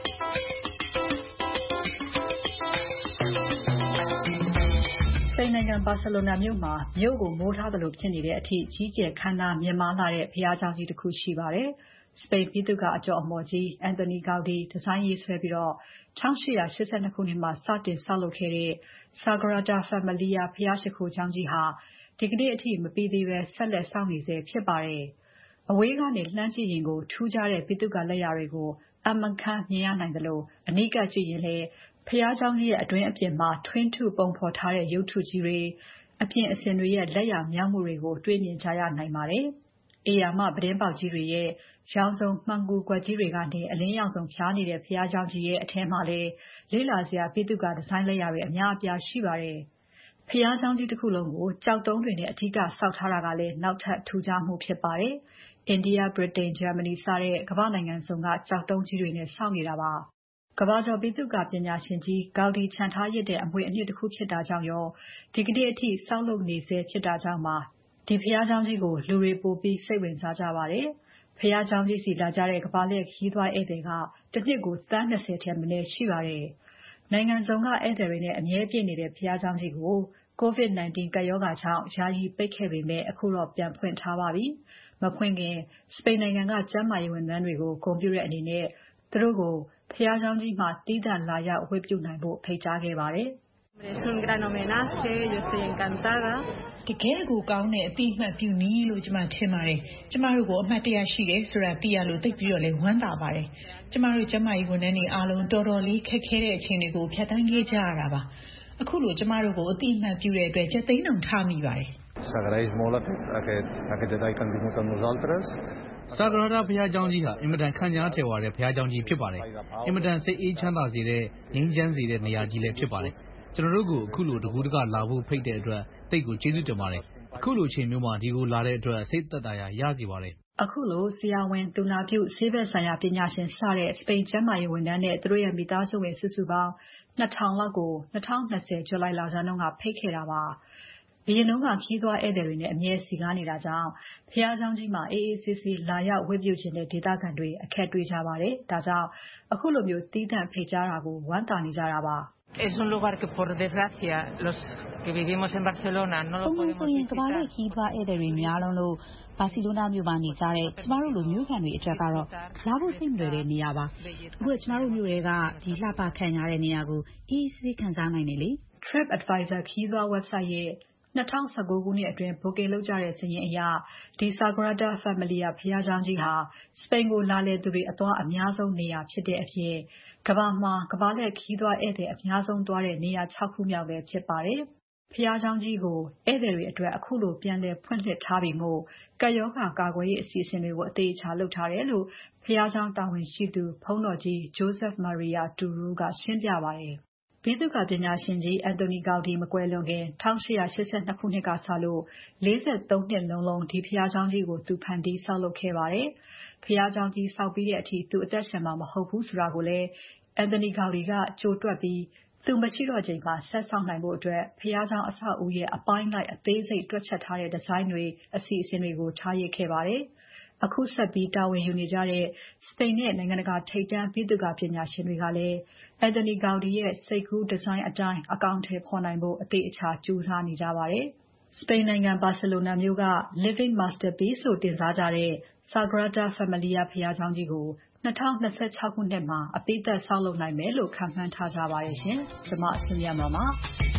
စပိန်နိုင်ငံဘာစီလိုနာမြို့မှာမြို့ကိုမိုးထားသလိုဖြစ်နေတဲ့အထိကြီးကျယ်ခမ်းနားမြင့်မားလာတဲ့ဘုရားကျောင်းကြီးတစ်ခုရှိပါတယ်။စပိန်ဗိသုကာအကျော်အမော်ကြီး Antoni Gaudi ဒီဇိုင်းရေးဆွဲပြီးတော့၁၈၈၂ခုနှစ်မှာစတင်ဆောက်လုပ်ခဲ့တဲ့ Sagrada Familia ဘုရားရှိခိုးကျောင်းကြီးဟာဒီကနေ့အထိမပြီးသေးပဲဆက်လက်ဆောက်နေဆဲဖြစ်ပါတယ်။အဝေးကနေလှမ်းကြည့်ရင်ကိုထူးခြားတဲ့ဗိသုကာလက်ရာတွေကိုအမှန်ခန့်မြင်ရနိုင်တယ်လို့အနီးကပ်ကြည့်ရင်လည်းဘုရားကျောင်းကြီးရဲ့အတွင်းအပြင်မှာထွင်းထုပုံဖော်ထားတဲ့ရုပ်ထုကြီးတွေအပြင်အစင်တွေရဲ့လက်ရာမြောက်မှုတွေကိုတွေ့မြင်ကြရနိုင်ပါတယ်။အေယာမပတင်းပေါက်ကြီးတွေရဲ့ရောင်စုံမှန်ကူကွက်ကြီးတွေကနေအလင်းရောင်စုံဖြားနေတဲ့ဘုရားကျောင်းကြီးရဲ့အထဲမှာလည်းလေ့လာစရာဗိသုကာဒီဇိုင်းလက်ရာတွေအများအပြားရှိပါတယ်။ဘုရားကျောင်းကြီးတစ်ခုလုံးကိုကြောက်တုံးတွေနဲ့အထူးဆောက်ထားတာကလည်းနောက်ထပ်ထူးခြားမှုဖြစ်ပါတယ်။ India, Britain, Germany စတဲ့ကမ္ဘာနိုင်ငံစုံကကြောက်တုံးကြီးတွေနဲ့ဆောက်နေတာပါ။ကမ္ဘာကျော်ဗိသုကာပညာရှင်ကြီး Gaudi ချန်ထားရစ်တဲ့အမွေအနှစ်တစ်ခုဖြစ်တာကြောင့်ရောဒီကနေ့အထိဆောက်လုပ်နေဆဲဖြစ်တာကြောင့်ပါဒီဘုရားကျောင်းကြီးကိုလူတွေပိုပြီးစိတ်ဝင်စားကြပါတယ်။ဘုရားကျောင်းကြီးစီလာကြတဲ့ကမ္ဘာလှည့်ခရီးသွားဧည့်သည်ကတစ်နှစ်ကိုသန်း၂၀ထက်မနည်းရှိပါတယ်။နိုင်ငံစုံကဧည့်သည်တွေနဲ့အမြဲပြည့်နေတဲ့ဘုရားကျောင်းကြီးကိုကိုဗစ်၁၉ ကပ်ရောဂါကြောင့်ယာယီပိတ်ခဲ့ပေမဲ့အခုတော့ပြန်ဖွင့်ထားပါပြီ။မဖွင့်ခင်စပိန်နိုင်ငံကကျန်းမာရေးဝန်ထမ်းတွေကိုဂုဏ်ပြုတဲ့အနေနဲ့သူတို့ကိုဘုရားကျောင်းကြီးမှာသီးသန့်လာရောက်ဝတ်ပြုနိုင်ဖို့ဖိတ်ကြားခဲ့ပါတယ်။တကယ်ကိုကောင်းတဲ့အတိအမှတ်ပြုနည်းလို့ကျွန်မထင်ပါတယ်။ကျမတို့ကိုအမှတ်တရရှိတယ်ဆိုတာသိရလို့သိပြီးတော့လည်းဝမ်းသာပါတယ်။ကျမတို့ကျမကြီးဝန်ထမ်းတွေအားလုံးတော်တော်လေးခက်ခဲတဲ့အချိန်တွေကိုဖြတ်သန်းခဲ့ကြရတာပါ။အခုလိုကျမတို့ကိုအတိအမှတ်ပြုတဲ့အတွက်ကြက်သိန်းတောင်ထားမိပါတယ်။ Sagrada ဘုရားကျောင်းကြီးဟာအင်မတန်ခန့်ညားထည်ဝါတဲ့ဘုရားကျောင်းကြီးဖြစ်ပါတယ်။အင်မတန်စိတ်အေးချမ်းသာစေတဲ့ငြိမ်းချမ်းစေတဲ့နေရာကြီးလည်းဖြစ်ပါတယ်။ကျွန်တော်တို့ကိုအခုလိုတကူးတကလာဖို့ဖိတ်တဲ့အတွက်သိတ်ကိုကျေးဇူးတင်ပါတယ်။အခုလိုအချိန်မျိုးမှာဒီကိုလာတဲ့အတွက်စိတ်သက်သာရာရစေပါတယ်။အခုလိုဆရာဝန်သူနာပြုဆေးဘက်ဆိုင်ရာပညာရှင်စတဲ့စပိန်ကျန်းမာရေးဝန်ထမ်းနဲ့သူတို့ရဲ့မိသားစုဝင်စုစုပေါင်း၂ထောင်လောက်ကို၂၀၂၀ဇူလိုင်လဆန်းတုန်းကဖိတ်ခဲ့တာပါ။အရင်တုန်းကခရီးသွားဧည့်သည်တွေနဲ့အမြဲစည်ကားနေတာကြောင့်ဘုရားကျောင်းကြီးမှာအေးအေးဆေးဆေးလာရောက်ဝတ်ပြုခြင်းတဲ့ဒေသခံတွေအခက်တွေ့ကြပါတယ်။ဒါကြောင့်အခုလိုမျိုးသီးသန့်ဖိတ်ကြားတာကိုဝမ်းသာနေကြတာပါ။ Es un lugar que por desgracia los que vivimos en Barcelona no lo podemos visitar. ကမ္ဘာလှည့်ခရီးသွားဧည့်သည်တွေများလုံးလို့ဘာစီလိုနာမြို့မှာနေကြတဲ့ကျမတို့လိုမျိုးခံတွေအတွက်ကတော့လာဖို့သိမလွယ်တဲ့နေရာပါ။အခုကျမတို့မြို့တွေကဒီလှပခံရတဲ့နေရာကိုအေးအေးဆေးခံစားနိုင်တယ်လေ။ Trip Advisor ခရီးသွား website ရဲ့၂၀၁၉ခုနှစ်အတွင်း booking လုပ်ကြတဲ့စာရင်းအရဒီ Sagrada Familia ဘုရားကျောင်းကြီးဟာစပိန်ကိုလာလည်သူတွေအသွားအများဆုံးနေရာဖြစ်တဲ့အပြင်ကမ္ဘာမှာကမ္ဘာလှည့်ခရီးသွားဧည့်သည်အများဆုံးသွားတဲ့နေရာ၆ခုမြောက်လည်းဖြစ်ပါတယ်။ဘုရားကျောင်းကြီးကိုဧည့်သည်တွေအတွက်အခုလိုပြန်လည်ဖွင့်လှစ်ထားပြီမို့ကပ်ရောဂါကာကွယ်ရေးအစီအစဉ်တွေကိုအသေးအချာလုပ်ထားတယ်လို့ဘုရားကျောင်းတာဝန်ရှိသူဘုန်းတော်ကြီး Joseph Maria Turu ကရှင်းပြပါတယ်။ဗိသုကာပညာရှင်ကြီး Antoni Gaudi မကွယ်လွန်ခင်၁၈၈၂ခုနှစ်ကစလို့၄၃နှစ်လုံးလုံးဒီဘုရားကျောင်းကြီးကိုသူဖန်တီးဆောက်လုပ်ခဲ့ပါတယ်။ဘုရားကျောင်းကြီးဆောက်ပြီးတဲ့အထိသူအသက်ရှင်မှာမဟုတ်ဘူးဆိုတာကိုလည်း Antoni Gaudi ကကြိုတွက်ပြီးသူမရှိတော့ချိန်မှာဆက်ဆောက်နိုင်ဖို့အတွက်ဘုရားကျောင်းအဆောက်အဦရဲ့အပိုင်းလိုက်အသေးစိတ်တွက်ချက်ထားတဲ့ဒီဇိုင်းတွေအစီအစဉ်တွေကိုထားရစ်ခဲ့ပါတယ်။အခုဆက်ပြီးတာဝန်ယူနေကြတဲ့စပိန်နဲ့နိုင်ငံတကာထိပ်တန်းဗိသုကာပညာရှင်တွေကလည်း Antoni Gaudi ရဲ့စိတ်ကူးဒီဇိုင်းအတိုင်းအကောင်အထည်ဖော်နိုင်ဖို့အသေးအချာကြိုးစားနေကြပါတယ်။စပိန်နိုင်ငံ ဘာစီလိုနာမြို့က Living Masterpiece လို့တင်စားကြတဲ့ Sagrada Familia ဘုရားကျောင်းကြီးကို၂၀၂၆ ခုနှစ်မှာ အပြီးသတ်ဆောက်လုပ်နိုင်မယ်လို့ ခန့်မှန်းထားကြပါတယ်ရှင်။ ကျွန်မစုမြတ်မွန်ပါ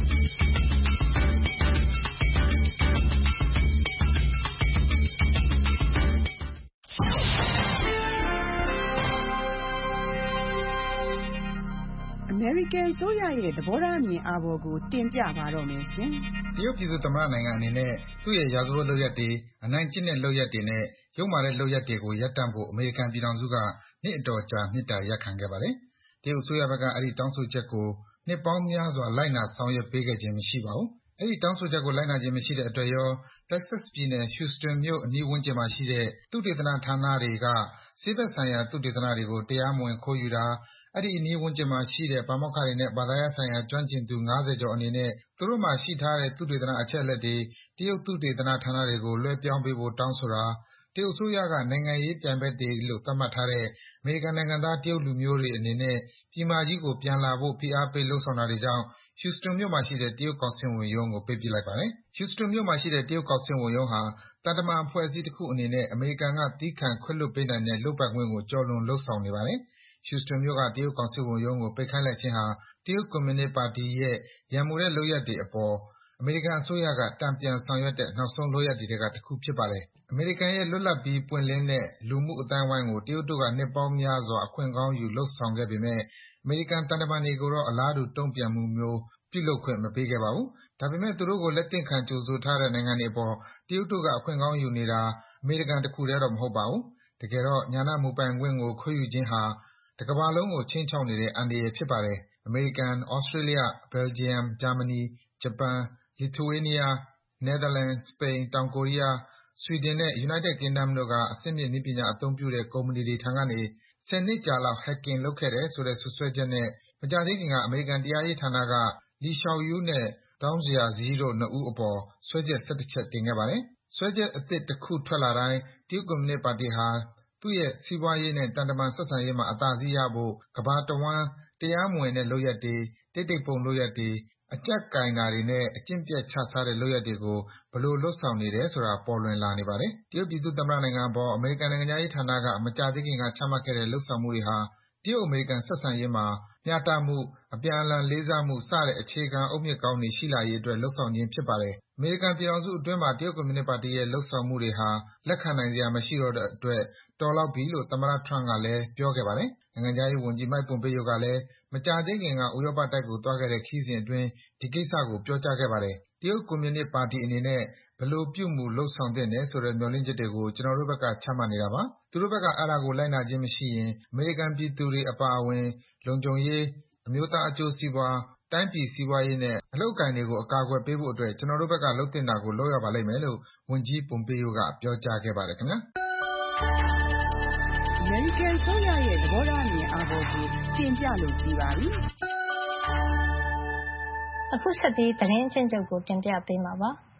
အမေရိကန်အစိုးရရဲ့သဘောထားအမြင်အာဘော်ကိုတင်ပြပါတော့မယ်ရှင်။တရုတ်ပြည်သူ့သမ္မတနိုင်ငံအနေနဲ့သူ့ရဲ့ရာဇဝတ်လုပ်ရပ်တွေ၊အနိုင်ကျင့်တဲ့လုပ်ရပ်တွေနဲ့ယုတ်မာတဲ့လုပ်ရပ်တွေကိုရပ်တန့်ဖို့အမေရိကန်ပြည်ထောင်စုကနှစ်အတော်ကြာမေတ္တာရပ်ခံခဲ့ပါတယ်။တရုတ်အစိုးရဘက်ကအဲဒီတောင်းဆိုချက်ကိုနှစ်ပေါင်းများစွာလိုက်နာဆောင်ရွက်ပေးခဲ့ခြင်းမရှိပါဘူး။အဲဒီတောင်းဆိုချက်ကိုလိုက်နာခြင်းမရှိတဲ့အတွက်ရော၊ Texas ပြည်နယ် Houston မြို့အနီးဝန်းကျင်မှာရှိတဲ့သုတေသနဌာနတွေကဆေးဘက်ဆိုင်ရာသုတေသနတွေကိုတရားမဝင်ခိုးယူတာ၊အဲဒီအနီးဝန်းကျင်မှာရှိတဲ့ပါမောက္ခတွေနဲ့ဘာသာရပ်ဆိုင်ရာကျွမ်းကျင်သူငါးဆယ်ကျော်အနေနဲ့သူတို့မှာရှိထားတဲ့သုတေသနအချက်အလက်တွေတရုတ်သုတေသနဌာနတွေကိုလွှဲပြောင်းပေးဖို့တောင်းဆိုတာ၊တရုတ်အစိုးရကနိုင်ငံရေးပြိုင်ဘက်တွေလို့သတ်မှတ်ထားတဲ့အမေရိကန်နိုင်ငံသားတရုတ်လူမျိုးတွေအနေနဲ့ပြည်မကြီးကိုပြန်လာဖို့ဖိအားပေးလုပ်ဆောင်တာတွေကြောင့် Houston မြို့မှာရှိတဲ့တရုတ်ကောင်စစ်ဝန်ရုံးကိုပိတ်ပစ်လိုက်ပါတယ်။ Houston မြို့မှာရှိတဲ့တရုတ်ကောင်စစ်ဝန်ရုံးဟာသံတမန်အဖွဲ့အစည်းတခုအနေနဲ့အမေရိကန်ကသည်းခံခွင့်လွှတ်ပေးနိုင်တဲ့လုပ်ပိုင်ခွင့်ကိုကျော်လွန်လုပ်ဆောင်နေပါတယ်။ Houston မြို့ကတရုတ်ကောင်စစ်ဝန်ရုံးကိုပိတ်ခိုင်းလိုက်ခြင်းဟာတရုတ်ကွန်မြူနစ်ပါတီရဲ့ရန်မူတဲ့လုပ်ရပ်တွေအပေါ်အမေရိကန်အစိုးရကတန်ပြန်ဆောင်ရွက်တဲ့နောက်ဆုံးလုပ်ရပ်တွေထဲကတခုဖြစ်ပါတယ်။အမေရိကန်ရဲ့လွတ်လပ်ပြီးပွင့်လင်းတဲ့လူမှုအသိုင်းအဝိုင်းကိုတရုတ်တို့ကနှစ်ပေါင်းများစွာအခွင့်ကောင်းယူလုပ်ဆောင်ခဲ့ပေမယ့်အမေရိကန်သံတမန်တွေကိုတော့အလားတူတုံ့ပြန်မှုမျိုးပြုလုပ်ခွင့်မပေးခဲ့ပါဘူး။ဒါပေမယ့်သူတို့ကိုလက်သင့်ခံကြိုဆိုထားတဲ့နိုင်ငံတွေအပေါ်တရုတ်တို့ကအခွင့်ကောင်းယူနေတာအမေရိကန်တခုထဲတော့မဟုတ်ပါဘူး။တကယ်တော့ဉာဏမူပိုင်ခွင့်ကိုခိုးယူခြင်းဟာတကမ္ဘာလုံးကိုခြိမ်းခြောက်နေတဲ့အန္တရာယ်ဖြစ်ပါတယ်။အမေရိကန်၊သြစတြေးလျ၊ဘယ်လ်ဂျီယံ၊ဂျာမနီ၊ဂျပန်၊လီသူရေးနီးယား၊နယ်သာလန်၊စပိန်၊တောင်ကိုရီးယား၊ဆွီဒင်နဲ့ United Kingdom တို့ကအဆင့်မြင့်နည်းပညာအသုံးပြုတဲ့ကုမ္ပဏီတွေထံကနေဆယ်နှစ်ကြာလောက် Hacking လုပ်ခဲ့တယ်ဆိုတဲ့စွပ်စွဲချက်နဲ့မကြာသေးခင်ကအမေရိကန်တရားရေးဌာနက Li Xiaoyu နဲ့ Dong Jiazhi တို့နှစ်ဦးအပေါ်စွဲချက် ၁၁ ချက်တင်ခဲ့ပါတယ်။စွဲချက်အသစ်တခုထွက်လာတိုင်းတရုတ်ကွန်မြူနစ်ပါတီဟာသူ့ရဲ့စီးပွားရေးနဲ့သံတမန်ဆက်ဆံရေးမှာအသာစီးရဖို့ကမ္ဘာတဝှမ်းတရားမဝင်တဲ့လုပ်ရပ်တွေ၊တိတ်တိတ်ပုန်းလုပ်ရပ်တွေ၊အကျပ်ကိုင်တာတွေနဲ့အကျင့်ပျက်ခြစားတဲ့လုပ်ရပ်တွေကိုဘယ်လိုလုပ်ဆောင်နေတယ်ဆိုတာပေါ်လွင်လာနေပါတယ်။တရုတ်ပြည်သူ့သမ္မတနိုင်ငံအပေါ်အမေရိကန်နိုင်ငံခြားရေးဌာနကမကြာသေးခင်ကချမှတ်ခဲ့တဲ့လုပ်ဆောင်မှုတွေဟာတရုတ်-အမေရိကန်ဆက်ဆံရေးမှာမျှတမှု၊အပြန်အလှန်လေးစားမှုစတဲ့အခြေခံအုတ်မြစ်ကောင်းတွေရှိလာရေးအတွက်လုပ်ဆောင်ခြင်းဖြစ်ပါတယ်။အမေရိကန်ပြည်ထောင်စုအတွင်းမှာတရုတ်ကွန်မြူနစ်ပါတီရဲ့လုပ်ဆောင်မှုတွေဟာလက်ခံနိုင်စရာမရှိတော့တဲ့အတွက်တော်လောက်ပြီလို့သမ္မတ Trump ကလည်းပြောခဲ့ပါတယ်။နိုင်ငံခြားရေးဝန်ကြီး Mike Pompeo ကလည်းမကြာသေးခင်ကဥရောပတိုက်ကိုသွားခဲ့တဲ့ခရီးစဉ်အတွင်းဒီကိစ္စကိုပြောကြားခဲ့ပါတယ်။တရုတ်ကွန်မြူနစ်ပါတီအနေနဲ့ဘယ်လိုပြုမူလုပ်ဆောင်သင့်တယ်ဆိုတဲ့မျှော်လင့်ချက်တွေကိုကျနော်တို့ဘက်ကချမှတ်နေတာပါ။သူတို့ဘက်ကအဲဒါကိုလိုက်နာခြင်းမရှိရင်အမေရိကန်ပြည်သူတွေအပါအဝင်လုံခြုံရေး၊အမျိုးသားအကျိုးစီးပွား၊တိုင်းပြည်စီးပွားရေးနဲ့အလုပ်အကိုင်တွေကိုအကာအကွယ်ပေးဖို့အတွက်ကျနော်တို့ဘက်ကလုပ်သင့်တာကိုလုပ်ရပါလိမ့်မယ်လို့ဝန်ကြီး Pompeo ကပြောကြားခဲ့ပါတယ်ခင်ဗျာ။အမေရိကန်အစိုးရရဲ့သဘောထားအမြင်အာဘော်ကိုတင်ပြလို့ပြီးပါပြီ။အခုဆက်ပြီးသတင်းအကျဉ်းချုပ်ကိုတင်ပြပေးမှာပါ။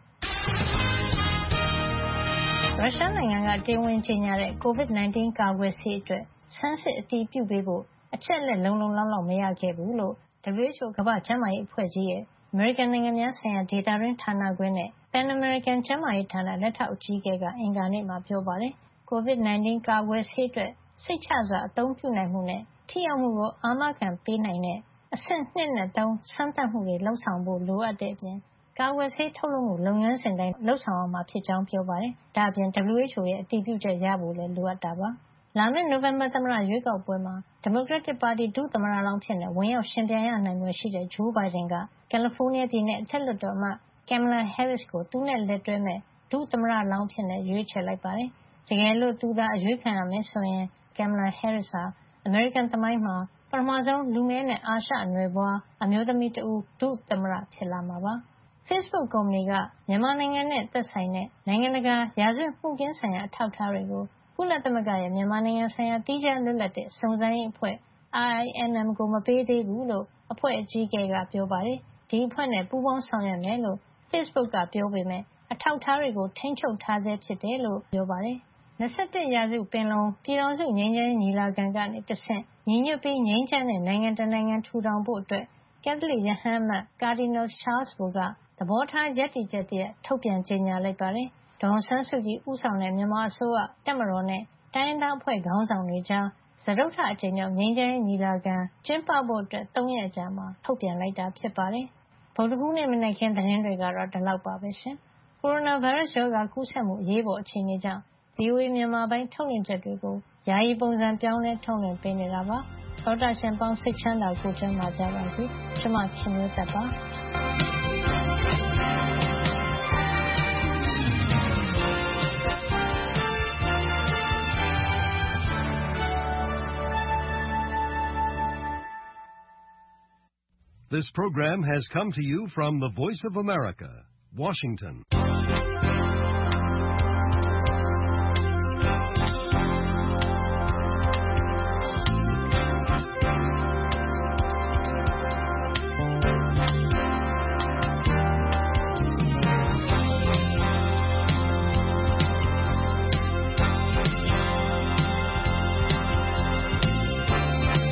ရုရှားနိုင်ငံကတရားဝင်ကြေညာတဲ့ ကိုဗစ် ၁၉ ကာကွယ်ဆေးအတွက်ဆန်းစစ်အတည်ပြုပေးဖို့အချက်အလက်လုံလုံလောက်လောက်မရခဲ့ဘူးလို့ W H O ကမ္ဘာ့ကျန်းမာရေးအဖွဲ့ကြီးရဲ့အမေရိကန်နိုင်ငံများဆိုင်ရာဒေသတွင်းဌာနခွဲနဲ့ Pan American ကျန်းမာရေးဌာနလက်ထောက်အကြီးအကဲကအင်္ဂါနေ့မှာပြောပါတယ်။ ကိုဗစ် ၁၉ ကာကွယ်ဆေးအတွက်စိတ်ချစွာအသုံးပြုနိုင်မှုနဲ့ထိရောက်မှုကိုအာမခံပေးနိုင်တဲ့အဆင့်၂နဲ့၃စမ်းသပ်မှုတွေလုပ်ဆောင်ဖို့လိုအပ်တဲ့အပြင်ကာကွယ်ဆေးထုတ်လုပ်မှုလုပ်ငန်းစဉ်တိုင်းလုပ်ဆောင်ရမှာဖြစ်ကြောင်းပြောပါတယ်။ဒါ့အပြင် W H O ရဲ့အတည်ပြုချက်ရဖို့လည်းလိုအပ်တာပါ။လာမယ့်နိုဝင်ဘာသမ္မတရွေးကောက်ပွဲမှာဒီမိုကရက်တစ်ပါတီဒုသမ္မတလောင်းအဖြစ်ဝင်ရောက်ယှဉ်ပြိုင်ရနိုင်ဖွယ်ရှိတဲ့ Joe Biden ကကယ်လီဖိုးနီးယားပြည်နယ်အထက်လွှတ်တော်အမတ် Kamala Harris ကိုသူနဲ့လက်တွဲမယ့်ဒုသမ္မတလောင်းအဖြစ်ရွေးချယ်လိုက်ပါတယ်။တကယ်လို့သူသာအရွေးခံရမယ်ဆိုရင် Kamala Harris ဟာအမေရိကန်သမိုင်းမှာပထမဆုံးလူမည်းနဲ့အာရှနွယ်ဖွားအမျိုးသမီးတဦးဒုသမ္မတဖြစ်လာမှာပါ။ Facebook ကုမ္ပဏီကမြန်မာနိုင်ငံနဲ့သက်ဆိုင်တဲ့နိုင်ငံတကာရာဇဝတ်မှုခင်းဆိုင်ရာအထောက်အထားတွေကိုကုလသမဂ္ဂရဲ့မြန်မာနိုင်ငံဆိုင်ရာသီးခြားလွတ်လပ်တဲ့စုံစမ်းရေးအဖွဲ့ I I M M ကိုမပေးသေးဘူးလို့အဖွဲ့အကြီးအကဲကပြောပါတယ်။ဒီအဖွဲ့နဲ့ပူးပေါင်းဆောင်ရွက်မယ်လို့ Facebook ကပြောပေမယ့်အထောက်အထားတွေကိုထိန်းချုပ်ထားဆဲဖြစ်တယ်လို့ပြောပါတယ်။၂၁ရာစုပင်လုံပြည်ထောင်စုငြိမ်းချမ်းရေးညီလာခံကနေတဆင့်ညီညွတ်ပြီးငြိမ်းချမ်းတဲ့နိုင်ငံတနိုင်ငံထူထောင်ဖို့အတွက်ကက်သလစ်ရဟန်းအမတ် Cardinal Charles Bo ကသဘောထားရပ်တည်ချက်တရပ်ထုတ်ပြန်ကြေညာလိုက်ပါတယ်။ဒေါ်အောင်ဆန်းစုကြည်ဦးဆောင်တဲ့မြန်မာအစိုးရ၊တပ်မတော်နဲ့တိုင်းရင်းသားအဖွဲ့ခေါင်းဆောင်တွေကြားစတုတ္ထအကြိမ်မြောက်ငြိမ်းချမ်းရေးညီလာခံကျင်းပဖို့သုံးရက်အကြာမှာထုတ်ပြန်လိုက်တာဖြစ်ပါတယ်။ဗုဒ္ဓဟူးနေ့မနက်ခင်းသတင်းတွေကတော့ဒီလောက်ပါပဲရှင်။ကိုရိုနာဗိုင်းရပ်စ်ရောဂါကူးစက်မှုအရေးပေါ်အခြေအနေကြောင့် ဗွီအိုအေ မြန်မာပိုင်းထုတ်လွှင့်ချက်တွေကိုယာယီပုံစံပြောင်းလဲထုတ်လွှင့်ပေးနေတာပါ။သောတာရှင်ပေါင်းစိတ်ချမ်းသာကိုယ်ကျန်းမာကြပါစေ။ကျွန်မခင်မျိုးသက်ပါ။ This program has come to you from the Voice of America, Washington.